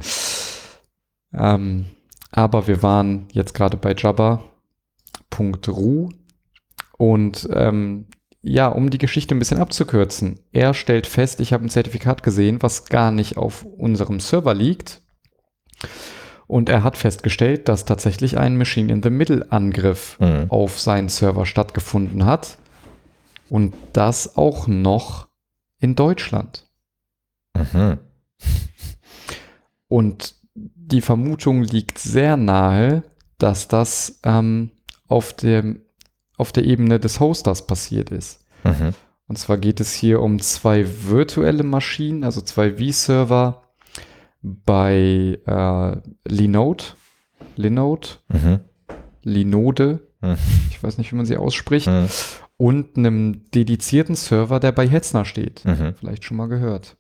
Ähm, aber wir waren jetzt gerade bei Jabber.ru und ähm, ja, um die Geschichte ein bisschen abzukürzen. Er stellt fest, ich habe ein Zertifikat gesehen, was gar nicht auf unserem Server liegt. Und er hat festgestellt, dass tatsächlich ein Machine-in-the-Middle-Angriff Mhm. auf seinen Server stattgefunden hat. Und das auch noch in Deutschland. Mhm. Und die Vermutung liegt sehr nahe, dass das ähm, auf, dem, auf der Ebene des Hosters passiert ist. Mhm. Und zwar geht es hier um zwei virtuelle Maschinen, also zwei vServer bei äh, Linode, Linode, Mhm. Linode, Mhm. ich weiß nicht, wie man sie ausspricht, Mhm. und einem dedizierten Server, der bei Hetzner steht. Mhm. Vielleicht schon mal gehört.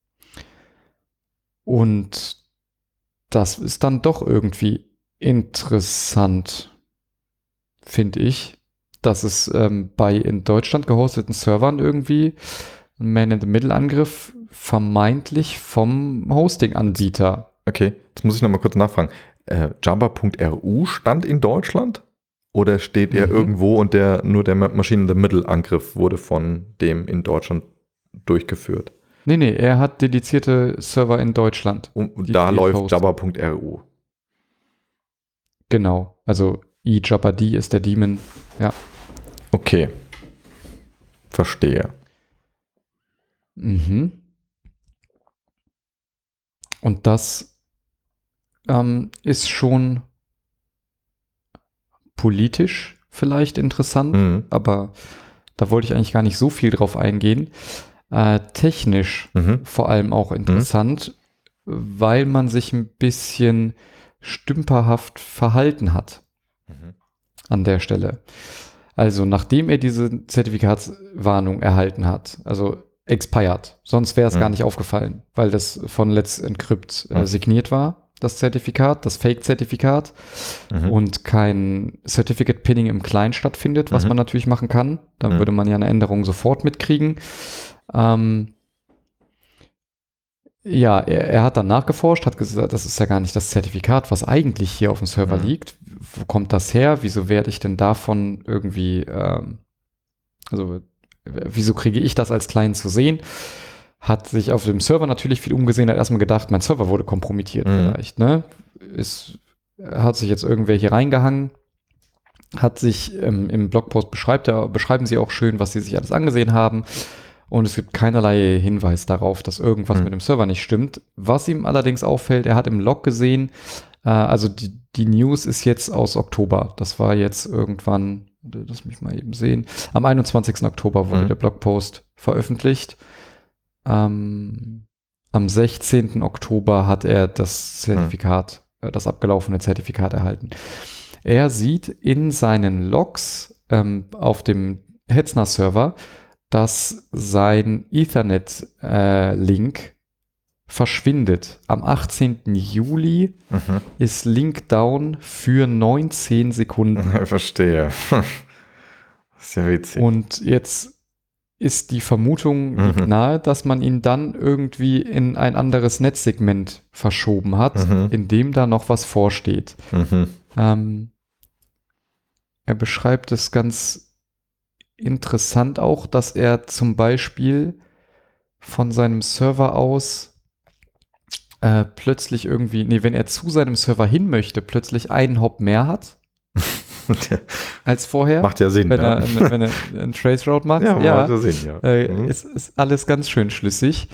Und das ist dann doch irgendwie interessant, finde ich, dass es ähm, bei in Deutschland gehosteten Servern irgendwie ein Man-in-the-Middle-Angriff vermeintlich vom Hosting-Anbieter. Okay, jetzt muss ich noch mal kurz nachfragen. Äh, Jabber.ru stand in Deutschland? Oder steht er Mhm. irgendwo und der nur der Maschinen-in-the-Middle-Angriff wurde von dem in Deutschland durchgeführt? Nee, nee, er hat dedizierte Server in Deutschland. Und Die da die läuft hosten. Jabber.ru. Genau, also eJabberD ist der Daemon. Ja. Okay. Verstehe. Mhm. Und das ähm, ist schon politisch vielleicht interessant, Mhm. aber da wollte ich eigentlich gar nicht so viel drauf eingehen. Äh, technisch Mhm. vor allem auch interessant, weil man sich ein bisschen stümperhaft verhalten hat Mhm. an der Stelle. Also nachdem er diese Zertifikatswarnung erhalten hat, also expired, sonst wäre es Mhm. gar nicht aufgefallen, weil das von Let's Encrypt äh, Mhm. signiert war, das Zertifikat, das Fake-Zertifikat Mhm. und kein Certificate Pinning im Client stattfindet, was Mhm. man natürlich machen kann. Dann Mhm. würde man ja eine Änderung sofort mitkriegen. Ähm, Ja, er, er hat dann nachgeforscht, hat gesagt, das ist ja gar nicht das Zertifikat, was eigentlich hier auf dem Server Mhm. liegt. Wo kommt das her? Wieso werde ich denn davon irgendwie, ähm, also w- wieso kriege ich das als Client zu sehen? Hat sich auf dem Server natürlich viel umgesehen, hat erstmal gedacht, mein Server wurde kompromittiert Mhm. vielleicht, ne? Ist, hat sich jetzt irgendwer hier reingehangen, hat sich ähm, im Blogpost beschreibt er, beschreiben sie auch schön, was sie sich alles angesehen haben. Und es gibt keinerlei Hinweis darauf, dass irgendwas Mhm. mit dem Server nicht stimmt. Was ihm allerdings auffällt, er hat im Log gesehen, äh, also die, die News ist jetzt aus Oktober. Das war jetzt irgendwann, lass mich mal eben sehen, am einundzwanzigsten Oktober wurde Mhm. der Blogpost veröffentlicht. Ähm, am sechzehnten Oktober hat er das Zertifikat, äh, das abgelaufene Zertifikat erhalten. Er sieht in seinen Logs ähm, auf dem Hetzner-Server, dass sein Ethernet-Link verschwindet. Am achtzehnten Juli Mhm. ist Link down für neunzehn Sekunden. Ich verstehe. Das ist ja witzig. Und jetzt ist die Vermutung liegt Mhm. nahe, dass man ihn dann irgendwie in ein anderes Netzsegment verschoben hat, Mhm. in dem da noch was vorsteht. Mhm. Ähm, er beschreibt es ganz interessant auch, dass er zum Beispiel von seinem Server aus äh, plötzlich irgendwie, nee, wenn er zu seinem Server hin möchte, plötzlich einen Hop mehr hat als vorher. Macht ja Sinn, wenn ja. er, wenn er einen Traceroute macht. Ja, Ja, macht ja Sinn, ja. äh, Mhm. es ist alles ganz schön schlüssig.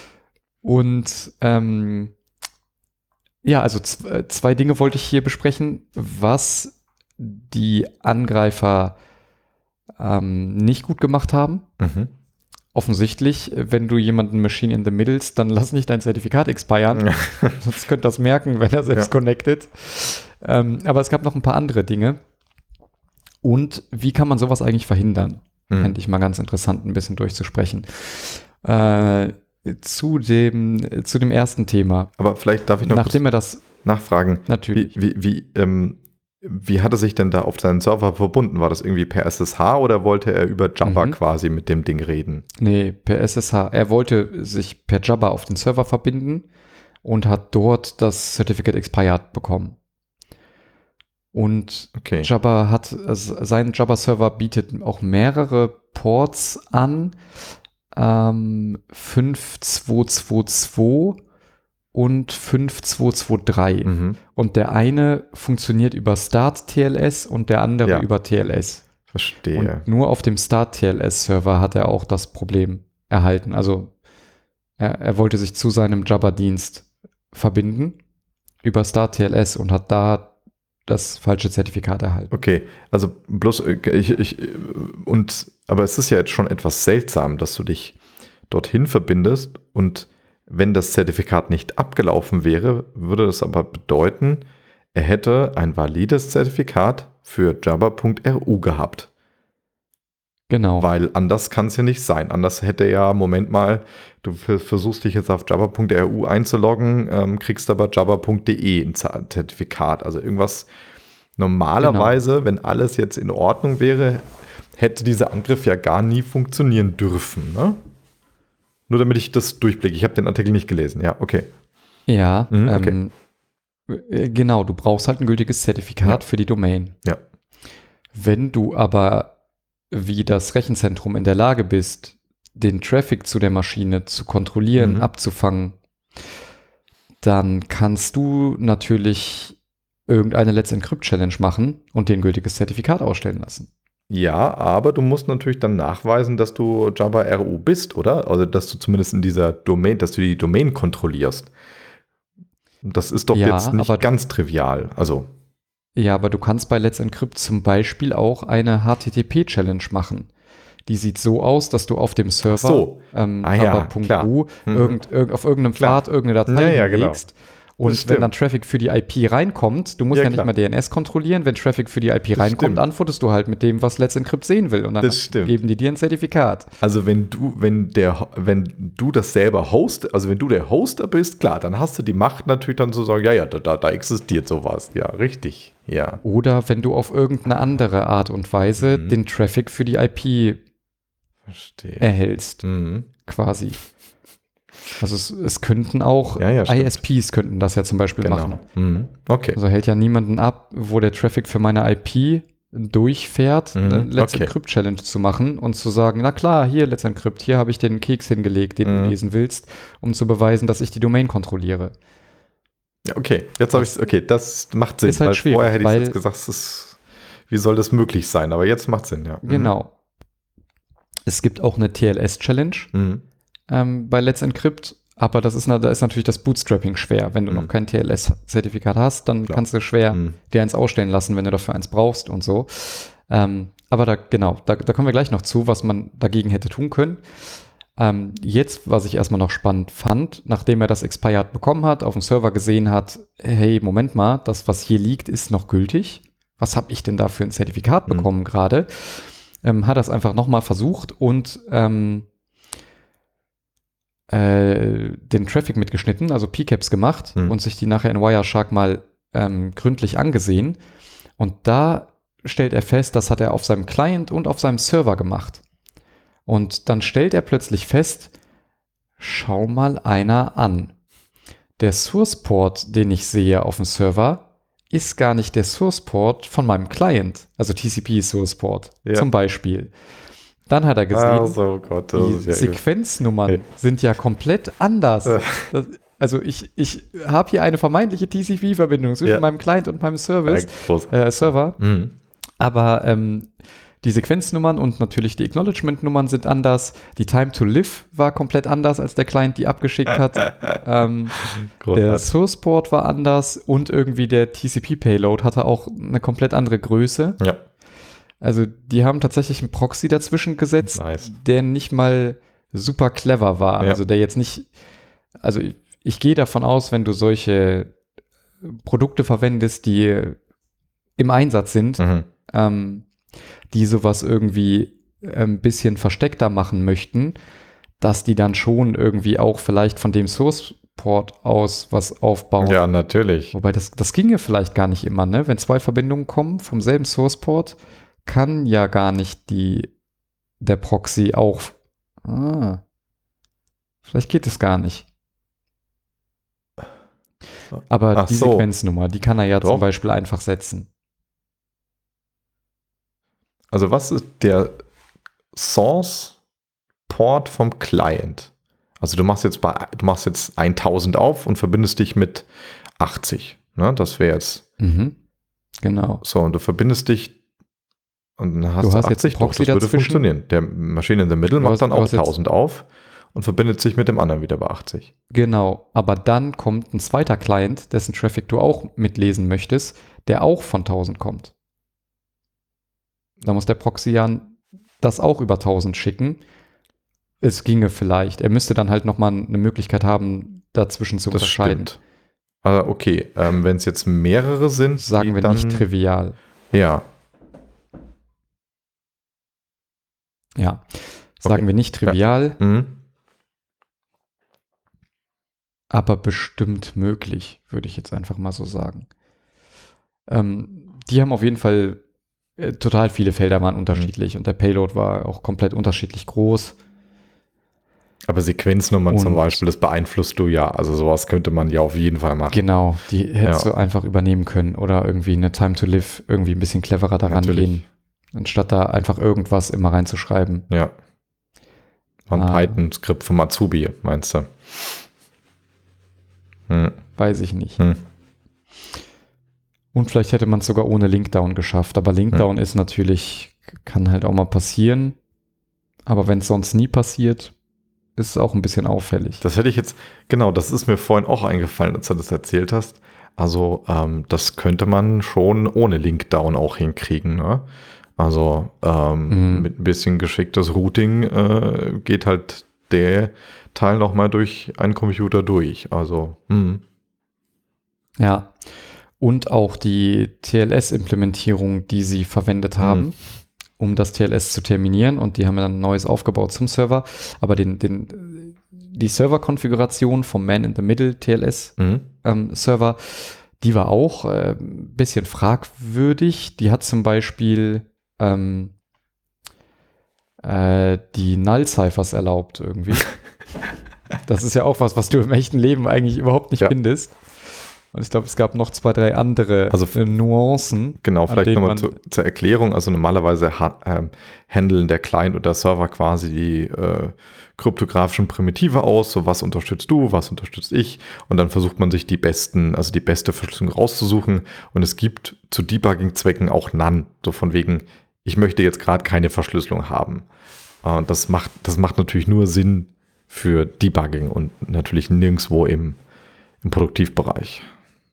Und ähm, ja, also z- zwei Dinge wollte ich hier besprechen, was die Angreifer ähm, nicht gut gemacht haben. Mhm. Offensichtlich, wenn du jemanden Machine in the Middles, dann lass nicht dein Zertifikat expiren. Sonst könnte das merken, wenn er selbst Ja. connected. Ähm, aber es gab noch ein paar andere Dinge. Und wie kann man sowas eigentlich verhindern? Mhm. Fände ich mal ganz interessant, ein bisschen durchzusprechen. Äh, zu dem, zu dem ersten Thema. Aber vielleicht darf ich noch Nachdem er kurz das nachfragen. natürlich. Wie, wie, wie, ähm, wie hat er sich denn da auf seinen Server verbunden? War das irgendwie per S S H oder wollte er über Jabba Mhm. quasi mit dem Ding reden? Nee, per S S H. Er wollte sich per Jabba auf den Server verbinden und hat dort das Certificate Expired bekommen. Und Okay. Jabba hat, also sein Jabba-Server bietet auch mehrere Ports an. Ähm, fünf zwei zwei zwei und fünf zwei zwei drei. Mhm. Und der eine funktioniert über Start T L S und der andere Ja. über T L S. Verstehe. Und nur auf dem Start T L S-Server hat er auch das Problem erhalten. Also er, er wollte sich zu seinem Jabba-Dienst verbinden über Start T L S und hat da das falsche Zertifikat erhalten. Okay, also bloß äh, ich, ich äh, und aber es ist ja jetzt schon etwas seltsam, dass du dich dorthin verbindest und wenn das Zertifikat nicht abgelaufen wäre, würde das aber bedeuten, er hätte ein valides Zertifikat für jabba Punkt R U gehabt. Genau. Weil anders kann es ja nicht sein. Anders hätte ja, Moment mal, du f- versuchst dich jetzt auf jabba Punkt R U einzuloggen, ähm, kriegst aber jabba Punkt de ein Z- Zertifikat. Also irgendwas normalerweise, Genau. wenn alles jetzt in Ordnung wäre, hätte dieser Angriff ja gar nie funktionieren dürfen. Ne? Nur damit ich das durchblicke. Ich habe den Artikel nicht gelesen. Ja, okay. Ja, Mhm, okay. ähm, äh, genau, du brauchst halt ein gültiges Zertifikat Ja. für die Domain. Ja. Wenn du aber wie das Rechenzentrum in der Lage bist, den Traffic zu der Maschine zu kontrollieren, Mhm. abzufangen, dann kannst du natürlich irgendeine Let's Encrypt Challenge machen und dir ein gültiges Zertifikat ausstellen lassen. Ja, aber du musst natürlich dann nachweisen, dass du Jabba R U bist, oder? Also, dass du zumindest in dieser Domain, dass du die Domain kontrollierst. Und das ist doch Ja, jetzt nicht aber- ganz trivial. Also, Ja, aber du kannst bei Let's Encrypt zum Beispiel auch eine H T T P Challenge machen. Die sieht so aus, dass du auf dem Server so. ähm, Ah ja, Jabba.ru klar. Mhm. irgend, irgend, auf irgendeinem Klar. Pfad irgendeine Datei Ja, ja, genau. hinlegst. Und Das wenn dann stimmt. Traffic für die I P reinkommt, du musst Ja, ja, nicht klar. mal D N S kontrollieren, wenn Traffic für die I P Das reinkommt, stimmt. antwortest du halt mit dem, was Let's Encrypt sehen will. Und dann Das stimmt. geben die dir ein Zertifikat. also wenn du, wenn der, wenn du das selber host, also wenn du der Hoster bist, klar, dann hast du die Macht natürlich dann zu sagen, ja, ja, da, da, da existiert sowas. Ja, richtig. Ja. Oder wenn du auf irgendeine andere Art und Weise Mhm. den Traffic für die I P Verstehe. erhältst, Mhm. quasi. Also es, es könnten auch Ja, ja, stimmt. I S Ps könnten das ja zum Beispiel Genau. machen. Mhm. Okay. Also hält ja niemanden ab, wo der Traffic für meine I P durchfährt, Mhm, eine Let's okay. Encrypt Challenge zu machen und zu sagen, na klar, hier Let's Encrypt, hier habe ich den Keks hingelegt, den Mhm. du lesen willst, um zu beweisen, dass ich die Domain kontrolliere. Ja, okay, jetzt habe ich okay, das macht Sinn, Ist halt weil schwierig, vorher hätte ich weil- jetzt gesagt, es ist, wie soll das möglich sein? Aber jetzt macht Sinn, ja. Mhm. Genau. Es gibt auch eine T L S Challenge Mhm. ähm, bei Let's Encrypt, aber das ist, na- da ist natürlich das Bootstrapping schwer. Wenn du Mhm. noch kein T L S-Zertifikat hast, dann Klar. kannst du schwer Mhm. dir eins ausstellen lassen, wenn du dafür eins brauchst und so. Ähm, aber da, genau, da, da kommen wir gleich noch zu, was man dagegen hätte tun können. Ähm, jetzt, was ich erstmal noch spannend fand, nachdem er das Expired bekommen hat, auf dem Server gesehen hat, hey, Moment mal, das, was hier liegt, ist noch gültig. Was habe ich denn da für ein Zertifikat Mhm. bekommen gerade? Ähm, hat das einfach nochmal versucht und ähm, äh, den Traffic mitgeschnitten, also P CAPs gemacht Mhm. und sich die nachher in Wireshark mal ähm, gründlich angesehen. Und da stellt er fest, das hat er auf seinem Client und auf seinem Server gemacht. Und dann stellt er plötzlich fest, schau mal einer an. Der Source Port, den ich sehe auf dem Server, ist gar nicht der Source Port von meinem Client, also T C P Source Port Ja. zum Beispiel. Dann hat er gesehen, Also Gott, das die ist ja Sequenznummern Hey. sind ja komplett anders. Äh. Das, also ich, ich habe hier eine vermeintliche T C P-Verbindung zwischen Ja. meinem Client und meinem Service, groß. äh, Server, Mhm. aber ähm, die Sequenznummern und natürlich die Acknowledgement-Nummern sind anders. Die Time to Live war komplett anders, als der Client die abgeschickt hat. ähm, der Großartig. Source Port war anders und irgendwie der T C P-Payload hatte auch eine komplett andere Größe. Ja, Also die haben tatsächlich einen Proxy dazwischen gesetzt, nice. der nicht mal super clever war. Ja. Also der jetzt nicht, also ich, ich gehe davon aus, wenn du solche Produkte verwendest, die im Einsatz sind, Mhm. ähm, die sowas irgendwie ein bisschen versteckter machen möchten, dass die dann schon irgendwie auch vielleicht von dem Source Port aus was aufbauen. Ja, natürlich. Wobei das, das ginge vielleicht gar nicht immer, ne? Wenn zwei Verbindungen kommen vom selben Source Port, kann ja gar nicht die, der Proxy auch. Ah, vielleicht geht es gar nicht. Aber Ach die so. Sequenznummer, die kann er ja Doch. zum Beispiel einfach setzen. Also was ist der Source Port vom Client? Also du machst jetzt bei, du machst jetzt tausend auf und verbindest dich mit achtzig. Ne? Das wäre jetzt Mhm. Genau. so, und du verbindest dich und dann hast Du du, hast jetzt achtzig. einen Doch, Proxy das würde dazwischen. funktionieren. Der Machine in the Middle Du macht hast- dann du auch hast jetzt- tausend auf und verbindet sich mit dem anderen wieder bei achtzig. Genau. Aber dann kommt ein zweiter Client, dessen Traffic du auch mitlesen möchtest, der auch von tausend kommt. Da muss der Proxy ja das auch über tausend schicken. Es ginge vielleicht. Er müsste dann halt nochmal eine Möglichkeit haben, dazwischen zu Das unterscheiden. stimmt. Aber okay, ähm, wenn es jetzt mehrere sind, Sagen die wir dann, nicht trivial. ja, Ja. Sagen Okay. wir nicht trivial, mhm. aber bestimmt möglich, würde ich jetzt einfach mal so sagen. Ähm, die haben auf jeden Fall äh, total viele Felder waren unterschiedlich und der Payload war auch komplett unterschiedlich groß. Aber Sequenznummern zum Und- Beispiel, das beeinflusst du ja. Also sowas könnte man ja auf jeden Fall machen. Genau, die hättest Ja. du einfach übernehmen können oder irgendwie eine Time to Live irgendwie ein bisschen cleverer daran Natürlich. gehen, anstatt da einfach irgendwas immer reinzuschreiben. Ja. Ein Ah. Python-Skript vom Azubi, meinst du? Hm. Weiß ich nicht. Hm. Und vielleicht hätte man es sogar ohne Linkdown geschafft, aber Linkdown ist natürlich, kann halt auch mal passieren. Aber wenn es sonst nie passiert, ist es auch ein bisschen auffällig. Das hätte ich jetzt, genau, das ist mir vorhin auch eingefallen, als du das erzählt hast. Also, ähm, das könnte man schon ohne Linkdown auch hinkriegen, ne? Also, ähm, Mhm. mit ein bisschen geschicktes Routing äh, geht halt der Teil nochmal durch einen Computer durch. Also, hm. Ja. Und auch die T L S-Implementierung, die sie verwendet haben, um das T L S zu terminieren. Und die haben dann ein neues aufgebaut zum Server. Aber den, den, die Server-Konfiguration vom Man-in-the-Middle T L S-Server, Mhm. die war auch äh, ein bisschen fragwürdig. Die hat zum Beispiel ähm, äh, die Null-Ciphers erlaubt irgendwie. Das ist ja auch was, was du im echten Leben eigentlich überhaupt nicht Ja. findest. Und ich glaube, es gab noch zwei, drei andere Also äh, Nuancen. Genau, an vielleicht denen nochmal man- zu, zur Erklärung. Also normalerweise ha ähm, handeln der Client oder Server quasi die äh, kryptografischen Primitive aus. So, was unterstützt du, was unterstützt ich? Und dann versucht man sich die besten, also die beste Verschlüsselung rauszusuchen. Und es gibt zu Debugging-Zwecken auch None. So von wegen, ich möchte jetzt gerade keine Verschlüsselung haben. Äh, das macht, das macht natürlich nur Sinn für Debugging und natürlich nirgendwo im, im Produktivbereich.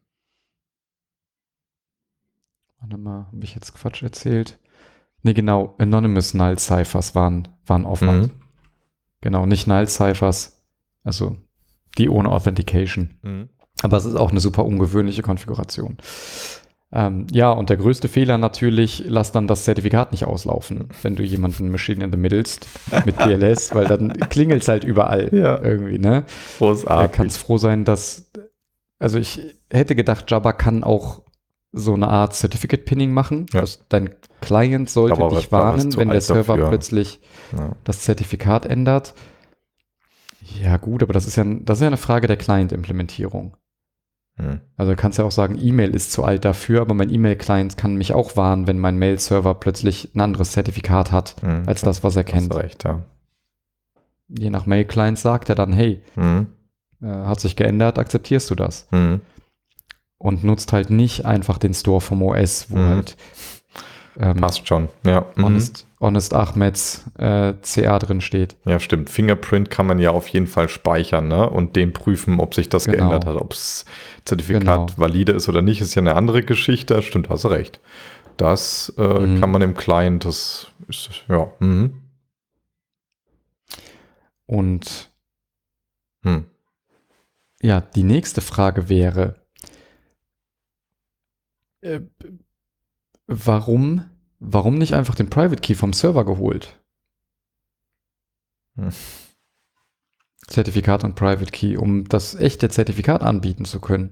Warte mal, habe ich jetzt Quatsch erzählt? Nee, genau, Anonymous Null Ciphers waren, waren Aufwand. Mhm. Genau, nicht Null Ciphers, also die ohne Authentication. Mhm. Aber es ist auch eine super ungewöhnliche Konfiguration. Ähm, ja, und der größte Fehler natürlich, lass dann das Zertifikat nicht auslaufen, wenn du jemanden Machine in the Middlest mit T L S, weil dann klingelt es halt überall Ja. irgendwie, ne? Da Großartig. kannst froh sein, dass, also ich hätte gedacht, Jabber kann auch so eine Art Certificate Pinning machen. Ja. Dass dein Client sollte Aber dich was- aber was warnen, zu wenn der alt Server dafür. plötzlich Ja. das Zertifikat ändert. Ja gut, aber das ist ja, das ist ja eine Frage der Client-Implementierung. Hm. Also du kannst ja auch sagen, E-Mail ist zu alt dafür, aber mein E-Mail-Client kann mich auch warnen, wenn mein Mail-Server plötzlich ein anderes Zertifikat hat, Hm. als das, was er Hast kennt. du recht, ja. Je nach Mail-Client sagt er dann, hey, Hm. äh, hat sich geändert, akzeptierst du das? Hm. Und nutzt halt nicht einfach den Store vom O S, wo Mhm. halt ähm, Passt schon, ja. Mhm. Honest, Honest Ahmeds äh, C A drin steht. Ja, stimmt. Fingerprint kann man ja auf jeden Fall speichern, ne? Und den prüfen, ob sich das Genau. geändert hat. Ob das Zertifikat Genau. valide ist oder nicht, ist ja eine andere Geschichte. Stimmt, hast du recht. Das äh, Mhm. kann man im Client, das ist, ja. Mhm. Und Hm. ja, die nächste Frage wäre, äh, warum, warum nicht einfach den Private Key vom Server geholt? Hm. Zertifikat und Private Key, um das echte Zertifikat anbieten zu können.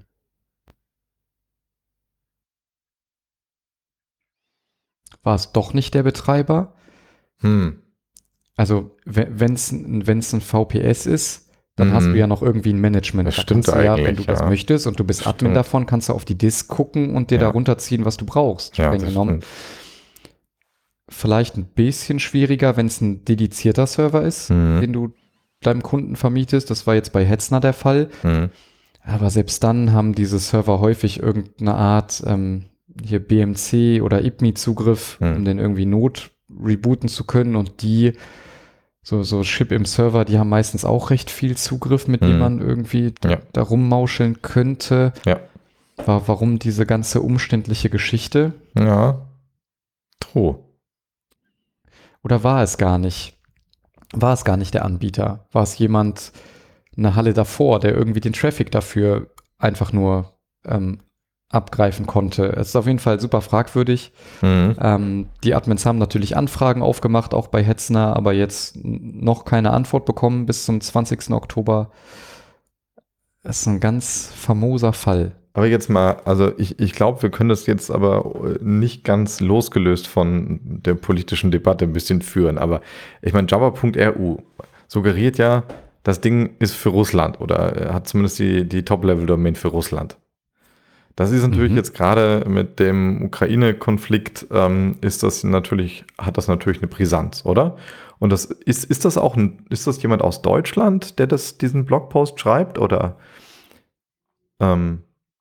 War es doch nicht der Betreiber? Hm. Also, wenn es ein V P S ist, dann Mhm. hast du ja noch irgendwie ein Management. Das Da stimmt kannst du ja, wenn eigentlich, du das ja. möchtest und du bist Admin Stimmt. davon, kannst du auf die Disk gucken und dir Ja. da runterziehen, was du brauchst. Ja, streng das genommen. stimmt. Vielleicht ein bisschen schwieriger, wenn es ein dedizierter Server ist, Mhm. den du deinem Kunden vermietest. Das war jetzt bei Hetzner der Fall. Hm. Aber selbst dann haben diese Server häufig irgendeine Art ähm, hier B M C oder I P M I-Zugriff, Hm. um den irgendwie not rebooten zu können. Und die, so, so Chip im Server, die haben meistens auch recht viel Zugriff, mit dem Hm. man irgendwie da, Ja. da rummauscheln könnte. Ja. War, warum diese ganze umständliche Geschichte? Ja. True. Oder war es gar nicht? War es gar nicht der Anbieter? War es jemand, eine Halle davor, der irgendwie den Traffic dafür einfach nur ähm, abgreifen konnte? Es ist auf jeden Fall super fragwürdig. Mhm. Ähm, die Admins haben natürlich Anfragen aufgemacht, auch bei Hetzner, aber jetzt n- noch keine Antwort bekommen bis zum zwanzigsten Oktober. Das ist ein ganz famoser Fall. Aber jetzt mal, also ich, ich glaube, wir können das jetzt aber nicht ganz losgelöst von der politischen Debatte ein bisschen führen. Aber ich meine, Jabber Punkt R U suggeriert ja, das Ding ist für Russland oder hat zumindest die, die Top-Level-Domain für Russland. Das ist natürlich Mhm. jetzt gerade mit dem Ukraine-Konflikt, ähm, ist das natürlich, hat das natürlich eine Brisanz, oder? Und das ist, ist das auch ein, ist das jemand aus Deutschland, der das, diesen Blogpost schreibt, oder? Ähm,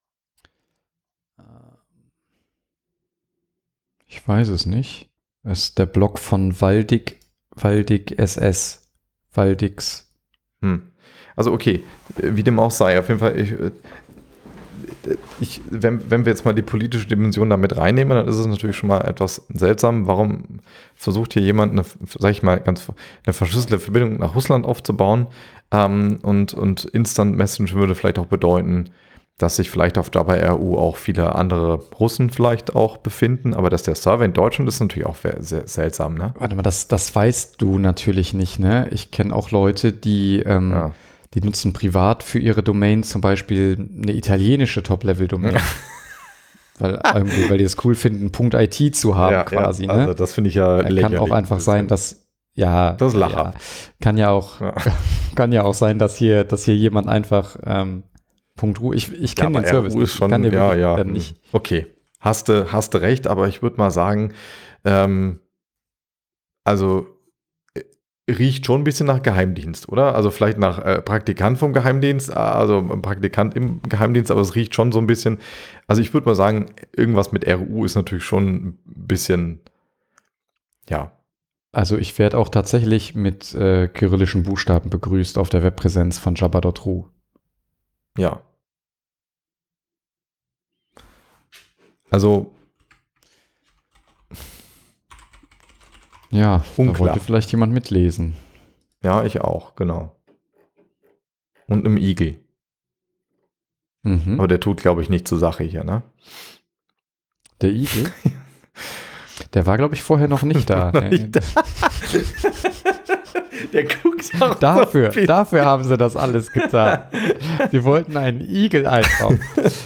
Ich weiß es nicht. Es ist der Blog von Waldig, Waldig S S. Waldix. Hm. Also okay, wie dem auch sei, auf jeden Fall, ich, ich, wenn, wenn wir jetzt mal die politische Dimension damit reinnehmen, dann ist es natürlich schon mal etwas seltsam. Warum versucht hier jemand, eine, sag ich mal, ganz eine verschlüsselte Verbindung nach Russland aufzubauen? Ähm, und, und Instant Messaging würde vielleicht auch bedeuten, dass sich vielleicht auf Jabber R U auch viele andere Russen vielleicht auch befinden, aber dass der Server in Deutschland ist natürlich auch sehr, sehr seltsam, ne? Warte mal, das, das weißt du natürlich nicht, ne? Ich kenne auch Leute, die, ähm, Ja. die nutzen privat für ihre Domain zum Beispiel eine italienische Top-Level-Domain. weil, irgendwie, weil die es cool finden, .it zu haben quasi, ja, also ne? das finde ich ja Kann lächerlich. auch einfach sein, dass Ja, Das ist ja, lachhaft. kann ja auch, Ja. kann ja auch sein, dass hier, dass hier jemand einfach ähm, Punkt Ru. Ich, ich Ja, kenne den aber Service R U ist nicht. Ich kann schon, dir ja, wirklich ja, dann hm, nicht. okay. Hast du, hast du recht, aber ich würde mal sagen, ähm, also äh, riecht schon ein bisschen nach Geheimdienst, oder? Also vielleicht nach äh, Praktikant vom Geheimdienst, äh, also ein Praktikant im Geheimdienst, aber es riecht schon so ein bisschen, also ich würde mal sagen, irgendwas mit R U ist natürlich schon ein bisschen, ja, Also ich werde auch tatsächlich mit äh, kyrillischen Buchstaben begrüßt auf der Webpräsenz von Jabba Punkt ru. ja. Also Ja, da wollte unklar. vielleicht jemand mitlesen. Ja, ich auch, genau. Und einem Igel. Aber Mhm. der tut, glaube ich, nicht zur Sache hier, ne? Der Igel, der war, glaube ich, vorher noch nicht da. Noch nicht da. Der guckt auch Dafür, so viel. dafür haben sie das alles getan. Sie wollten einen Igel einbauen.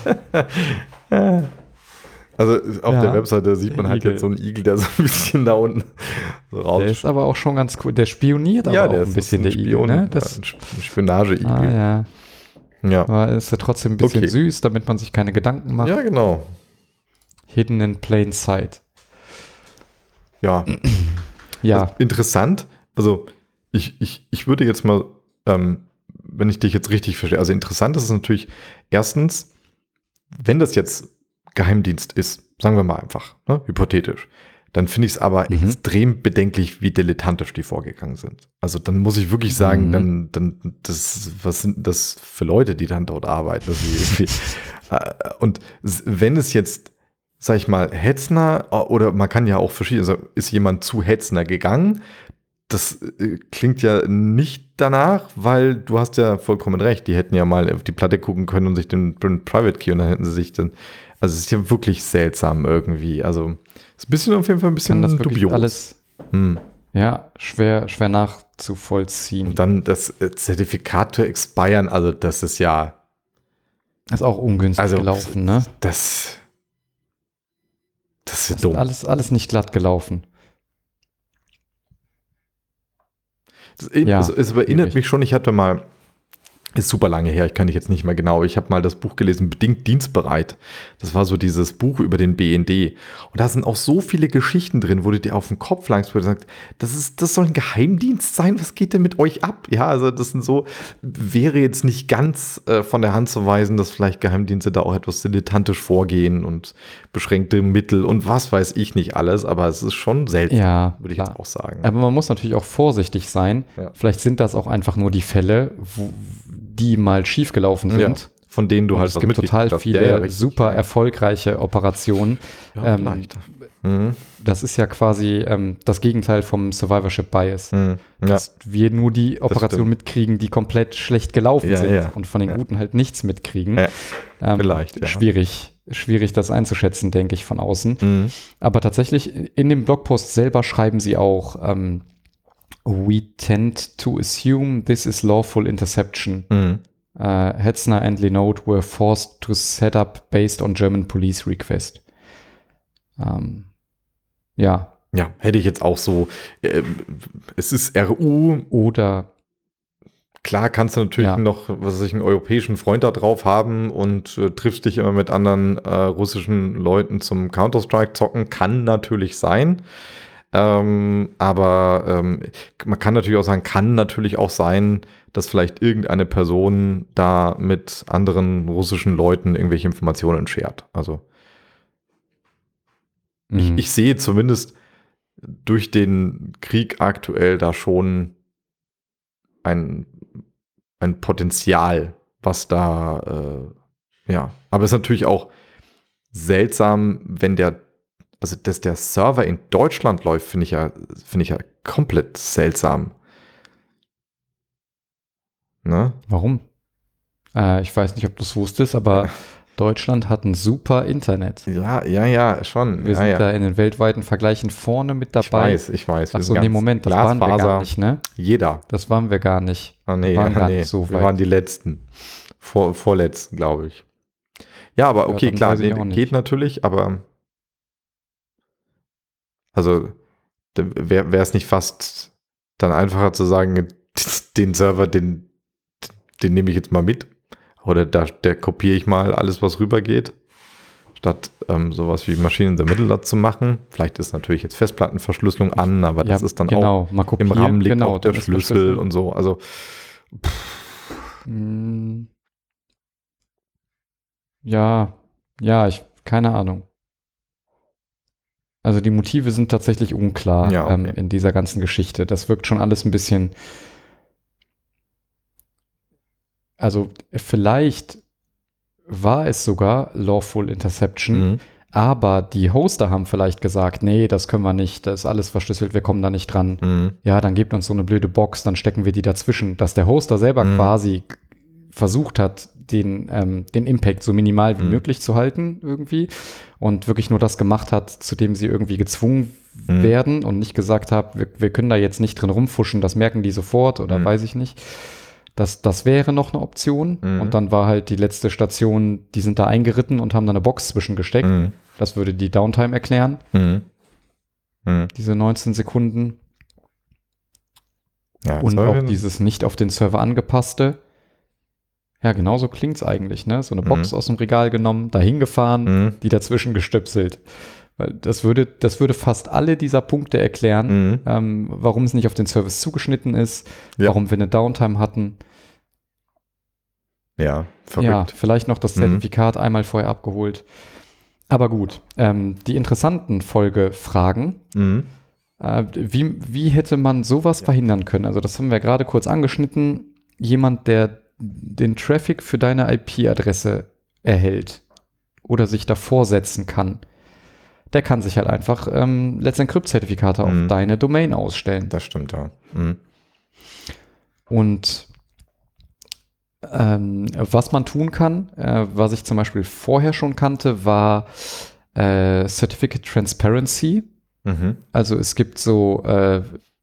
Also auf Ja, der Webseite sieht man halt Igel. jetzt so einen Igel, der so ein bisschen da unten so raus. Der ist aber auch schon ganz cool. Der spioniert ja, aber der auch ein ist bisschen, ein der Spion, Igel. Ne? äh, Das, ein Sp- ein Spionage-Igel. ah ja, Ja. aber ist ja trotzdem ein bisschen Okay. süß, damit man sich keine Gedanken macht. ja, genau. Hidden in plain sight. Ja, Ja, also interessant. Also ich, ich, ich würde jetzt mal, ähm, wenn ich dich jetzt richtig verstehe, also interessant ist es natürlich erstens, wenn das jetzt Geheimdienst ist, sagen wir mal einfach, ne, hypothetisch, dann finde ich es aber Mhm. extrem bedenklich, wie dilettantisch die vorgegangen sind. Also dann muss ich wirklich sagen, Mhm. dann, dann, das, was sind das für Leute, die dann dort arbeiten? Dass sie irgendwie, äh, und s- wenn es jetzt, sag ich mal, Hetzner, äh, oder man kann ja auch verschieden, also ist jemand zu Hetzner gegangen, das äh, klingt ja nicht danach, weil du hast ja vollkommen recht. Die hätten ja mal auf die Platte gucken können und sich den, den Private Key und dann hätten sie sich dann. Also es ist ja wirklich seltsam irgendwie. Also ist ein bisschen auf jeden Fall ein kann das bisschen wirklich dubios. alles, Hm. ja, schwer, schwer nachzuvollziehen. Und dann das äh, Zertifikat zu expiren, also das ist ja. Ist auch ungünstig Also gelaufen, ne? das. Das ist Das ist dumm. alles, alles nicht glatt gelaufen. Das, Ja, es, es erinnert schwierig. mich schon, ich hatte mal. Ist super lange her, ich kann dich jetzt nicht mehr genau. Ich habe mal das Buch gelesen, Bedingt dienstbereit. Das war so dieses Buch über den B N D. Und da sind auch so viele Geschichten drin, wo du dir auf den Kopf langst, wo du sagst, das, ist, das soll ein Geheimdienst sein, was geht denn mit euch ab? Ja, also das sind so, wäre jetzt nicht ganz äh, von der Hand zu weisen, dass vielleicht Geheimdienste da auch etwas dilettantisch vorgehen und beschränkte Mittel und was weiß ich nicht alles, aber es ist schon seltsam, Ja, würde ich klar. jetzt auch sagen. Aber man muss natürlich auch vorsichtig sein. Ja. Vielleicht sind das auch einfach nur die Fälle, wo, die mal schiefgelaufen Ja, sind. von denen du Und halt es was gibt mitgekriegt total hast. viele Ja, ja, richtig. super erfolgreiche Operationen. Ja, ähm, vielleicht. Mhm. Das ist ja quasi ähm, das Gegenteil vom Survivorship Bias. Mhm. Ja. Dass wir nur die Operationen stimmt. mitkriegen, die komplett schlecht gelaufen Ja, sind ja. und von den Ja. Guten halt nichts mitkriegen. Ja, ähm, vielleicht, ja. Schwierig, schwierig das einzuschätzen, denke ich, von außen. Mhm. Aber tatsächlich in dem Blogpost selber schreiben sie auch, ähm, we tend to assume this is lawful interception. Mhm. Uh, Hetzner and Linode were forced to set up based on German police request. Ähm, ja. Ja, hätte ich jetzt auch so. Äh, es ist R U. Oder Klar kannst du natürlich Ja. noch, was weiß ich, einen europäischen Freund da drauf haben und äh, triffst dich immer mit anderen äh, russischen Leuten zum Counter-Strike zocken. Kann natürlich sein. Ähm, aber ähm, man kann natürlich auch sagen, kann natürlich auch sein, dass vielleicht irgendeine Person da mit anderen russischen Leuten irgendwelche Informationen schert. Also ich, mh, ich sehe zumindest durch den Krieg aktuell da schon ein, ein Potenzial, was da, äh, ja, aber es ist natürlich auch seltsam, wenn der, also dass der Server in Deutschland läuft, finde ich ja, finde ich ja komplett seltsam. Ne? warum? Äh, ich weiß nicht, ob du es wusstest, aber Deutschland hat ein super Internet. Ja, ja, ja, schon. Wir ja, sind ja. da in den weltweiten Vergleichen vorne mit dabei. Ich weiß, ich weiß. Wir Ach so, sind nee, ganz Moment, das waren wir Glasfaser, gar nicht, ne? Jeder. Das waren wir gar nicht. Ah, nee, wir waren ja, gar nee. nicht so Wir weit. waren die Letzten. Vor, vorletzten, glaube ich. Ja, aber Ja, okay, dann klar, weiß ich nee, auch nicht. geht natürlich, aber also wäre es nicht fast dann einfacher zu sagen, den Server, den, den nehme ich jetzt mal mit. Oder da, der kopiere ich mal alles, was rübergeht. Statt ähm, sowas wie Machine in the Middle zu machen. Vielleicht ist natürlich jetzt Festplattenverschlüsselung an, aber das Ja, ist dann genau, auch mal kopieren, im Rahmen liegt genau, auch der dann ist Schlüssel verschlüsselt. und so. Also Mm, Ja, ja, ich, keine Ahnung. Also die Motive sind tatsächlich unklar Ja, ähm, okay. in dieser ganzen Geschichte. Das wirkt schon alles ein bisschen, also vielleicht war es sogar Lawful Interception, Mhm. aber die Hoster haben vielleicht gesagt, nee, das können wir nicht, das ist alles verschlüsselt, wir kommen da nicht dran. Mhm. Ja, dann gebt uns so eine blöde Box, dann stecken wir die dazwischen, dass der Hoster selber Mhm. quasi versucht hat, den, ähm, den Impact so minimal wie Mhm. möglich zu halten irgendwie und wirklich nur das gemacht hat, zu dem sie irgendwie gezwungen Mhm. werden und nicht gesagt hat, wir, wir können da jetzt nicht drin rumfuschen, das merken die sofort oder Mhm. weiß ich nicht. Das, das wäre noch eine Option. Mhm. Und dann war halt die letzte Station, die sind da eingeritten und haben da eine Box zwischengesteckt. Mhm. Das würde die Downtime erklären, Mhm. Mhm. diese neunzehn Sekunden. Ja, Und soll auch wir- dieses nicht auf den Server angepasste. Ja, genauso klingt's eigentlich, ne? So eine Box Mhm. aus dem Regal genommen, dahin gefahren, Mhm. die dazwischen gestöpselt. Weil das würde, das würde fast alle dieser Punkte erklären, Mhm. ähm, warum es nicht auf den Service zugeschnitten ist, Ja. warum wir eine Downtime hatten. Ja, verrückt. Ja, vielleicht noch das Mhm. Zertifikat einmal vorher abgeholt. Aber gut, ähm, die interessanten Folgefragen. Mhm. Äh, wie, wie hätte man sowas Ja. verhindern können? Also das haben wir gerade kurz angeschnitten. Jemand, der den Traffic für deine I P-Adresse erhält oder sich davor setzen kann, der kann sich halt einfach ähm, Let's Encrypt-Zertifikate Mhm. auf deine Domain ausstellen. Das stimmt, ja. Mhm. Und ähm, was man tun kann, äh, was ich zum Beispiel vorher schon kannte, war äh, Certificate Transparency. Mhm. Also es gibt so äh,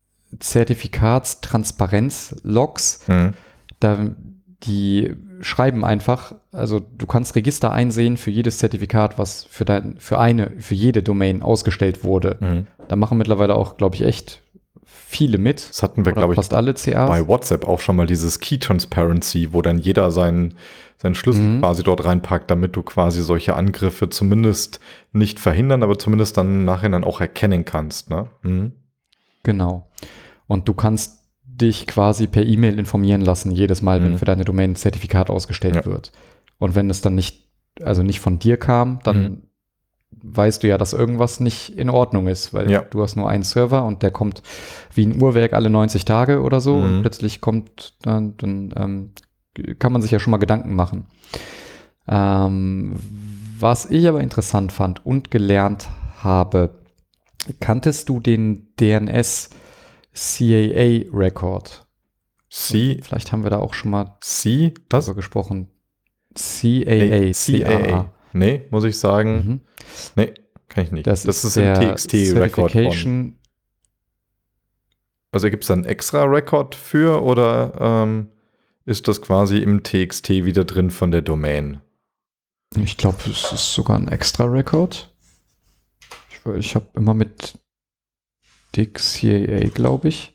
Zertifikatstransparenz-Logs, Mhm. da die schreiben einfach, also du kannst Register einsehen für jedes Zertifikat, was für dein, für eine, für jede Domain ausgestellt wurde. Mhm. Da machen mittlerweile auch, glaube ich, echt viele mit. Das hatten wir, Oder glaube ich, fast alle C As. bei WhatsApp auch schon mal dieses Key Transparency, wo dann jeder seinen, seinen Schlüssel Mhm. quasi dort reinpackt, damit du quasi solche Angriffe zumindest nicht verhindern, aber zumindest dann im Nachhinein auch erkennen kannst. Ne? Mhm. Genau. Und du kannst dich quasi per E-Mail informieren lassen, jedes Mal, wenn Mhm. für deine Domain ein Zertifikat ausgestellt Ja. wird. Und wenn es dann nicht, also nicht von dir kam, dann Mhm. weißt du ja, dass irgendwas nicht in Ordnung ist, weil Ja. du hast nur einen Server und der kommt wie ein Uhrwerk alle neunzig Tage oder so Mhm. und plötzlich kommt dann, dann ähm, kann man sich ja schon mal Gedanken machen. Ähm, was ich aber interessant fand und gelernt habe, kanntest du den D N S C A A-Record? C, Vielleicht haben wir da auch schon mal C, das? drüber gesprochen. C A A, C A A. Nee, muss ich sagen. Mhm. Nee, kann ich nicht. Das, Das, ist ist im der T X T-Record von. Certification. Also gibt es da einen extra Record für oder ähm, ist das quasi im T X T wieder drin von der Domain? Ich glaube, es ist sogar ein extra Record. Ich, ich habe immer mit D X C A A, glaube ich.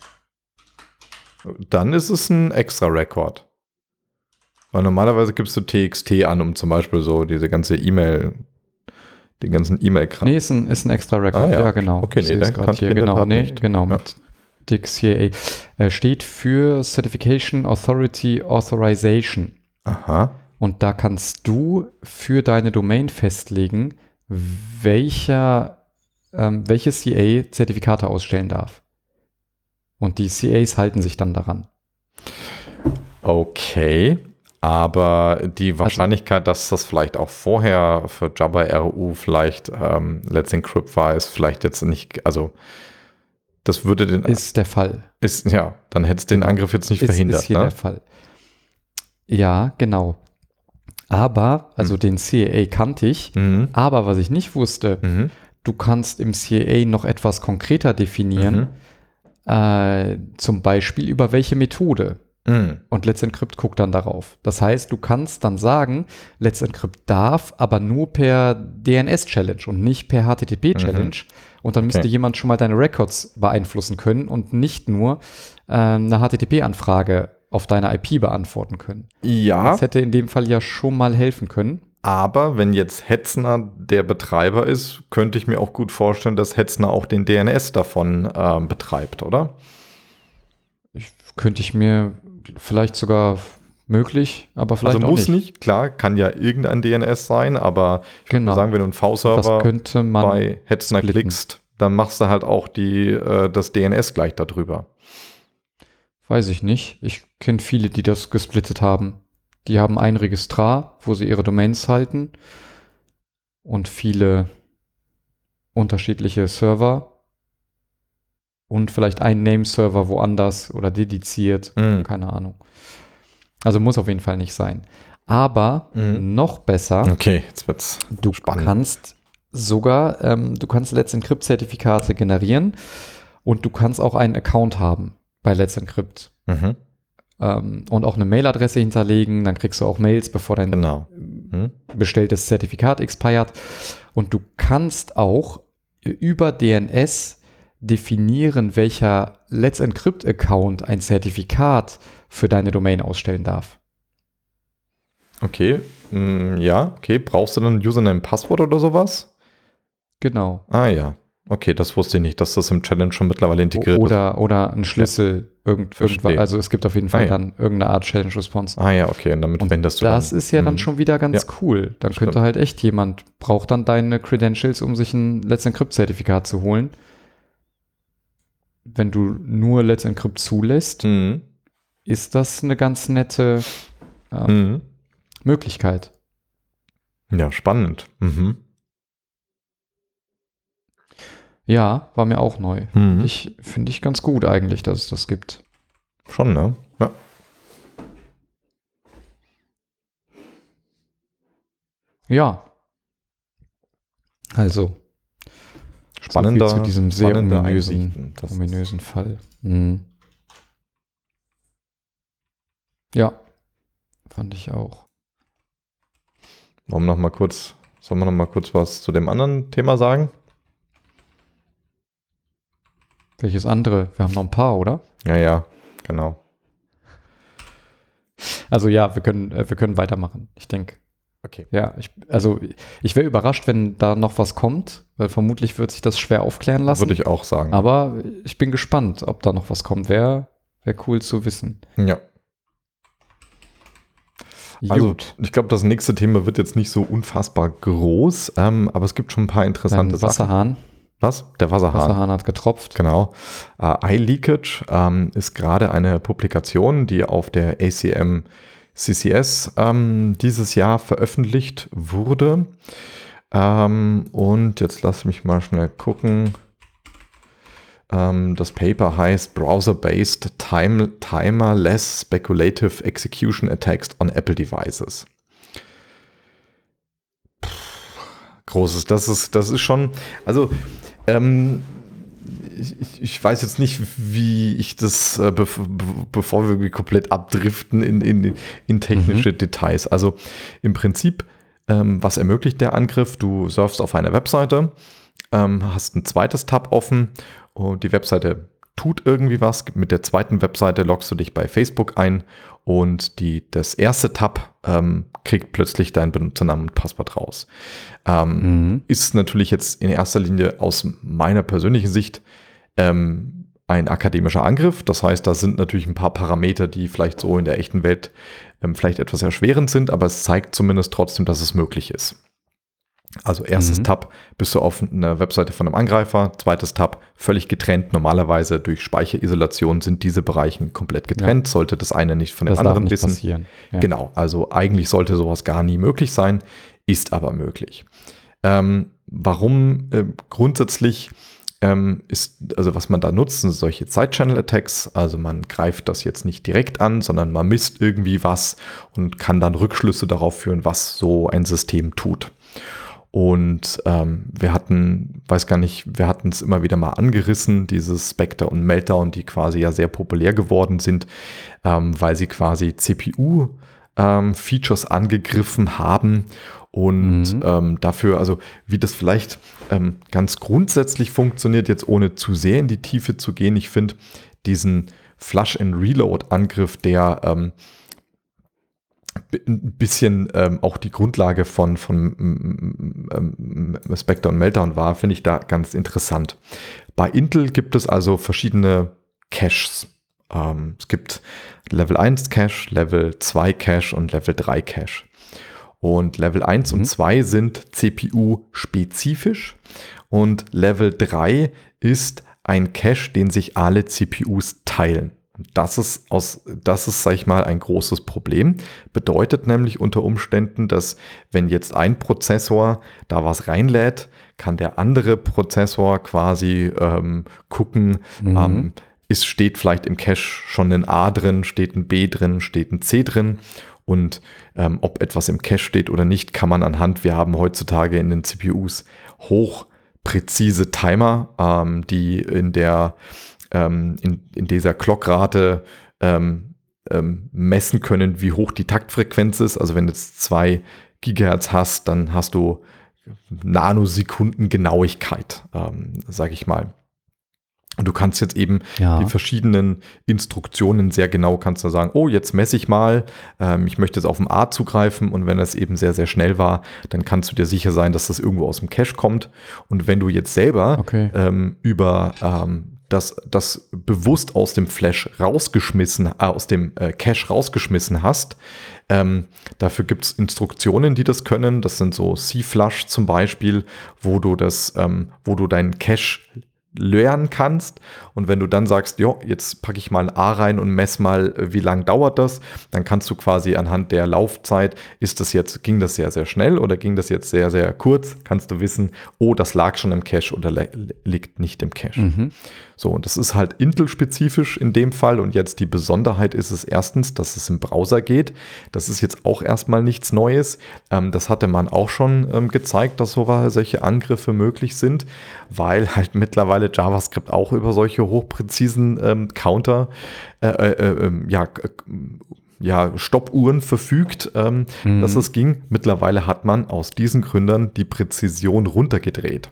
Dann ist es ein extra Record. Weil normalerweise gibst du T X T an, um zum Beispiel so diese ganze E-Mail, den ganzen E-Mail-Kram. Nee, ist ein, ist ein extra Record. Ah, ja. ja. genau. Okay, Ich nee, sehe es dann gerade kannte hier. ich in der Genau, Tat nee, nicht. genau, Ja. mit D X C A A. Äh, steht für Certification Authority Authorization. Aha. Und da kannst du für deine Domain festlegen, welcher, ähm, welche C A Zertifikate ausstellen darf. Und die C As halten sich dann daran. Okay. Aber die Wahrscheinlichkeit, dass das vielleicht auch vorher für Jabber R U vielleicht ähm, Let's Encrypt war, ist vielleicht jetzt nicht, also das würde den, Ist der Fall. ist, ja, dann hätte es den Genau. Angriff jetzt nicht Ist, verhindert. ist hier Ne? der Fall. Ja, genau. Aber, also Mhm. den C A A kannte ich, Mhm. aber was ich nicht wusste, Mhm. du kannst im C A A noch etwas konkreter definieren, Mhm. äh, zum Beispiel über welche Methode. Mhm. Und Let's Encrypt guckt dann darauf. Das heißt, du kannst dann sagen, Let's Encrypt darf, aber nur per D N S-Challenge und nicht per H T T P-Challenge. Und dann Okay. müsste jemand schon mal deine Records beeinflussen können und nicht nur äh, eine H T T P-Anfrage auf deine I P beantworten können. Ja, Das hätte in dem Fall ja schon mal helfen können. aber wenn jetzt Hetzner der Betreiber ist, könnte ich mir auch gut vorstellen, dass Hetzner auch den D N S davon ähm, betreibt, oder? Ich, könnte ich mir vielleicht sogar möglich, aber vielleicht Also auch muss nicht. nicht, klar, kann ja irgendein D N S sein, aber ich würde Genau. mal sagen, wenn du einen Das V-Server könnte man bei Hetzner splitten. klickst, dann machst du halt auch die, äh, das D N S gleich darüber. Weiß ich nicht. Ich kenne viele, die das gesplittet haben. Die haben ein Registrar, wo sie ihre Domains halten und viele unterschiedliche Server und vielleicht einen Name-Server woanders oder dediziert. Mhm. Keine Ahnung. Also muss auf jeden Fall nicht sein. Aber Mhm. noch besser, Okay, jetzt wird's du spannend. kannst sogar, ähm, du kannst Let's Encrypt-Zertifikate generieren und du kannst auch einen Account haben bei Let's Encrypt. Mhm. Ähm, und auch eine Mailadresse hinterlegen, dann kriegst du auch Mails, bevor dein Genau. Mhm. bestelltes Zertifikat expired. Und du kannst auch über D N S definieren, welcher Let's Encrypt Account ein Zertifikat für deine Domain ausstellen darf. Okay, mm, ja, okay. Brauchst du dann ein Username, Passwort oder sowas? Genau. Ah ja, okay, das wusste ich nicht, dass das im Challenge schon mittlerweile integriert ist. Oder, oder ein Schlüssel, irgend, Verstehe. irgendwann. Also es gibt auf jeden Fall Ah, ja. dann irgendeine Art Challenge Response. Ah ja, okay, und damit Und wendest du das dann. ist ja dann Mhm. schon wieder ganz cool. Dann Stimmt. könnte halt echt jemand, braucht dann deine Credentials, um sich ein Let's Encrypt-Zertifikat zu holen. Wenn du nur Let's Encrypt zulässt, Mhm. ist das eine ganz nette äh, Mhm. Möglichkeit. Ja, spannend. Mhm. Ja, war mir auch neu. Mhm. Ich finde ich ganz gut eigentlich, dass es das gibt. Schon, ne? Ja. Ja. Also, Spannender, so viel zu diesem sehr spannende ominösen, Einsichten. Das ominösen Fall. Mhm. Ja, fand ich auch. Wollen wir noch mal kurz, sollen wir noch mal kurz was zu dem anderen Thema sagen? Welches andere? Wir haben noch ein paar, oder? Ja, ja, genau. Also ja, wir können, äh, wir können weitermachen. Ich denke. Okay. Ja, ich, also ich wäre überrascht, wenn da noch was kommt, weil vermutlich wird sich das schwer aufklären lassen. Würde ich auch sagen. Aber ich bin gespannt, ob da noch was kommt. Wäre wär cool zu wissen. Ja. Also Gut. ich glaube, das nächste Thema wird jetzt nicht so unfassbar groß, ähm, aber es gibt schon ein paar interessante Dein Sachen. Wasserhahn. Was? Der Wasserhahn. Wasserhahn hat getropft. Genau. Äh, iLeakage ähm, ist gerade eine Publikation, die auf der A C M C C S ähm, dieses Jahr veröffentlicht wurde. Ähm, und jetzt lass mich mal schnell gucken. Ähm, das Paper heißt Browser-Based Time Timer-Less Speculative Execution Attacks on Apple Devices. Großes, das ist, das ist schon, also ähm, ich, ich weiß jetzt nicht, wie ich das, äh, bev bevor wir irgendwie komplett abdriften in, in, in technische mhm. Details. Also im Prinzip, ähm, was ermöglicht der Angriff? Du surfst auf eine Webseite, ähm, hast ein zweites Tab offen und die Webseite tut irgendwie was. Mit der zweiten Webseite loggst du dich bei Facebook ein und die, das erste Tab ähm, kriegt plötzlich deinen Benutzernamen und Passwort raus. Ähm, mhm. Ist natürlich jetzt in erster Linie aus meiner persönlichen Sicht ähm, ein akademischer Angriff. Das heißt, da sind natürlich ein paar Parameter, die vielleicht so in der echten Welt ähm, vielleicht etwas erschwerend sind, aber es zeigt zumindest trotzdem, dass es möglich ist. Also erstes mhm. Tab, bist du auf einer Webseite von einem Angreifer, zweites Tab, völlig getrennt. Normalerweise durch Speicherisolation sind diese Bereiche komplett getrennt, ja. Sollte das eine nicht von dem das anderen darf nicht wissen. Passieren. Ja. Genau, also eigentlich sollte sowas gar nie möglich sein, ist aber möglich. Ähm, warum äh, grundsätzlich ähm, ist, also was man da nutzt, sind solche Side-Channel-Attacks, also man greift das jetzt nicht direkt an, sondern man misst irgendwie was und kann dann Rückschlüsse darauf führen, was so ein System tut. Und ähm, wir hatten, weiß gar nicht, wir hatten es immer wieder mal angerissen, diese Spectre und Meltdown, die quasi ja sehr populär geworden sind, ähm, weil sie quasi C P U-Features ähm, angegriffen haben Und Mhm. ähm, dafür, also wie das vielleicht ähm, ganz grundsätzlich funktioniert, jetzt ohne zu sehr in die Tiefe zu gehen, ich finde diesen Flush-and-Reload-Angriff, der ähm, ein bisschen ähm, auch die Grundlage von, von ähm, Spectre und Meltdown war, finde ich da ganz interessant. Bei Intel gibt es also verschiedene Caches. Ähm, es gibt Level eins Cache, Level zwei Cache und Level drei Cache. Und Level eins Mhm. und zwei sind C P U-spezifisch und Level drei ist ein Cache, den sich alle C P Us teilen. Das ist aus, das ist, sag ich mal, ein großes Problem. Bedeutet nämlich unter Umständen, dass wenn jetzt ein Prozessor da was reinlädt, kann der andere Prozessor quasi ähm, gucken, Mhm. ähm, ist, steht vielleicht im Cache schon ein A drin, steht ein B drin, steht ein C drin. Und ähm, ob etwas im Cache steht oder nicht, kann man anhand, wir haben heutzutage in den C P Us hochpräzise Timer, ähm, die in der ähm, in, in dieser Clockrate ähm, ähm, messen können, wie hoch die Taktfrequenz ist. Also wenn du jetzt zwei Gigahertz hast, dann hast du Nanosekunden Genauigkeit, ähm, sage ich mal. Und du kannst jetzt eben Ja. die verschiedenen Instruktionen sehr genau, kannst du sagen, oh, jetzt messe ich mal, ähm, ich möchte jetzt auf dem A zugreifen und wenn das eben sehr, sehr schnell war, dann kannst du dir sicher sein, dass das irgendwo aus dem Cache kommt. Und wenn du jetzt selber Okay. ähm, über ähm, das, das bewusst aus dem Flash rausgeschmissen, äh, aus dem äh, Cache rausgeschmissen hast, ähm, dafür gibt es Instruktionen, die das können. Das sind so C-Flush zum Beispiel, wo du das, ähm, wo du deinen Cache lernen kannst. Und wenn du dann sagst, jo, jetzt packe ich mal ein A rein und messe mal, wie lang dauert das, dann kannst du quasi anhand der Laufzeit, ist das jetzt, ging das sehr, sehr schnell oder ging das jetzt sehr, sehr kurz, kannst du wissen, oh, das lag schon im Cache oder liegt nicht im Cache. Mhm. So, und das ist halt Intel-spezifisch in dem Fall. Und jetzt die Besonderheit ist es erstens, dass es im Browser geht. Das ist jetzt auch erstmal nichts Neues. Ähm, das hatte man auch schon ähm, gezeigt, dass so solche Angriffe möglich sind, weil halt mittlerweile JavaScript auch über solche hochpräzisen ähm, Counter, äh, äh, äh, ja, äh, ja, Stoppuhren verfügt, ähm, Mhm. dass es ging. Mittlerweile hat man aus diesen Gründen die Präzision runtergedreht.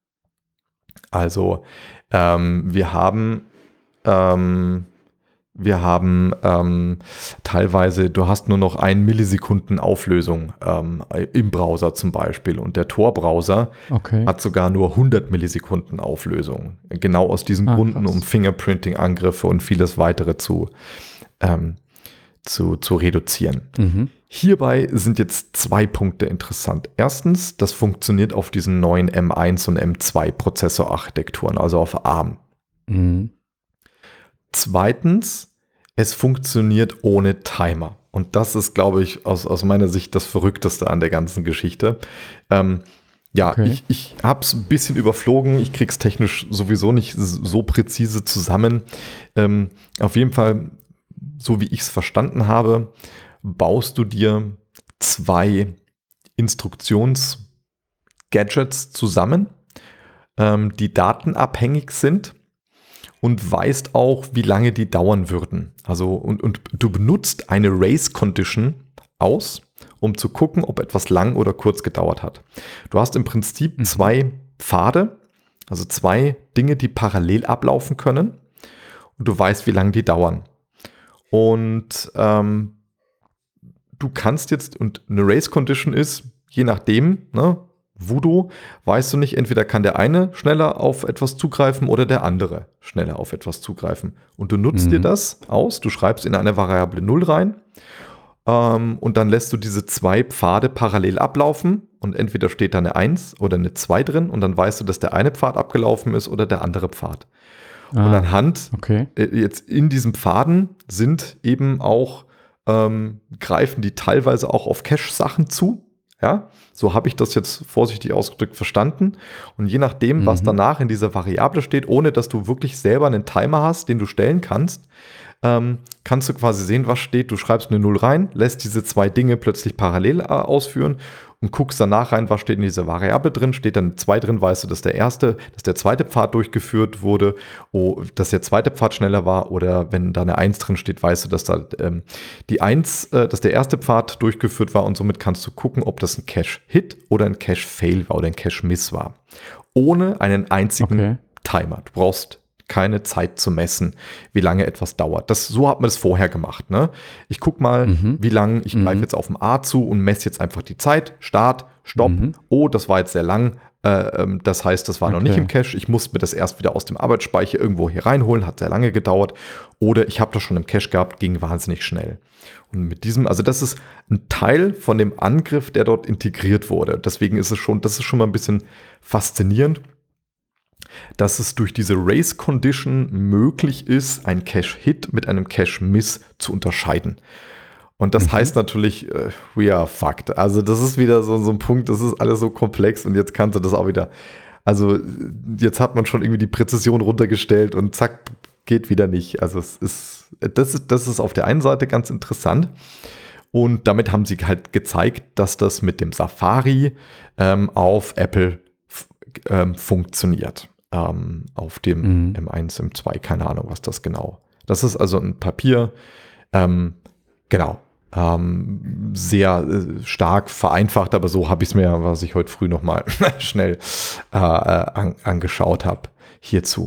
Also ähm, wir haben ähm, wir haben ähm, teilweise, du hast nur noch ein Millisekunden Auflösung ähm, im Browser zum Beispiel und der Tor-Browser Okay. hat sogar nur hundert Millisekunden Auflösung. Genau aus diesen Ah, Gründen, krass. um Fingerprinting-Angriffe und vieles weitere zu, ähm, zu, zu reduzieren. Mhm. Hierbei sind jetzt zwei Punkte interessant. Erstens, das funktioniert auf diesen neuen M eins und M zwei Prozessorarchitekturen, also auf ARM. Mhm. Zweitens, es funktioniert ohne Timer. Und das ist, glaube ich, aus, aus meiner Sicht das Verrückteste an der ganzen Geschichte. Ähm, ja, Okay. ich, ich habe es ein bisschen überflogen. Ich kriege es technisch sowieso nicht so präzise zusammen. Ähm, auf jeden Fall, so wie ich es verstanden habe, baust du dir zwei Instruktions-Gadgets zusammen, ähm, die datenabhängig sind und weißt auch, wie lange die dauern würden. Also, und, und du benutzt eine Race-Condition aus, um zu gucken, ob etwas lang oder kurz gedauert hat. Du hast im Prinzip Mhm. zwei Pfade, also zwei Dinge, die parallel ablaufen können und du weißt, wie lange die dauern. Und ähm, du kannst jetzt, und eine Race-Condition ist, je nachdem, ne, Voodoo, weißt du nicht, entweder kann der eine schneller auf etwas zugreifen oder der andere schneller auf etwas zugreifen. Und du nutzt Mhm. dir das aus, du schreibst in eine Variable null rein ähm, und dann lässt du diese zwei Pfade parallel ablaufen und entweder steht da eine eins oder eine zwei drin und dann weißt du, dass der eine Pfad abgelaufen ist oder der andere Pfad. Und Ah, anhand, okay. äh, jetzt in diesen Pfaden sind eben auch, ähm, greifen die teilweise auch auf Cache-Sachen zu. Ja, so habe ich das jetzt vorsichtig ausgedrückt verstanden. Und je nachdem, was Mhm. danach in dieser Variable steht, ohne dass du wirklich selber einen Timer hast, den du stellen kannst, ähm, kannst du quasi sehen, was steht. Du schreibst eine null rein, lässt diese zwei Dinge plötzlich parallel äh, ausführen und guckst danach rein, was steht in dieser Variable drin, steht dann zwei drin, weißt du, dass der erste, dass der zweite Pfad durchgeführt wurde, oh, dass der zweite Pfad schneller war, oder wenn da eine eins drin steht, weißt du, dass da ähm, die eins, äh, dass der erste Pfad durchgeführt war, und somit kannst du gucken, ob das ein Cache-Hit oder ein Cache-Fail war oder ein Cache-Miss war. Ohne einen einzigen Okay. Timer. Du brauchst keine Zeit zu messen, wie lange etwas dauert. Das, so hat man es vorher gemacht. Ne? Ich gucke mal, Mhm. wie lange, ich Mhm. greife jetzt auf dem A zu und messe jetzt einfach die Zeit. Start, Stopp. Mhm. Oh, das war jetzt sehr lang. Äh, ähm, das heißt, das war noch nicht Okay. im Cache. Ich musste mir das erst wieder aus dem Arbeitsspeicher irgendwo hier reinholen. Hat sehr lange gedauert. Oder ich habe das schon im Cache gehabt, ging wahnsinnig schnell. Und mit diesem, also das ist ein Teil von dem Angriff, der dort integriert wurde. Deswegen ist es schon, das ist schon mal ein bisschen faszinierend, dass es durch diese Race Condition möglich ist, ein Cache-Hit mit einem Cache-Miss zu unterscheiden. Und das Mhm. heißt natürlich, äh, we are fucked. Also das ist wieder so, so ein Punkt, das ist alles so komplex, und jetzt kannst du das auch wieder, also jetzt hat man schon irgendwie die Präzision runtergestellt und zack, geht wieder nicht. Also es ist, das ist, das ist auf der einen Seite ganz interessant. Und damit haben sie halt gezeigt, dass das mit dem Safari ähm, auf Apple f- ähm, funktioniert. Ähm, auf dem Mhm. M eins, M zwei, keine Ahnung, was das genau. Das ist also ein Papier, ähm, genau, ähm, sehr äh, stark vereinfacht, aber so habe ich es mir, was ich heute früh nochmal schnell äh, äh, an, angeschaut habe, hierzu.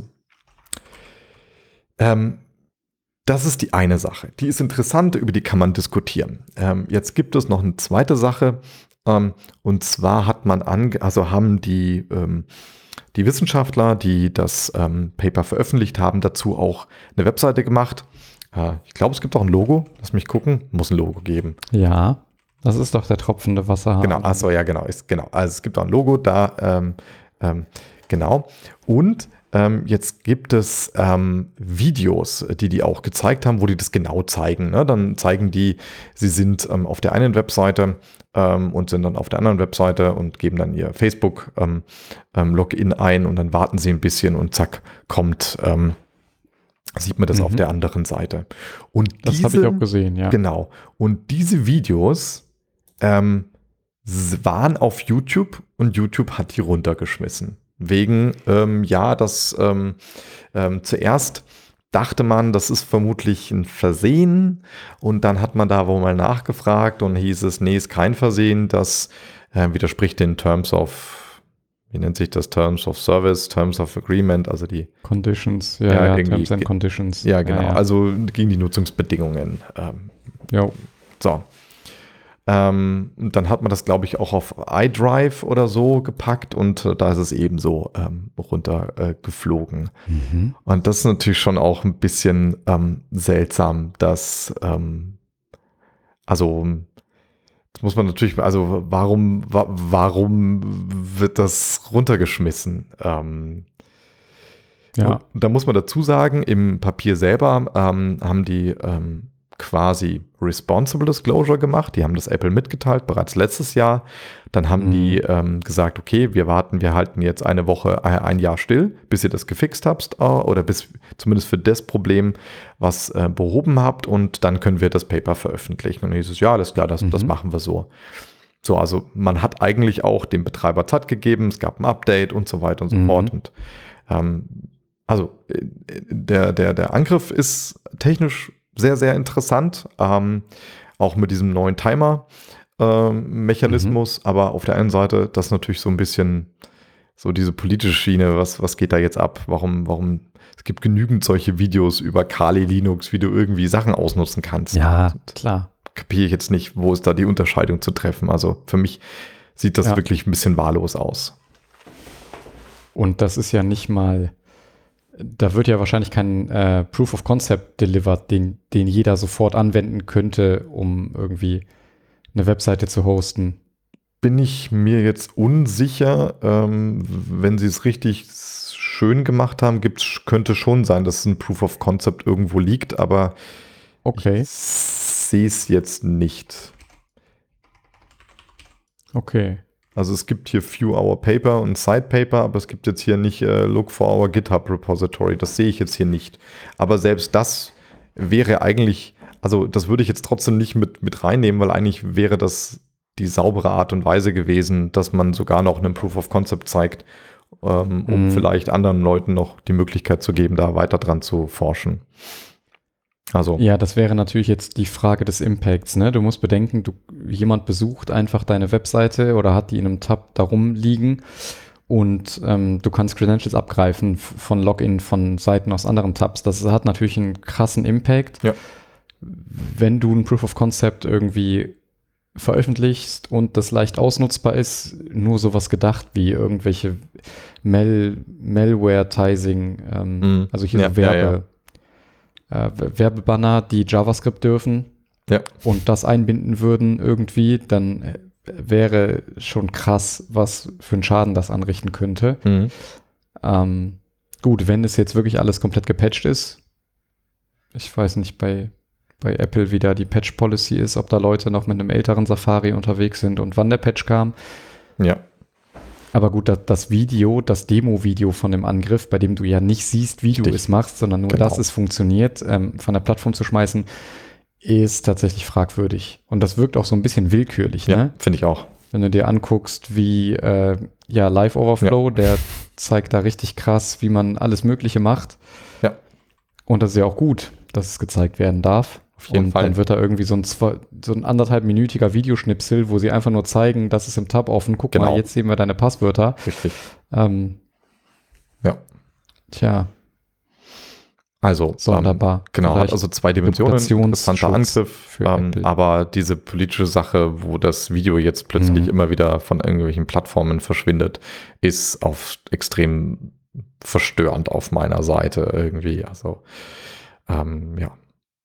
Ähm, Das ist die eine Sache. Die ist interessant, über die kann man diskutieren. Ähm, jetzt gibt es noch eine zweite Sache. Ähm, und zwar hat man ange also haben die, ähm, die Wissenschaftler, die das ähm, Paper veröffentlicht haben, dazu auch eine Webseite gemacht. Äh, ich glaube, es gibt auch ein Logo. Lass mich gucken. Muss ein Logo geben. Ja, das ist doch der tropfende Wasserhahn. Genau, achso, ja, genau, ist, genau. Also es gibt auch ein Logo da, ähm, ähm, genau. Und ähm, jetzt gibt es ähm, Videos, die die auch gezeigt haben, wo die das genau zeigen. Ne? Dann zeigen die, sie sind ähm, auf der einen Webseite ähm, und sind dann auf der anderen Webseite und geben dann ihr Facebook-Login ähm, ähm, ein, und dann warten sie ein bisschen und zack, kommt, ähm, sieht man das Mhm. auf der anderen Seite. Und Das habe ich diese- auch gesehen, ja. Genau. Und diese Videos ähm, s- waren auf YouTube, und YouTube hat die runtergeschmissen. Wegen, ähm, ja, das ähm, ähm, zuerst dachte man, das ist vermutlich ein Versehen, und dann hat man da wohl mal nachgefragt und hieß es, nee, ist kein Versehen, das äh, widerspricht den Terms of, wie nennt sich das, Terms of Service, Terms of Agreement, also die, Conditions, ja, Ja, ja, irgendwie Terms and ge- Conditions. ja genau, Ja, ja. also gegen die Nutzungsbedingungen. Ähm, Jo. so. Ähm, und dann hat man das, glaube ich, auch auf iDrive oder so gepackt, und äh, da ist es ebenso ähm, runtergeflogen. Äh, geflogen. Mhm. Und das ist natürlich schon auch ein bisschen ähm, seltsam, dass, ähm, also, das muss man natürlich, also warum, wa warum wird das runtergeschmissen? Ähm, Ja. Und da muss man dazu sagen, im Papier selber ähm, haben die ähm, quasi Responsible Disclosure gemacht. Die haben das Apple mitgeteilt, bereits letztes Jahr. Dann haben Mhm. die ähm, gesagt, okay, wir warten, wir halten jetzt eine Woche, äh, ein Jahr still, bis ihr das gefixt habt, äh, oder bis zumindest für das Problem was äh, behoben habt, und dann können wir das Paper veröffentlichen. Und dann hieß es, ja, alles klar, das, Mhm. das machen wir so. So, also man hat eigentlich auch dem Betreiber Zeit gegeben, es gab ein Update und so weiter und so Mhm. fort. Und ähm, also äh, der, der, der Angriff ist technisch sehr, sehr interessant, ähm, auch mit diesem neuen Timer-Mechanismus, aber auf der einen Seite das natürlich so ein bisschen so diese politische Schiene, was, was geht da jetzt ab? Warum, warum, es gibt genügend solche Videos über Kali Linux, wie du irgendwie Sachen ausnutzen kannst. Ja, Und klar. kapiere ich jetzt nicht, wo ist da die Unterscheidung zu treffen. Also für mich sieht das Ja. wirklich ein bisschen wahllos aus. Und das ist ja nicht mal, da wird ja wahrscheinlich kein äh, Proof of Concept delivered, den, den jeder sofort anwenden könnte, um irgendwie eine Webseite zu hosten. Bin ich mir jetzt unsicher, ähm, wenn sie es richtig schön gemacht haben, gibt's, könnte schon sein, dass ein Proof of Concept irgendwo liegt, aber Okay, ich sehe es jetzt nicht. okay. Also es gibt hier View Our Paper und Side Paper, aber es gibt jetzt hier nicht äh, Look for Our GitHub Repository. Das sehe ich jetzt hier nicht. Aber selbst das wäre eigentlich, also das würde ich jetzt trotzdem nicht mit, mit reinnehmen, weil eigentlich wäre das die saubere Art und Weise gewesen, dass man sogar noch einen Proof of Concept zeigt, ähm, um Mhm. vielleicht anderen Leuten noch die Möglichkeit zu geben, da weiter dran zu forschen. Also, Ja, das wäre natürlich jetzt die Frage des Impacts, ne? Du musst bedenken, du, jemand besucht einfach deine Webseite oder hat die in einem Tab darum liegen und ähm, du kannst Credentials abgreifen f- von Login von Seiten aus anderen Tabs. Das hat natürlich einen krassen Impact. Ja. Wenn du ein Proof of Concept irgendwie veröffentlichst und das leicht ausnutzbar ist, nur sowas gedacht wie irgendwelche Mal Malware-Tising, ähm, Mhm. also hier Ja, so Werbe, ja, ja. Äh, Werbebanner, die JavaScript dürfen Ja. und das einbinden würden irgendwie, dann äh, wäre schon krass, was für einen Schaden das anrichten könnte. Mhm. Ähm, gut, wenn es jetzt wirklich alles komplett gepatcht ist, ich weiß nicht bei, bei Apple, wie da die Patch-Policy ist, ob da Leute noch mit einem älteren Safari unterwegs sind und wann der Patch kam. Ja. Aber gut, das, das Video, das Demo-Video von dem Angriff, bei dem du ja nicht siehst, wie du Richtig. es machst, sondern nur, Genau. dass es funktioniert, ähm, von der Plattform zu schmeißen, ist tatsächlich fragwürdig. Und das wirkt auch so ein bisschen willkürlich, Ja, ne? finde ich auch. Wenn du dir anguckst, wie äh, ja, Live Overflow, der zeigt da richtig krass, wie man alles Mögliche macht. Ja. Und das ist ja auch gut, dass es gezeigt werden darf. Auf jeden und Fall. dann wird da irgendwie so ein, zwei, so ein anderthalbminütiger Videoschnipsel, wo sie einfach nur zeigen, das ist im Tab offen. Guck Genau. mal, jetzt sehen wir deine Passwörter. Richtig. Ähm, Ja. Tja, Also, sonderbar. Ähm, genau, hat Vielleicht also zwei Dimensionen. Interessanter Reputationsschutz Angriff, für ähm, Apple. aber diese politische Sache, wo das Video jetzt plötzlich Mhm. immer wieder von irgendwelchen Plattformen verschwindet, ist auf extrem verstörend auf meiner Seite irgendwie. Also, ähm, ja.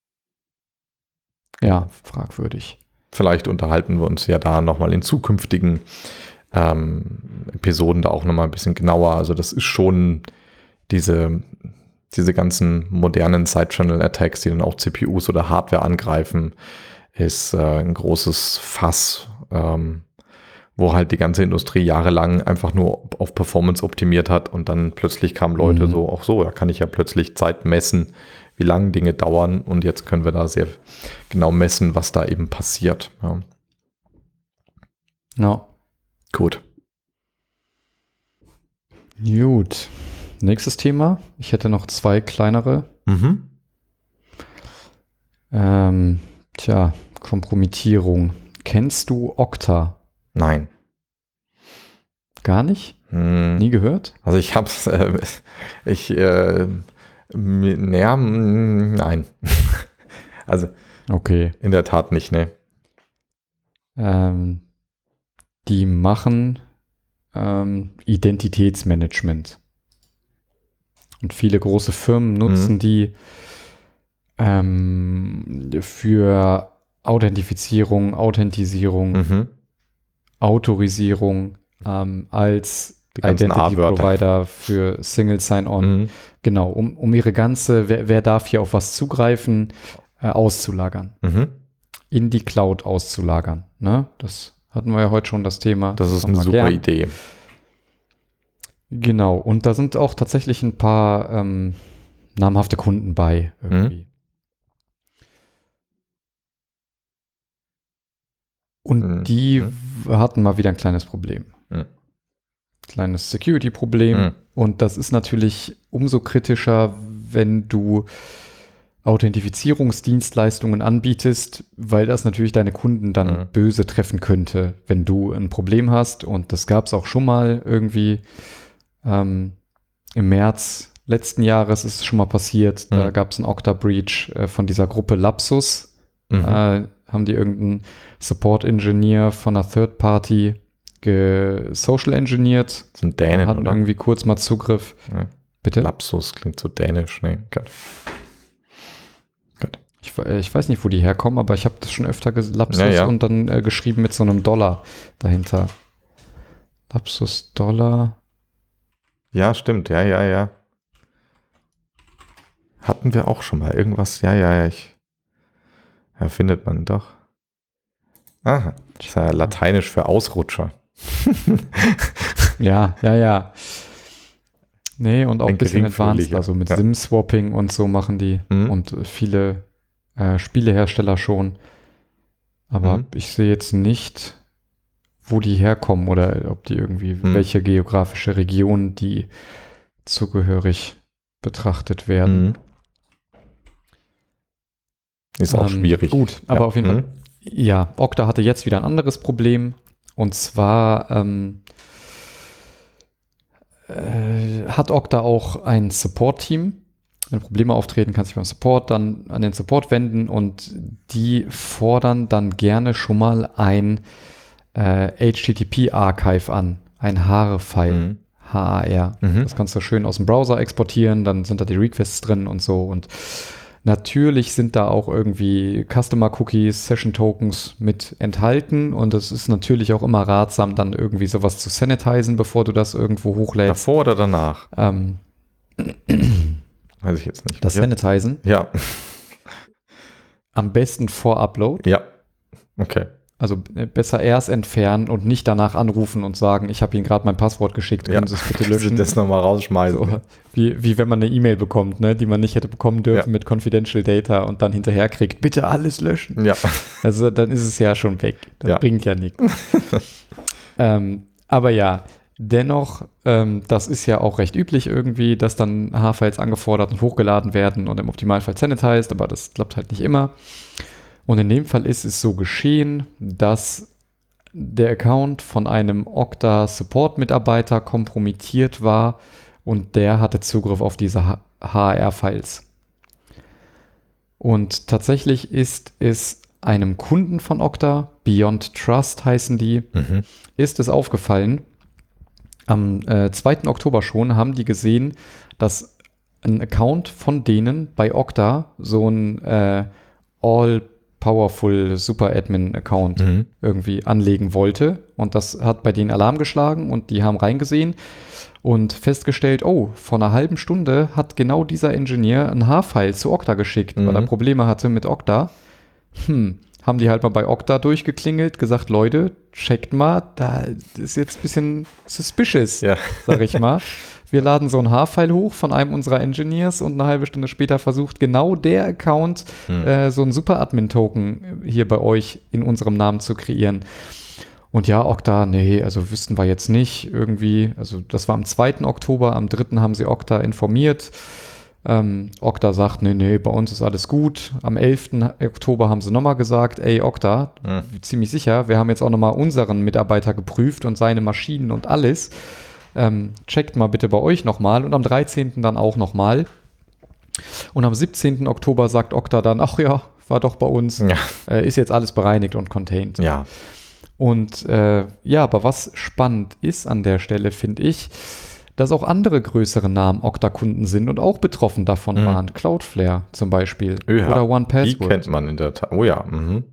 Ja, fragwürdig. Vielleicht unterhalten wir uns ja da nochmal in zukünftigen ähm, Episoden da auch nochmal ein bisschen genauer. Also das ist schon diese, diese ganzen modernen Side-Channel-Attacks, die dann auch C P Us oder Hardware angreifen, ist äh, ein großes Fass, ähm, wo halt die ganze Industrie jahrelang einfach nur auf Performance optimiert hat und dann plötzlich kamen Leute Mhm. so, auch so, da kann ich ja plötzlich Zeit messen, wie lange Dinge dauern und jetzt können wir da sehr genau messen, was da eben passiert. Ja. Ja. Gut. Gut. Nächstes Thema. Ich hätte noch zwei kleinere. Mhm. Ähm, tja, Kompromittierung. Kennst du Okta? Nein. Gar nicht? Hm. Nie gehört? Also ich hab's, äh, ich, äh, mi- ja, mm, nein. Also Okay. in der Tat nicht, ne. Ähm, die machen ähm, Identitätsmanagement. Und viele große Firmen nutzen Mhm. die ähm, für Authentifizierung, Authentisierung, Mhm. Autorisierung ähm, als Die ganzen Identity A-Wörter. Provider für Single Sign-On. Mhm. Genau, um, um ihre ganze, wer, wer darf hier auf was zugreifen, äh, auszulagern. Mhm. In die Cloud auszulagern. Ne? Das hatten wir ja heute schon das Thema. Das ist machen eine wir super gern. Idee. Genau, und da sind auch tatsächlich ein paar ähm, namhafte Kunden bei irgendwie. Und Mhm. die Mhm. w- hatten mal wieder ein kleines Problem. Mhm. Kleines Security-Problem. Mhm. Und das ist natürlich umso kritischer, wenn du Authentifizierungsdienstleistungen anbietest, weil das natürlich deine Kunden dann Mhm. böse treffen könnte, wenn du ein Problem hast. Und das gab es auch schon mal irgendwie ähm, im März letzten Jahres ist es schon mal passiert. Da Mhm. gab es einen Okta-Breach äh, von dieser Gruppe Lapsus. Mhm. Äh, haben die irgendeinen Support-Engineer von einer Third-Party ge-social engineert, Das sind Dänen, hatten oder? irgendwie kurz mal Zugriff. Ja. Bitte? Lapsus klingt so dänisch, ne? Gut. Gut. Ich, we- ich weiß nicht, wo die herkommen, aber ich habe das schon öfter ges- Lapsus Ja, ja. und dann äh, geschrieben mit so einem Dollar dahinter. Lapsus Dollar. Ja, stimmt, ja, ja, ja. Hatten wir auch schon mal irgendwas, ja, ja, ja, ich, ja, findet man doch. Aha, das ist ja lateinisch für Ausrutscher. Ja, ja, ja. Nee, und auch ein Ein bisschen advanced, geringfügiger, also mit ja. SIM-Swapping und so machen die Mhm. und äh, viele äh, Spielehersteller schon. Aber Mhm. ich sehe jetzt nicht, wo die herkommen oder ob die irgendwie, Hm. welche geografische Region die zugehörig betrachtet werden. Mhm. Ist auch Ähm, schwierig. Gut, aber Ja. auf jeden Fall. Mhm. Ja, Okta hatte jetzt wieder ein anderes Problem. Und zwar ähm, äh, hat Okta auch ein Support-Team. Wenn Probleme auftreten, kann sich beim Support dann an den Support wenden und die fordern dann gerne schon mal ein äh, H T T P-Archive an, ein H A R-File. Mhm. H A R. Mhm. Das kannst du schön aus dem Browser exportieren, dann sind da die Requests drin und so. Und natürlich sind da auch irgendwie Customer-Cookies, Session-Tokens mit enthalten. Und es ist natürlich auch immer ratsam, dann irgendwie sowas zu sanitizen, bevor du das irgendwo hochlädst. Davor oder danach? Ähm, Weiß ich jetzt nicht. das ja. Sanitizen Ja. am besten vor Upload. Ja. Okay. Also äh, besser erst entfernen und nicht danach anrufen und sagen, ich habe Ihnen gerade mein Passwort geschickt, können Ja. Sie es bitte Kannst du löschen? das nochmal rausschmeißen. So, wie, wie wenn man eine E-Mail bekommt, ne, die man nicht hätte bekommen dürfen Ja. mit Confidential Data und dann hinterher kriegt, bitte alles löschen. Ja. Also dann ist es ja schon weg. Das Ja. bringt ja nichts. ähm, aber ja, dennoch, ähm, das ist ja auch recht üblich irgendwie, dass dann H-Files angefordert und hochgeladen werden und im Optimalfall sanitized, aber das klappt halt nicht immer. Und in dem Fall ist es so geschehen, dass der Account von einem Okta-Support-Mitarbeiter kompromittiert war und der hatte Zugriff auf diese H A R-Files. Und tatsächlich ist es einem Kunden von Okta, Beyond Trust heißen die, Mhm. ist es aufgefallen. Am äh, zweiten Oktober schon haben die gesehen, dass ein Account von denen bei Okta so ein äh, All-Powerful Super-Admin-Account Mhm. irgendwie anlegen wollte. Und das hat bei denen Alarm geschlagen und die haben reingesehen und festgestellt, oh, vor einer halben Stunde hat genau dieser Ingenieur ein H-File zu Okta geschickt, Mhm. weil er Probleme hatte mit Okta. Hm, haben die halt mal bei Okta durchgeklingelt, gesagt, Leute, checkt mal, da ist jetzt ein bisschen suspicious, Ja. sag ich mal. Wir laden so ein H-File hoch von einem unserer Engineers und eine halbe Stunde später versucht genau der Account Hm. äh, so ein Super-Admin-Token hier bei euch in unserem Namen zu kreieren. Und ja, Okta, nee, also wüssten wir jetzt nicht irgendwie. Also das war am zweiten Oktober, am dritten haben sie Okta informiert. Ähm, Okta sagt, nee, nee, bei uns ist alles gut. Am elften Oktober haben sie nochmal gesagt, ey Okta, Hm. ziemlich sicher, wir haben jetzt auch nochmal unseren Mitarbeiter geprüft und seine Maschinen und alles. Ähm, checkt mal bitte bei euch nochmal und am dreizehnten dann auch nochmal. Und am siebzehnten Oktober sagt Okta dann, ach ja, war doch bei uns, Ja. äh, ist jetzt alles bereinigt und contained. Ja. Und äh, ja, aber was spannend ist an der Stelle, finde ich, dass auch andere größere Namen Okta-Kunden sind und auch betroffen davon Mhm. waren. Cloudflare zum Beispiel Ja, oder Die OnePassword. kennt man in der Tat. Oh ja. Mhm.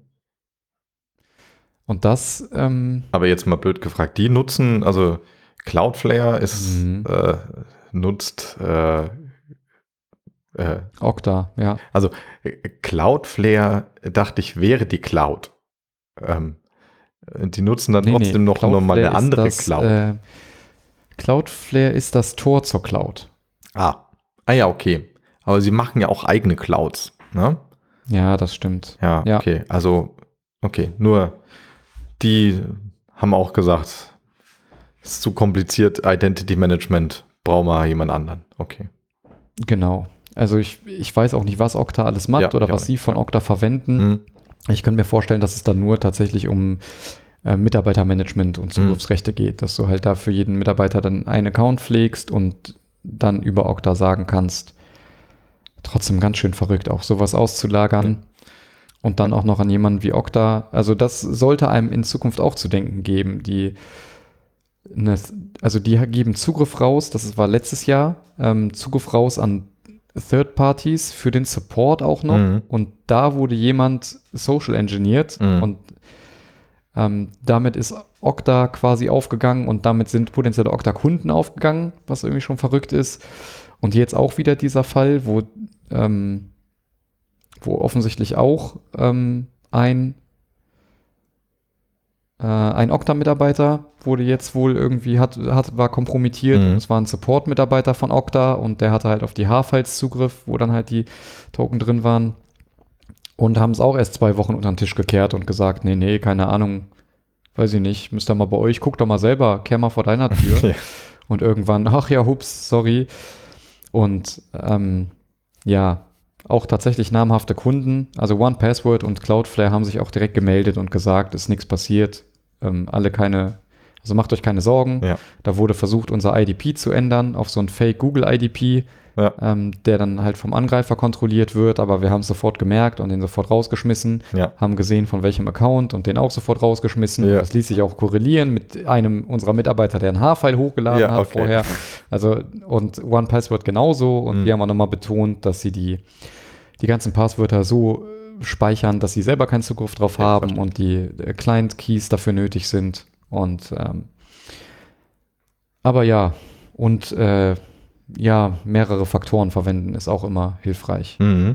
Und das, ähm, Aber jetzt mal blöd gefragt, die nutzen, also Cloudflare ist, Mhm. äh, nutzt, äh, äh, Okta, ja. also äh, Cloudflare, dachte ich, wäre die Cloud. Ähm, die nutzen dann Nee, nee, trotzdem noch nochmal Cloudflare eine ist andere das, Cloud. Äh, Cloudflare ist das Tor zur Cloud. Ah. ah ja, okay. Aber sie machen ja auch eigene Clouds, ne? Ja, das stimmt. Ja, Ja. okay. Also, okay, nur die haben auch gesagt, es ist zu kompliziert, Identity Management, brauchen wir jemand anderen. Okay. Genau. Also ich, ich weiß auch nicht, was Okta alles macht Ja, oder ich auch was sie nicht, von ja. Okta verwenden. Hm. Ich könnte mir vorstellen, dass es dann nur tatsächlich um äh, Mitarbeitermanagement und Zugriffsrechte geht, dass du halt da für jeden Mitarbeiter dann einen Account pflegst und dann über Okta sagen kannst, trotzdem ganz schön verrückt, auch sowas auszulagern und dann auch noch an jemanden wie Okta. Also das sollte einem in Zukunft auch zu denken geben. Die, ne, also die geben Zugriff raus, das war letztes Jahr, ähm, Zugriff raus an Third Parties für den Support auch noch. Mhm. Und da wurde jemand social engineert Mhm. und ähm, damit ist Okta quasi aufgegangen und damit sind potenzielle Okta-Kunden aufgegangen, was irgendwie schon verrückt ist. Und jetzt auch wieder dieser Fall, wo, ähm, wo offensichtlich auch ähm, ein, äh, ein Okta-Mitarbeiter wurde jetzt wohl irgendwie, hat, hat, war kompromittiert. Mhm. Und es war ein Support-Mitarbeiter von Okta und der hatte halt auf die H-Files Zugriff, wo dann halt die Token drin waren. Und haben es auch erst zwei Wochen unter den Tisch gekehrt und gesagt, nee, nee, keine Ahnung, weiß ich nicht, müsst ihr mal bei euch, guck doch mal selber, kehr mal vor deiner Tür. Ja. Und irgendwann, ach ja, hups, sorry. Und ähm, ja, auch tatsächlich namhafte Kunden, also one Password und Cloudflare haben sich auch direkt gemeldet und gesagt, ist nichts passiert, ähm, alle keine, also macht euch keine Sorgen. Ja. Da wurde versucht, unser I D P zu ändern auf so ein Fake Google I D P, Ja. ähm, der dann halt vom Angreifer kontrolliert wird, aber wir haben es sofort gemerkt und den sofort rausgeschmissen, Ja. haben gesehen, von welchem Account und den auch sofort rausgeschmissen. Ja. Das ließ sich auch korrelieren mit einem unserer Mitarbeiter, der einen H-File hochgeladen Ja, hat okay. vorher. Also und one Password genauso und Mhm. wir haben auch nochmal betont, dass sie die, die ganzen Passwörter so äh, speichern, dass sie selber keinen Zugriff drauf Ja, haben verstehe. und die äh, Client-Keys dafür nötig sind. Und ähm, aber ja, und äh, ja, mehrere Faktoren verwenden ist auch immer hilfreich, Mhm.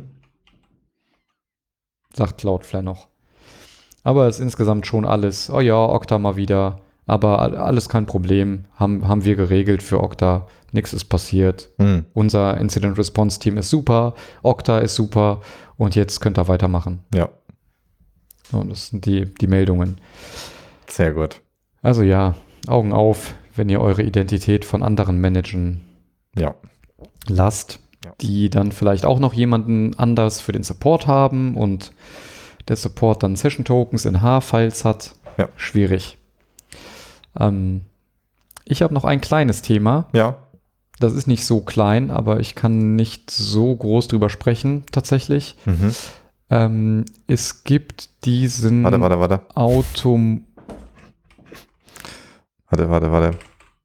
sagt Cloudflare noch. Aber es ist insgesamt schon alles, oh ja, Okta mal wieder, aber a- alles kein Problem, haben, haben wir geregelt für Okta, nichts ist passiert. Mhm. Unser Incident Response Team ist super, Okta ist super und jetzt könnt ihr weitermachen. Ja, So, das sind die, die Meldungen. sehr gut. Also ja, Augen auf, wenn ihr eure Identität von anderen managen Ja. lasst, Ja. die dann vielleicht auch noch jemanden anders für den Support haben und der Support dann Session-Tokens in H-Files hat. Ja. Schwierig. Ähm, ich habe noch ein kleines Thema. Ja. Das ist nicht so klein, aber ich kann nicht so groß drüber sprechen, tatsächlich. Mhm. Ähm, es gibt diesen Warte, warte, warte. Autom... Warte, warte, warte.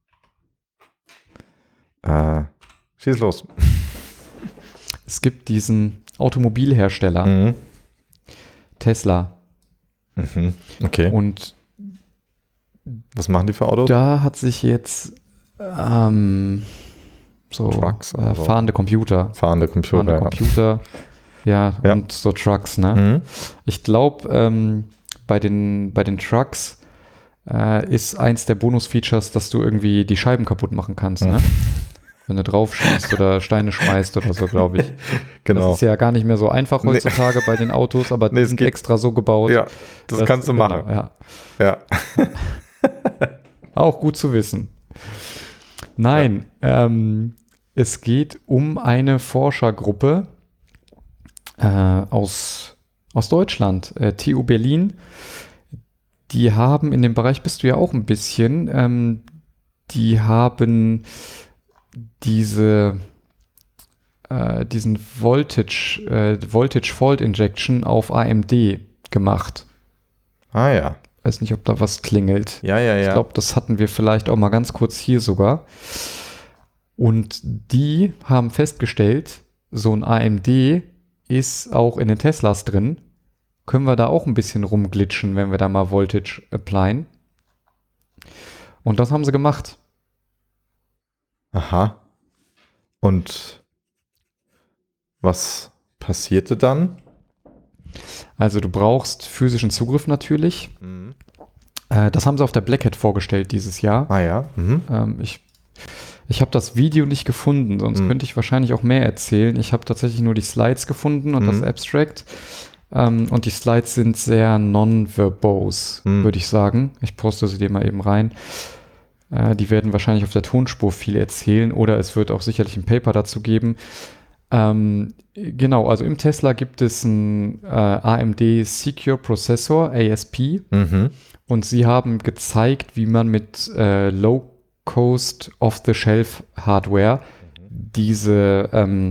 Äh, schieß los. Es gibt diesen Automobilhersteller, Mhm. Tesla. Mhm. Okay. Und Was machen die für Autos? da hat sich jetzt ähm, so Trucks äh, oder so. fahrende Computer, Fahrende Computer. fahrende Computer, ja, Ja. und so Trucks, ne? Mhm. Ich glaube, ähm, bei den, bei den Trucks äh, ist eins der Bonus-Features, dass du irgendwie die Scheiben kaputt machen kannst, Mhm. ne? Wenn du drauf schießt oder Steine schmeißt oder so, glaube ich. Genau. Das ist ja gar nicht mehr so einfach Nee. heutzutage bei den Autos, aber Nee, die es sind geht- extra so gebaut. Ja, das dass- kannst du genau, machen. Ja. Ja. Auch gut zu wissen. Nein, ähm, es geht um eine Forschergruppe äh, aus, aus Deutschland, äh, T U Berlin. Die haben, in dem Bereich bist du ja auch ein bisschen, ähm, die haben diese, äh, diesen Voltage, äh, Voltage Fault Injection auf A M D gemacht. Ah ja. Weiß nicht, ob da was klingelt. Ja, ja, ja. Ich glaube, das hatten wir vielleicht auch mal ganz kurz hier sogar. Und die haben festgestellt, so ein A M D ist auch in den Teslas drin. Können wir da auch ein bisschen rumglitschen, wenn wir da mal Voltage applyen. Und das haben sie gemacht. Aha. Und was passierte dann? Also du brauchst physischen Zugriff natürlich. Mhm. Äh, das haben sie auf der Black Hat vorgestellt dieses Jahr. Ah ja. Mhm. Ähm, ich ich habe das Video nicht gefunden, sonst Mhm. könnte ich wahrscheinlich auch mehr erzählen. Ich habe tatsächlich nur die Slides gefunden und Mhm. das Abstract. Ähm, und die Slides sind sehr non-verbose, Mhm. würde ich sagen. Ich poste sie dir mal eben rein. Äh, die werden wahrscheinlich auf der Tonspur viel erzählen oder es wird auch sicherlich ein Paper dazu geben. Ähm, genau, also im Tesla gibt es einen äh, A M D Secure Processor, A S P. Mhm. Und sie haben gezeigt, wie man mit äh, Low-Cost Off-the-Shelf-Hardware diese ähm,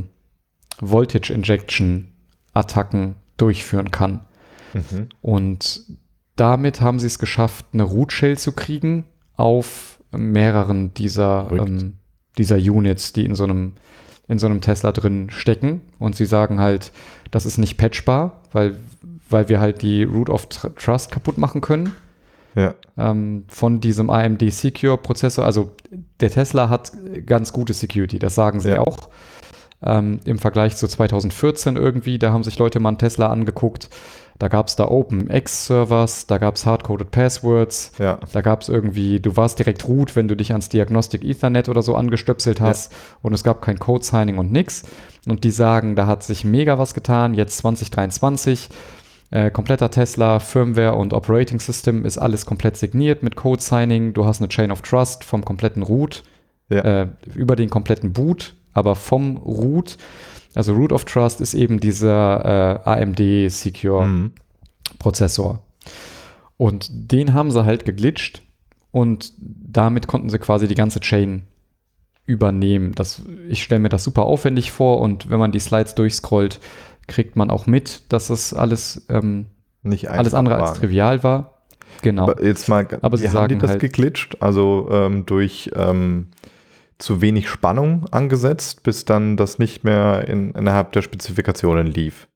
Voltage-Injection-Attacken durchführen kann. Mhm. Und damit haben sie es geschafft, eine Root-Shell zu kriegen auf mehreren dieser, Verrückt. ähm, dieser Units, die in so einem in so einem Tesla drin stecken. Und sie sagen halt, das ist nicht patchbar, weil, weil wir halt die Root of Tr- Trust kaputt machen können. Ja. Ähm, von diesem A M D Secure Prozessor. Also der Tesla hat ganz gute Security, das sagen sie Ja. auch. Ähm, Im Vergleich zu zwanzig vierzehn irgendwie, da haben sich Leute mal einen Tesla angeguckt. Da gab es da OpenX-Servers, da gab es Hardcoded Passwords, Ja. da gab es irgendwie, du warst direkt root, wenn du dich ans Diagnostic Ethernet oder so angestöpselt hast und es gab kein Code-Signing und nix. Und die sagen, da hat sich mega was getan, jetzt zwanzig dreiundzwanzig. Äh, kompletter Tesla, Firmware und Operating System ist alles komplett signiert mit Code-Signing. Du hast eine Chain of Trust vom kompletten Root, Ja. äh, über den kompletten Boot, aber vom Root. Also Root of Trust ist eben dieser äh, A M D Secure Mhm. Prozessor. Und den haben sie halt geglitscht und damit konnten sie quasi die ganze Chain übernehmen. Das, ich stelle mir das super aufwendig vor und wenn man die Slides durchscrollt, kriegt man auch mit, dass das alles, ähm, Nicht alles einfach andere war, als ne? trivial war. Genau. Aber jetzt mal, Aber wie sie haben die sagen das halt- geglitscht? Also ähm, durch ähm, zu wenig Spannung angesetzt, bis dann das nicht mehr in, innerhalb der Spezifikationen lief.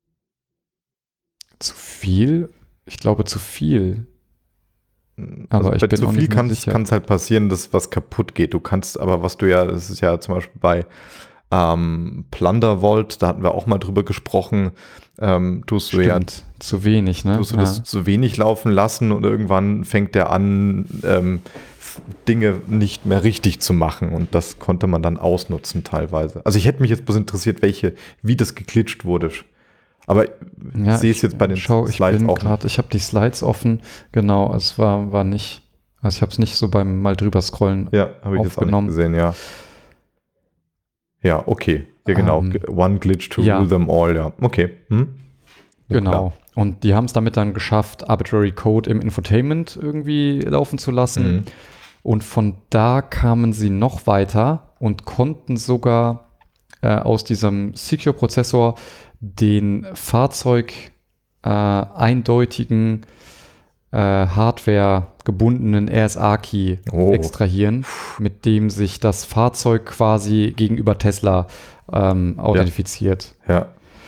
Zu viel? Ich glaube zu viel. Aber Also ich bei bin zu auch viel nicht mehr kann es sicher. halt passieren, dass was kaputt geht. Du kannst, aber was du ja, das ist ja zum Beispiel bei ähm, Plundervault, da hatten wir auch mal drüber gesprochen, ähm, tust du ja Stimmt, zu wenig, ne? tust du Ja. das so wenig laufen lassen und irgendwann fängt der an, ähm, f- Dinge nicht mehr richtig zu machen und das konnte man dann ausnutzen teilweise. Also ich hätte mich jetzt bloß interessiert, welche, wie das geglitscht wurde. Aber Ja, ich sehe es jetzt bei den schau, ich Slides bin auch gerade, ich habe die Slides offen. Genau, es war, war nicht, also ich habe es nicht so beim mal drüber scrollen. nicht. Ja, habe ich jetzt auch nicht aufgenommen. gesehen, ja. Ja, okay. Ja, genau. Ähm, G- One glitch to ja. rule them all, ja. Okay. Hm? Ja, Genau. klar. Und die haben es damit dann geschafft, Arbitrary Code im Infotainment irgendwie laufen zu lassen. Mhm. Und von da kamen sie noch weiter und konnten sogar äh, aus diesem Secure-Prozessor den Fahrzeug äh, eindeutigen äh, Hardware gebundenen R S A-Key Oh. extrahieren, mit dem sich das Fahrzeug quasi gegenüber Tesla ähm, authentifiziert. Ja.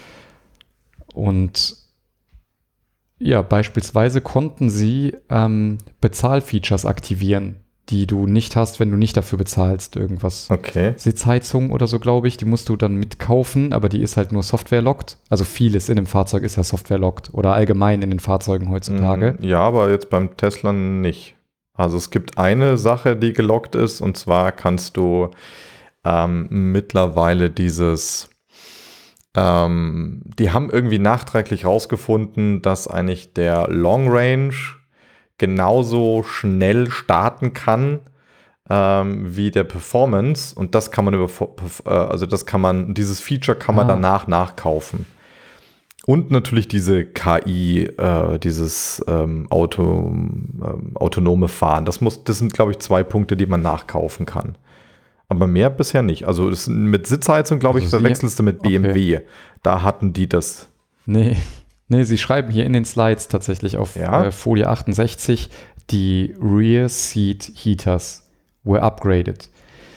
Und ja, beispielsweise konnten sie ähm, Bezahlfeatures aktivieren, die du nicht hast, wenn du nicht dafür bezahlst. Irgendwas. Okay. Sitzheizung oder so, glaube ich, die musst du dann mitkaufen, aber die ist halt nur Software-locked. Also vieles in dem Fahrzeug ist ja Software-locked oder allgemein in den Fahrzeugen heutzutage. Mhm. Ja, aber jetzt beim Tesla nicht. Also es gibt eine Sache, die gelockt ist, und zwar kannst du ähm, mittlerweile dieses, ähm, die haben irgendwie nachträglich rausgefunden, dass eigentlich der Long Range genauso schnell starten kann ähm, wie der Performance, und das kann man über, äh, also das kann man, dieses Feature kann man Ah. danach nachkaufen. Und natürlich diese K I, äh, dieses ähm, Auto, ähm, autonome Fahren. Das muss, das sind, glaube ich, zwei Punkte, die man nachkaufen kann. Aber mehr bisher nicht. Also das, mit Sitzheizung, glaube ich, Also sie- verwechselst du mit B M W. Da hatten die das. Nee, nee, sie schreiben hier in den Slides tatsächlich auf Ja? äh, Folie achtundsechzig, die Rear Seat Heaters were upgraded.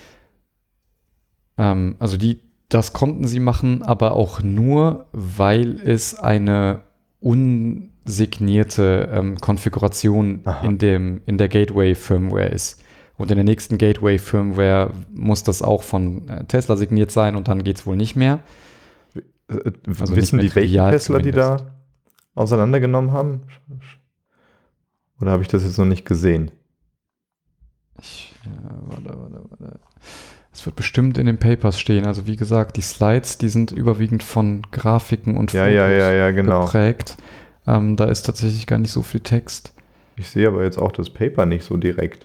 Ähm, also die, das konnten sie machen, aber auch nur, weil es eine unsignierte ähm, Konfiguration Aha. in, dem, in der Gateway-Firmware ist. Und in der nächsten Gateway-Firmware muss das auch von äh, Tesla signiert sein und dann geht es wohl nicht mehr. Äh, Also wissen nicht die, mehr welchen trivial Tesla die da auseinandergenommen haben? Oder habe ich das jetzt noch nicht gesehen? Ich, äh, warte, warte, warte. Es wird bestimmt in den Papers stehen. Also wie gesagt, die Slides, die sind überwiegend von Grafiken und Ja, Fotos ja, ja, ja, genau. geprägt. Ähm, da ist tatsächlich gar nicht so viel Text. Ich sehe aber jetzt auch das Paper nicht so direkt.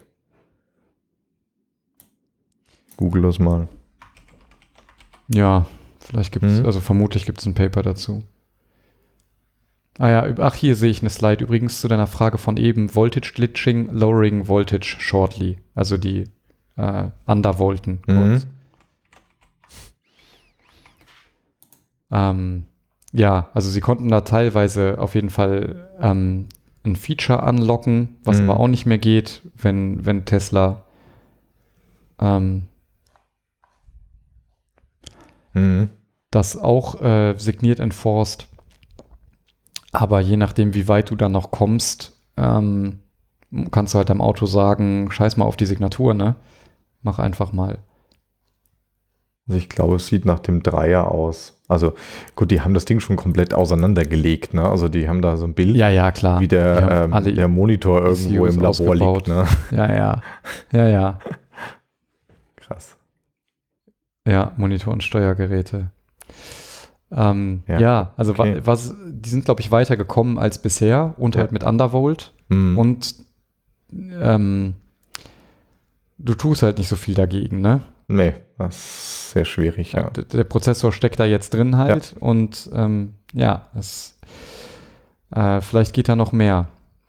Google das mal. Ja, vielleicht gibt es, Mhm. also vermutlich gibt es ein Paper dazu. Ah ja, üb- ach, hier sehe ich eine Slide übrigens zu deiner Frage von eben. Voltage Glitching, Lowering Voltage Shortly. Also die äh, Undervolten. Mhm. Ähm, ja, also sie konnten da teilweise auf jeden Fall ähm, ein Feature anlocken, was Mhm. aber auch nicht mehr geht, wenn, wenn Tesla ähm, Mhm. das auch äh, signiert enforced. Aber je nachdem, wie weit du dann noch kommst, ähm, kannst du halt am Auto sagen, scheiß mal auf die Signatur, ne? Mach einfach mal. Also ich glaube, es sieht nach dem Dreier aus. Also gut, die haben das Ding schon komplett auseinandergelegt, ne? Also die haben da so ein Bild, Ja, ja, klar. wie Die der, haben ähm, alle der Monitor irgendwo E C Us im Labor ausgebaut. liegt, ne? Ja, ja. Ja, ja. Krass. Ja, Monitor und Steuergeräte. Ähm, ja. ja, also okay. wa was, die sind, glaube ich, weitergekommen als bisher und ja. halt mit Undervolt. Mhm. Und ähm, du tust halt nicht so viel dagegen, ne? Nee, das ist sehr schwierig, ja. Der, der Prozessor steckt da jetzt drin halt ja. und ähm, ja, es, äh, vielleicht geht da noch mehr.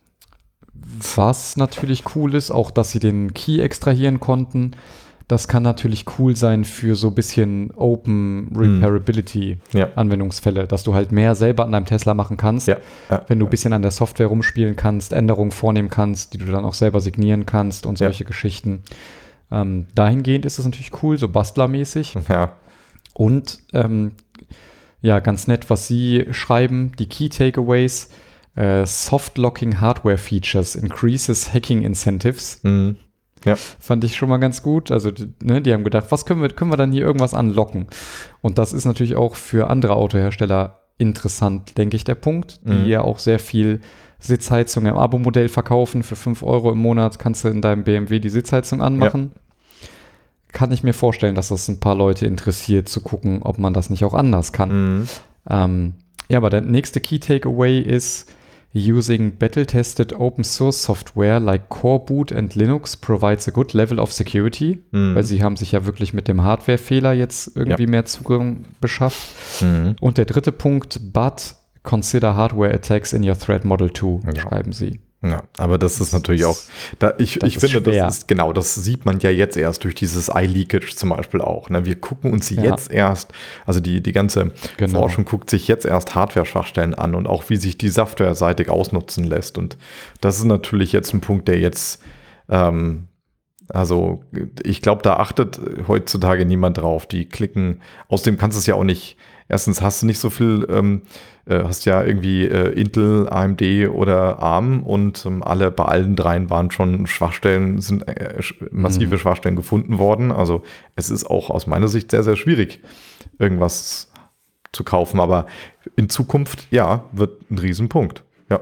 Was natürlich cool ist, auch, dass sie den Key extrahieren konnten. Das kann natürlich cool sein für so ein bisschen Open Repairability ja. Anwendungsfälle, dass du halt mehr selber an deinem Tesla machen kannst, ja. Ja. wenn du ein bisschen an der Software rumspielen kannst, Änderungen vornehmen kannst, die du dann auch selber signieren kannst und solche ja. Geschichten. Ähm, dahingehend ist es natürlich cool, so Bastlermäßig. Ja. Und ähm, ja, ganz nett, was sie schreiben, die Key Takeaways, äh, Soft Locking Hardware Features increases Hacking Incentives. Mhm. Ja. Fand ich schon mal ganz gut. Also, ne, die haben gedacht, was können wir, können wir dann hier irgendwas anlocken? Und das ist natürlich auch für andere Autohersteller interessant, denke ich, der Punkt, die mhm. ja auch sehr viel Sitzheizung im Abo-Modell verkaufen. Für fünf Euro im Monat kannst du in deinem B M W die Sitzheizung anmachen. Ja. Kann ich mir vorstellen, dass das ein paar Leute interessiert, zu gucken, ob man das nicht auch anders kann. Mhm. Ähm, ja, aber der nächste Key Takeaway ist, using battle-tested open-source software like Core Boot and Linux provides a good level of security, mhm. weil sie haben sich ja wirklich mit dem Hardware-Fehler jetzt irgendwie ja. mehr Zugang beschafft. Mhm. Und der dritte Punkt, but consider hardware attacks in your threat model too, ja. schreiben sie. Ja, aber das, das ist natürlich ist, auch, da ich, ich finde, schwer. das ist genau, das sieht man ja jetzt erst durch dieses iLeakage zum Beispiel auch. Ne? Wir gucken uns ja. jetzt erst, also die, die ganze genau. Forschung guckt sich jetzt erst Hardware-Schwachstellen an und auch wie sich die softwareseitig ausnutzen lässt. Und das ist natürlich jetzt ein Punkt, der jetzt, ähm, also ich glaube, da achtet heutzutage niemand drauf. Die klicken, außerdem kannst du es ja auch nicht, erstens hast du nicht so viel, ähm, hast ja irgendwie äh, Intel, A M D oder ARM und ähm, alle bei allen dreien waren schon Schwachstellen, sind äh, massive mhm. Schwachstellen gefunden worden. Also es ist auch aus meiner Sicht sehr, sehr schwierig, irgendwas zu kaufen. Aber in Zukunft, ja, wird ein Riesenpunkt. Ja.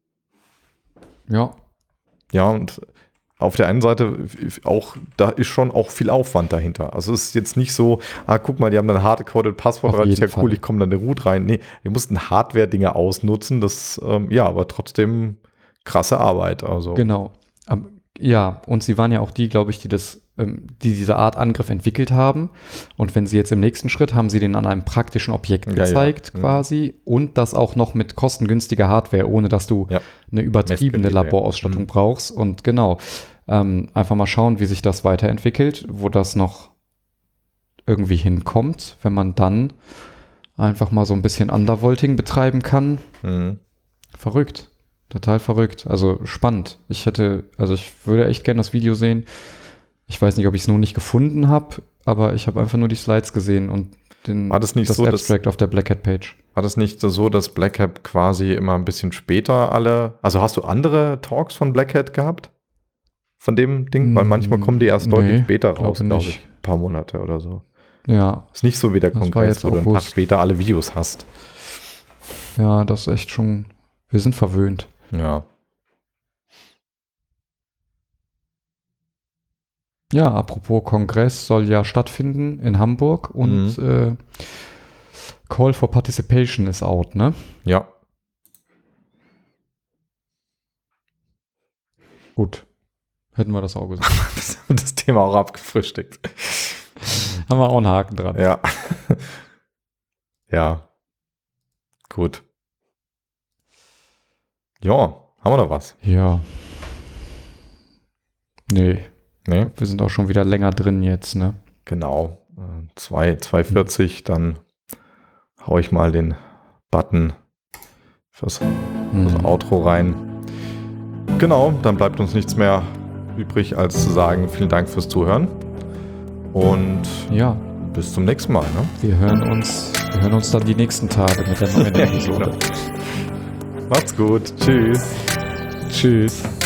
Ja. Ja, und auf der einen Seite auch, da ist schon auch viel Aufwand dahinter. Also es ist jetzt nicht so, ah, guck mal, die haben dann hardcoded Passwort rein, ist ja cool, ich komme dann in den Root rein. Nee, wir mussten Hardware-Dinge ausnutzen, das, ähm, ja, aber trotzdem krasse Arbeit. Also. Genau. Um, ja, und sie waren ja auch die, glaube ich, die das, ähm, die diese Art Angriff entwickelt haben. Und wenn sie jetzt im nächsten Schritt haben sie den an einem praktischen Objekt ja, gezeigt, ja. quasi, mhm. und das auch noch mit kostengünstiger Hardware, ohne dass du ja. eine übertriebene Laborausstattung ja. mhm. brauchst. Und genau, Ähm, einfach mal schauen, wie sich das weiterentwickelt, wo das noch irgendwie hinkommt, wenn man dann einfach mal so ein bisschen Undervolting betreiben kann. Mhm. Verrückt. Total verrückt. Also spannend. Ich hätte, also ich würde echt gerne das Video sehen. Ich weiß nicht, ob ich es nur nicht gefunden habe, aber ich habe einfach nur die Slides gesehen und den, war das nicht das so, Abstract dass, auf der Black Hat Page. War das nicht so, dass Black Hat quasi immer ein bisschen später alle, also hast du andere Talks von Black Hat gehabt? Von dem Ding? Weil manchmal kommen die erst nee, deutlich später raus, glaube ich. Ein paar Monate oder so. Ja. Ist nicht so wie der Kongress, wo du einen Tag später alle Videos hast. Ja, das ist echt schon, wir sind verwöhnt. Ja. Ja, apropos Kongress soll ja stattfinden in Hamburg und mhm. äh, Call for Participation ist out, ne? Ja. Gut. Hätten wir das auch gesagt. Das Thema auch abgefrühstückt. Haben wir auch einen Haken dran. Ja. Ja. Gut. Ja, haben wir noch was? Ja. Nee. Nee. Wir sind auch schon wieder länger drin jetzt, ne? Genau. zwei vierzig, dann hau ich mal den Button fürs, fürs hm. Outro rein. Genau, dann bleibt uns nichts mehr übrig, als zu sagen, vielen Dank fürs Zuhören und ja, bis zum nächsten Mal. Ne? Wir hören uns, wir hören uns dann die nächsten Tage mit der neuen Episode. Macht's gut. Tschüss. Tschüss.